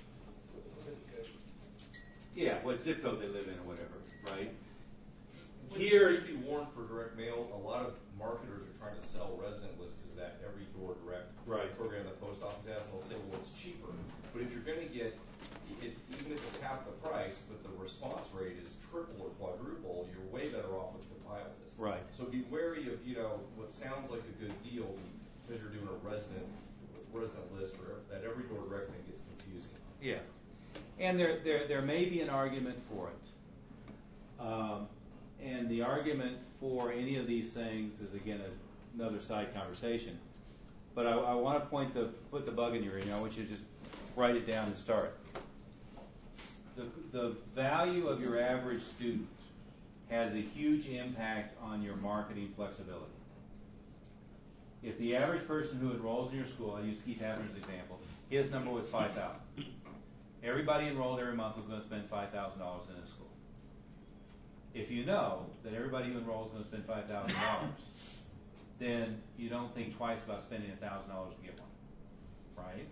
Yeah, what zip code they live in or whatever, right? Here, to be warned for direct mail, a lot of marketers are trying to sell resident lists because that every door direct right. program the post office has, and they'll say, well, it's cheaper. But if you're going to get, it, even if it's half the price, but the response rate is triple or quadruple, you're way better off with compiled list. Right. So be wary of, you know, what sounds like a good deal because you're doing a resident resident list or that every door direct thing gets confusing. Yeah. And there, there, there may be an argument for it. Um, and the argument for any of these things is, again, a, another side conversation. But I, I want to point the, put the bug in your ear. I want you to just write it down and start. The, the value of your average student has a huge impact on your marketing flexibility. If the average person who enrolls in your school, I use Keith Haffner as an example, his number was five thousand. Everybody enrolled every month was going to spend five thousand dollars in his school. If you know that everybody who enrolls is going to spend five thousand dollars, then you don't think twice about spending one thousand dollars to get one, right?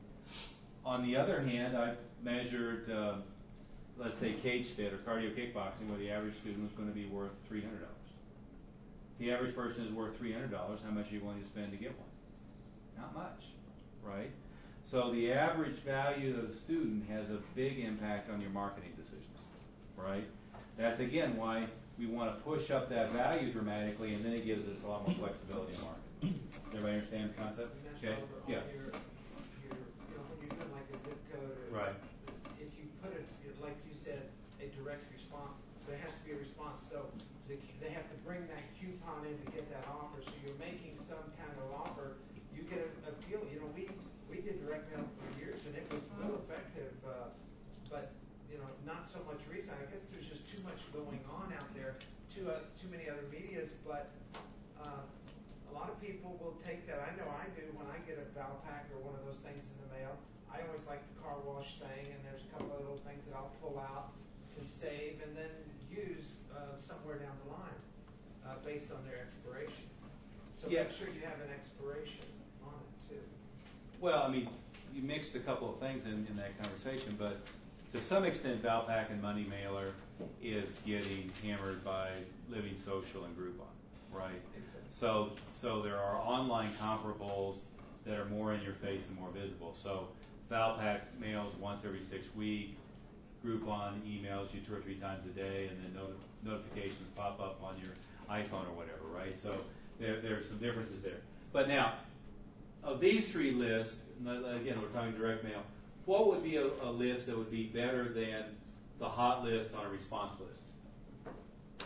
On the other hand, I measured, uh, let's say, cage fit or cardio kickboxing, where the average student was going to be worth three hundred dollars. If the average person is worth three hundred dollars, how much are you willing to spend to get one? Not much, right? So the average value of the student has a big impact on your marketing decisions, right? That's, again, why we want to push up that value dramatically, and then it gives us a lot more flexibility in marketing. Everybody understand the concept? And that's Okay. over Yeah. on your, your, you know, when you're doing like a zip code or. Right. If you put it, like you said, a direct response, there has to be a response. So the, they have to bring that coupon in to get that offer. So you're making some kind of offer. You get a, a feel, you know, we, we did direct mail for years and it was real effective, uh, but, you know, not so much recent. I guess there's just too much going on out there, too, uh, too many other medias, but, uh, a lot of people will take that. I know I do when I get a Valpak or one of those things in the mail. I always like the car wash thing, and there's a couple of little things that I'll pull out and save and then use uh, somewhere down the line uh, based on their expiration. So Yeah. make sure you have an expiration on it too. Well, I mean, you mixed a couple of things in, in that conversation, but to some extent, Valpak and Money Mailer is getting hammered by Living Social and Groupon, right? So, so there are online comparables that are more in your face and more visible. So, Valpak mails once every six weeks. Groupon emails you two or three times a day, and then not- notifications pop up on your iPhone or whatever, right? So, there, there are some differences there. But now, of these three lists, again, we're talking direct mail, what would be a, a list that would be better than the hot list on a response list?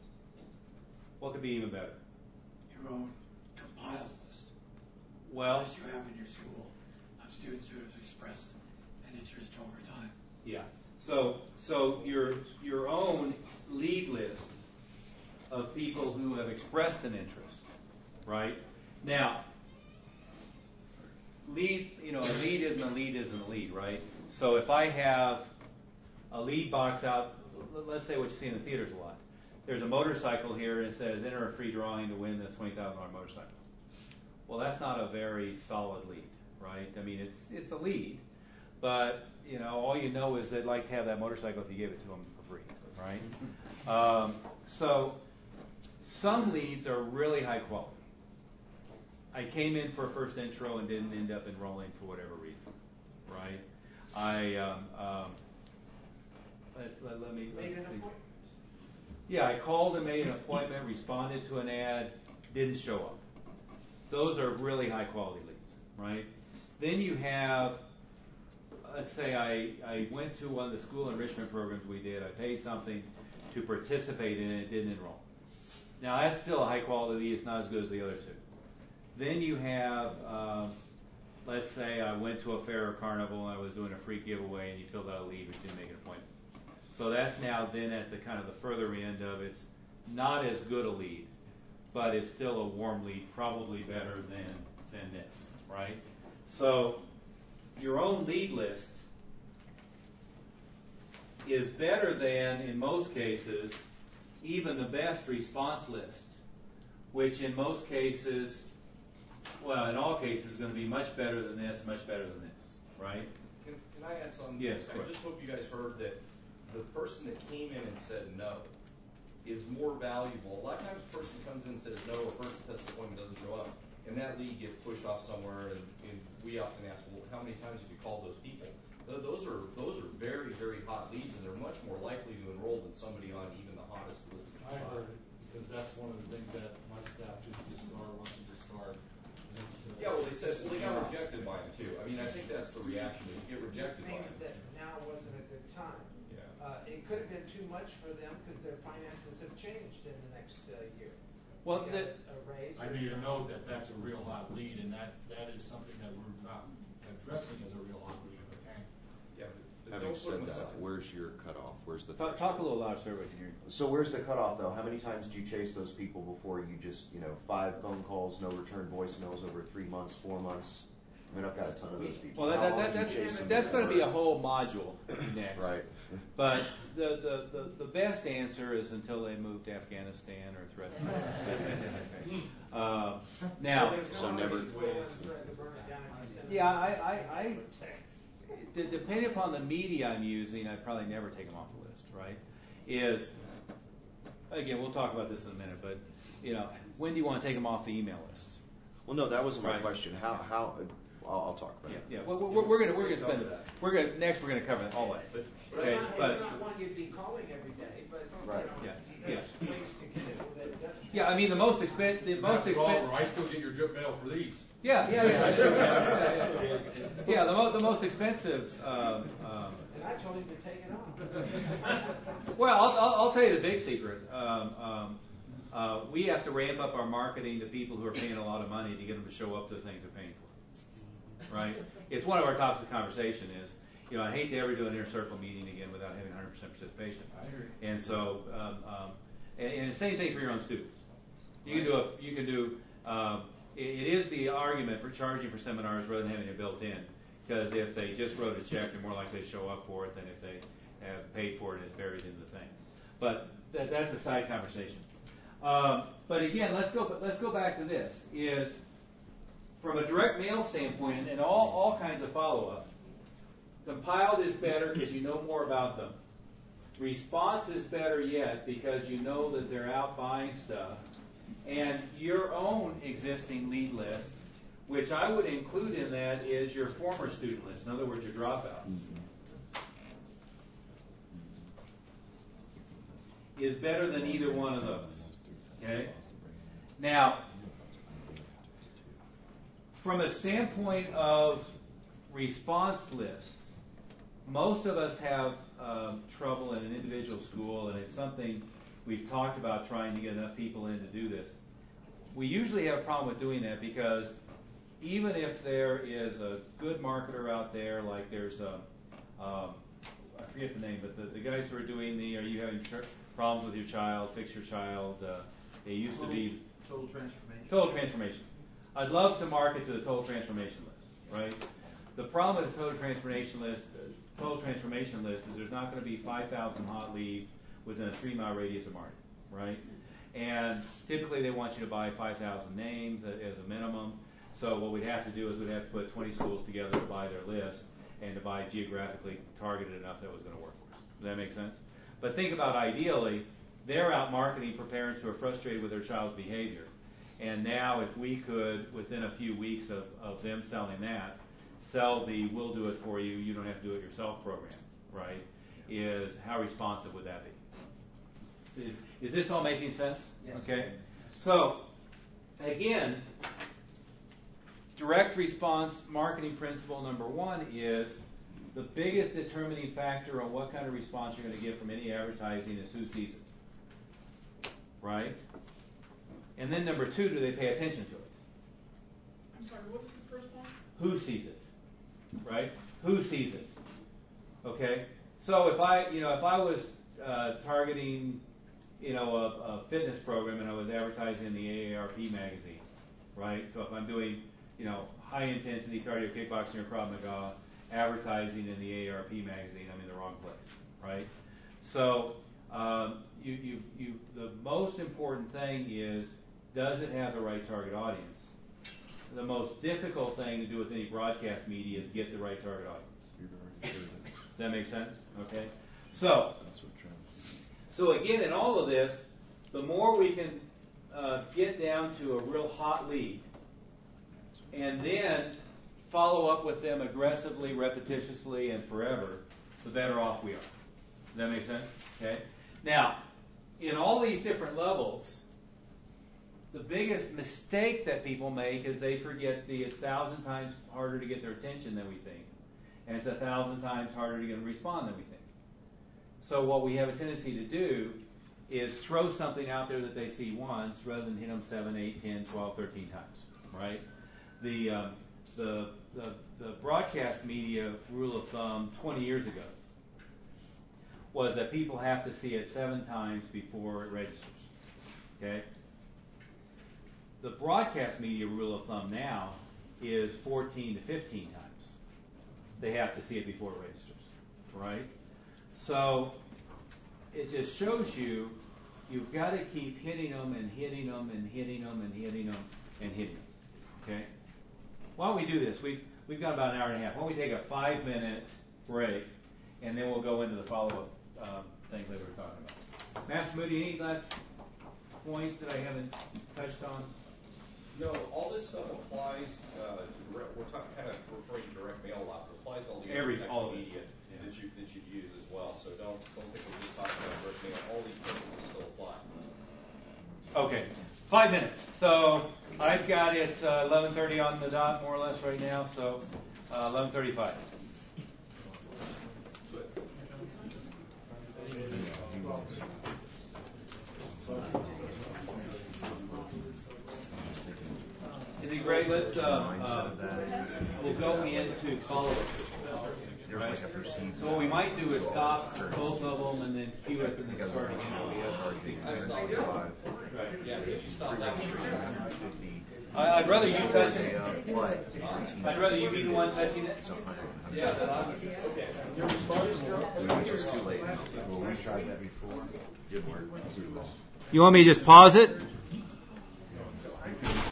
What could be even better? Your own compiled list. Well, as you have in your school of students who have expressed an interest over time. Yeah. So, so your your own lead list of people who have expressed an interest, right? Now, lead, you know, a lead isn't a lead isn't a lead, right? So if I have a lead box out, let's say what you see in the theaters a lot. There's a motorcycle here and it says enter a free drawing to win this twenty thousand dollars motorcycle. Well, that's not a very solid lead, right? I mean, it's it's a lead, but you know, all you know is they'd like to have that motorcycle if you give it to them for free, right? um, so some leads are really high quality. I came in for a first intro and didn't end up enrolling for whatever reason, right? I um, um, let, let, let me. Made an let's see. appointment. Yeah, I called and made an appointment, responded to an ad, didn't show up. Those are really high quality leads, right? Then you have, let's say I, I went to one of the school enrichment programs we did. I paid something to participate in it, didn't enroll. Now that's still a high quality lead. It's not as good as the other two. Then you have, um, let's say I went to a fair or carnival and I was doing a free giveaway and you filled out a lead but didn't make an appointment. So that's now then at the kind of the further end of it's not as good a lead, but it's still a warm lead, probably better than than this, right? So your own lead list is better than, in most cases, even the best response list, which in most cases, well, in all cases, is going to be much better than this, much better than this, right? Can, can I add something? Yes, I just hope you guys heard that the person that came in and said no is more valuable. A lot of times a person comes in and says no, a person sets the appointment doesn't show up, and that lead gets pushed off somewhere, and, and we often ask, well, how many times have you called those people? Those are those are very, very hot leads, and they're much more likely to enroll than somebody on even the hottest list of I uh, heard it, because that's one of the things that my staff didn't discard, wants to discard. And it's, uh, Yeah, well, they said, well, they got Yeah. rejected by him too. I mean, I think that's the reaction, they get rejected by Means him. that now wasn't a good time. Yeah. Uh, it could have been too much for them because their finances have changed in the next uh, year. Well, They the- got a raise. I need to note that that's a real hot lead, and that, that is something that we're not addressing as a real hot lead, okay? Yeah, but, but Having don't put said them that, aside. where's your cutoff? Where's the Talk, threshold? talk a little louder so everybody can hear you. So where's the cutoff though? How many times do you chase those people before you just, you know, five phone calls, no return voicemails over three months, four months? I mean, I've got a ton of those people. Well, How that, long that, do you that's, chase them that's going to be a before- whole module next. Right. But the, the, the, the best answer is until they move to Afghanistan or threaten us. uh, now, So never. yeah, I, I, I d- depending upon the media I'm using, I'd probably never take them off the list, right? Is, again, we'll talk about this in a minute, but, you know, when do you want to take them off the email list? Well, no, that wasn't my Right. question. How, how, I'll, I'll talk about Yeah, it. yeah. Well, we're, we're gonna we're gonna spend it. We're gonna next. We're gonna cover it all that. Okay, It's not, but it's not one you'd be calling every day, but Right. you know, Yeah, there's ways to get it that doesn't. yeah. I mean, the most expen the most After all, expensive. I still get your drip mail for these. Yeah, yeah, yeah. I still get it. Yeah, the most the most expensive. Um, um, And I told him to take it off. well, I'll, I'll, I'll tell you the big secret. Um, um, uh, we have to ramp up our marketing to people who are paying a lot of money to get them to show up to the things they're paying for. Right? It's one of our topics of conversation. Is you know I hate to ever do an inner circle meeting again without having one hundred percent participation. I agree. And so, um, um, and, and the same thing for your own students. You can do a, you can do. Um, it, it is the argument for charging for seminars rather than having it built in, because if they just wrote a check, they're more likely to show up for it than if they have paid for it and it's buried in the thing. But that, that's a side conversation. Um, but again, let's go. Let's go back to this. Is from a direct mail standpoint, and all all kinds of follow up. Compiled is better because you know more about them. Response is better yet because you know that they're out buying stuff. And your own existing lead list, which I would include in that, is your former student list. In other words, your dropouts. Is better than either one of those. Okay? Now, from a standpoint of response lists, most of us have um, trouble in an individual school, and it's something we've talked about trying to get enough people in to do this. We usually have a problem with doing that because even if there is a good marketer out there, like there's a, um, I forget the name, but the, the guys who are doing the, are you having tr- problems with your child, fix your child, uh, they used to be Total transformation. Total transformation. I'd love to market to the total transformation list, right? The problem with the total transformation list, uh, total transformation list is there's not going to be five thousand hot leads within a three mile radius of market, right? And typically they want you to buy five thousand names as a minimum. So what we'd have to do is we'd have to put twenty schools together to buy their list and to buy geographically targeted enough that was going to work for us. Does that make sense? But think about ideally, they're out marketing for parents who are frustrated with their child's behavior. And now if we could, within a few weeks of, of them selling that, sell the we'll do it for you, you don't have to do it yourself program, right? Is how responsive would that be? Is, is this all making sense? Yes. Okay. So, again, direct response marketing principle number one is the biggest determining factor on what kind of response you're going to get from any advertising is who sees it. Right? And then number two, do they pay attention to it? I'm sorry, what was the first one? Who sees it? Right? Who sees it? Okay? So if I, you know, if I was uh, targeting, you know, a, a fitness program and I was advertising in the A A R P magazine, right? So if I'm doing, you know, high intensity cardio kickboxing or Krav Maga, advertising in the A A R P magazine, I'm in the wrong place, right? So um, you, you, you, the most important thing is, does it have the right target audience? The most difficult thing to do with any broadcast media is get the right target audience. Does that make sense? Okay. So, so again, in all of this, the more we can uh, get down to a real hot lead, and then follow up with them aggressively, repetitiously, and forever, the better off we are. Does that make sense? Okay. Now, in all these different levels, the biggest mistake that people make is they forget the it's a thousand times harder to get their attention than we think, and it's a thousand times harder to get them to respond than we think. So what we have a tendency to do is throw something out there that they see once rather than hit them seven, eight, ten, twelve, thirteen times, right? The, um, the, the, the broadcast media rule of thumb twenty years ago was that people have to see it seven times before it registers, okay? The broadcast media rule of thumb now is fourteen to fifteen times. They have to see it before it registers, right? So it just shows you you've got to keep hitting them and hitting them and hitting them and hitting them and hitting them, okay? Why don't we do this? We've, we've got about an hour and a half. Why don't we take a five-minute break, and then we'll go into the follow-up um, things that we were talking about. Master Moody, any last points that I haven't touched on? No, all this stuff applies uh, to direct, we're talking kind of referring to direct mail a lot, but applies to all the Every, other all text of it. media Yeah. that you that you use as well. So don't don't think we're just talking about direct mail. All these principles still apply. Okay, five minutes. So I've got it's uh, eleven thirty on the dot, more or less, right now. So uh, eleven thirty-five. Andy Gray, let's uh, uh, we'll go into follow-up. Right. So what we might do is stop both of them and then cue us and then start again. Right. Yeah. If you stop that. I- I'd rather you touch it. I'd rather you be the one touching it. Yeah. Then I'm okay. Which was too late. Well, we tried that before. Didn't work. You want me to just pause it?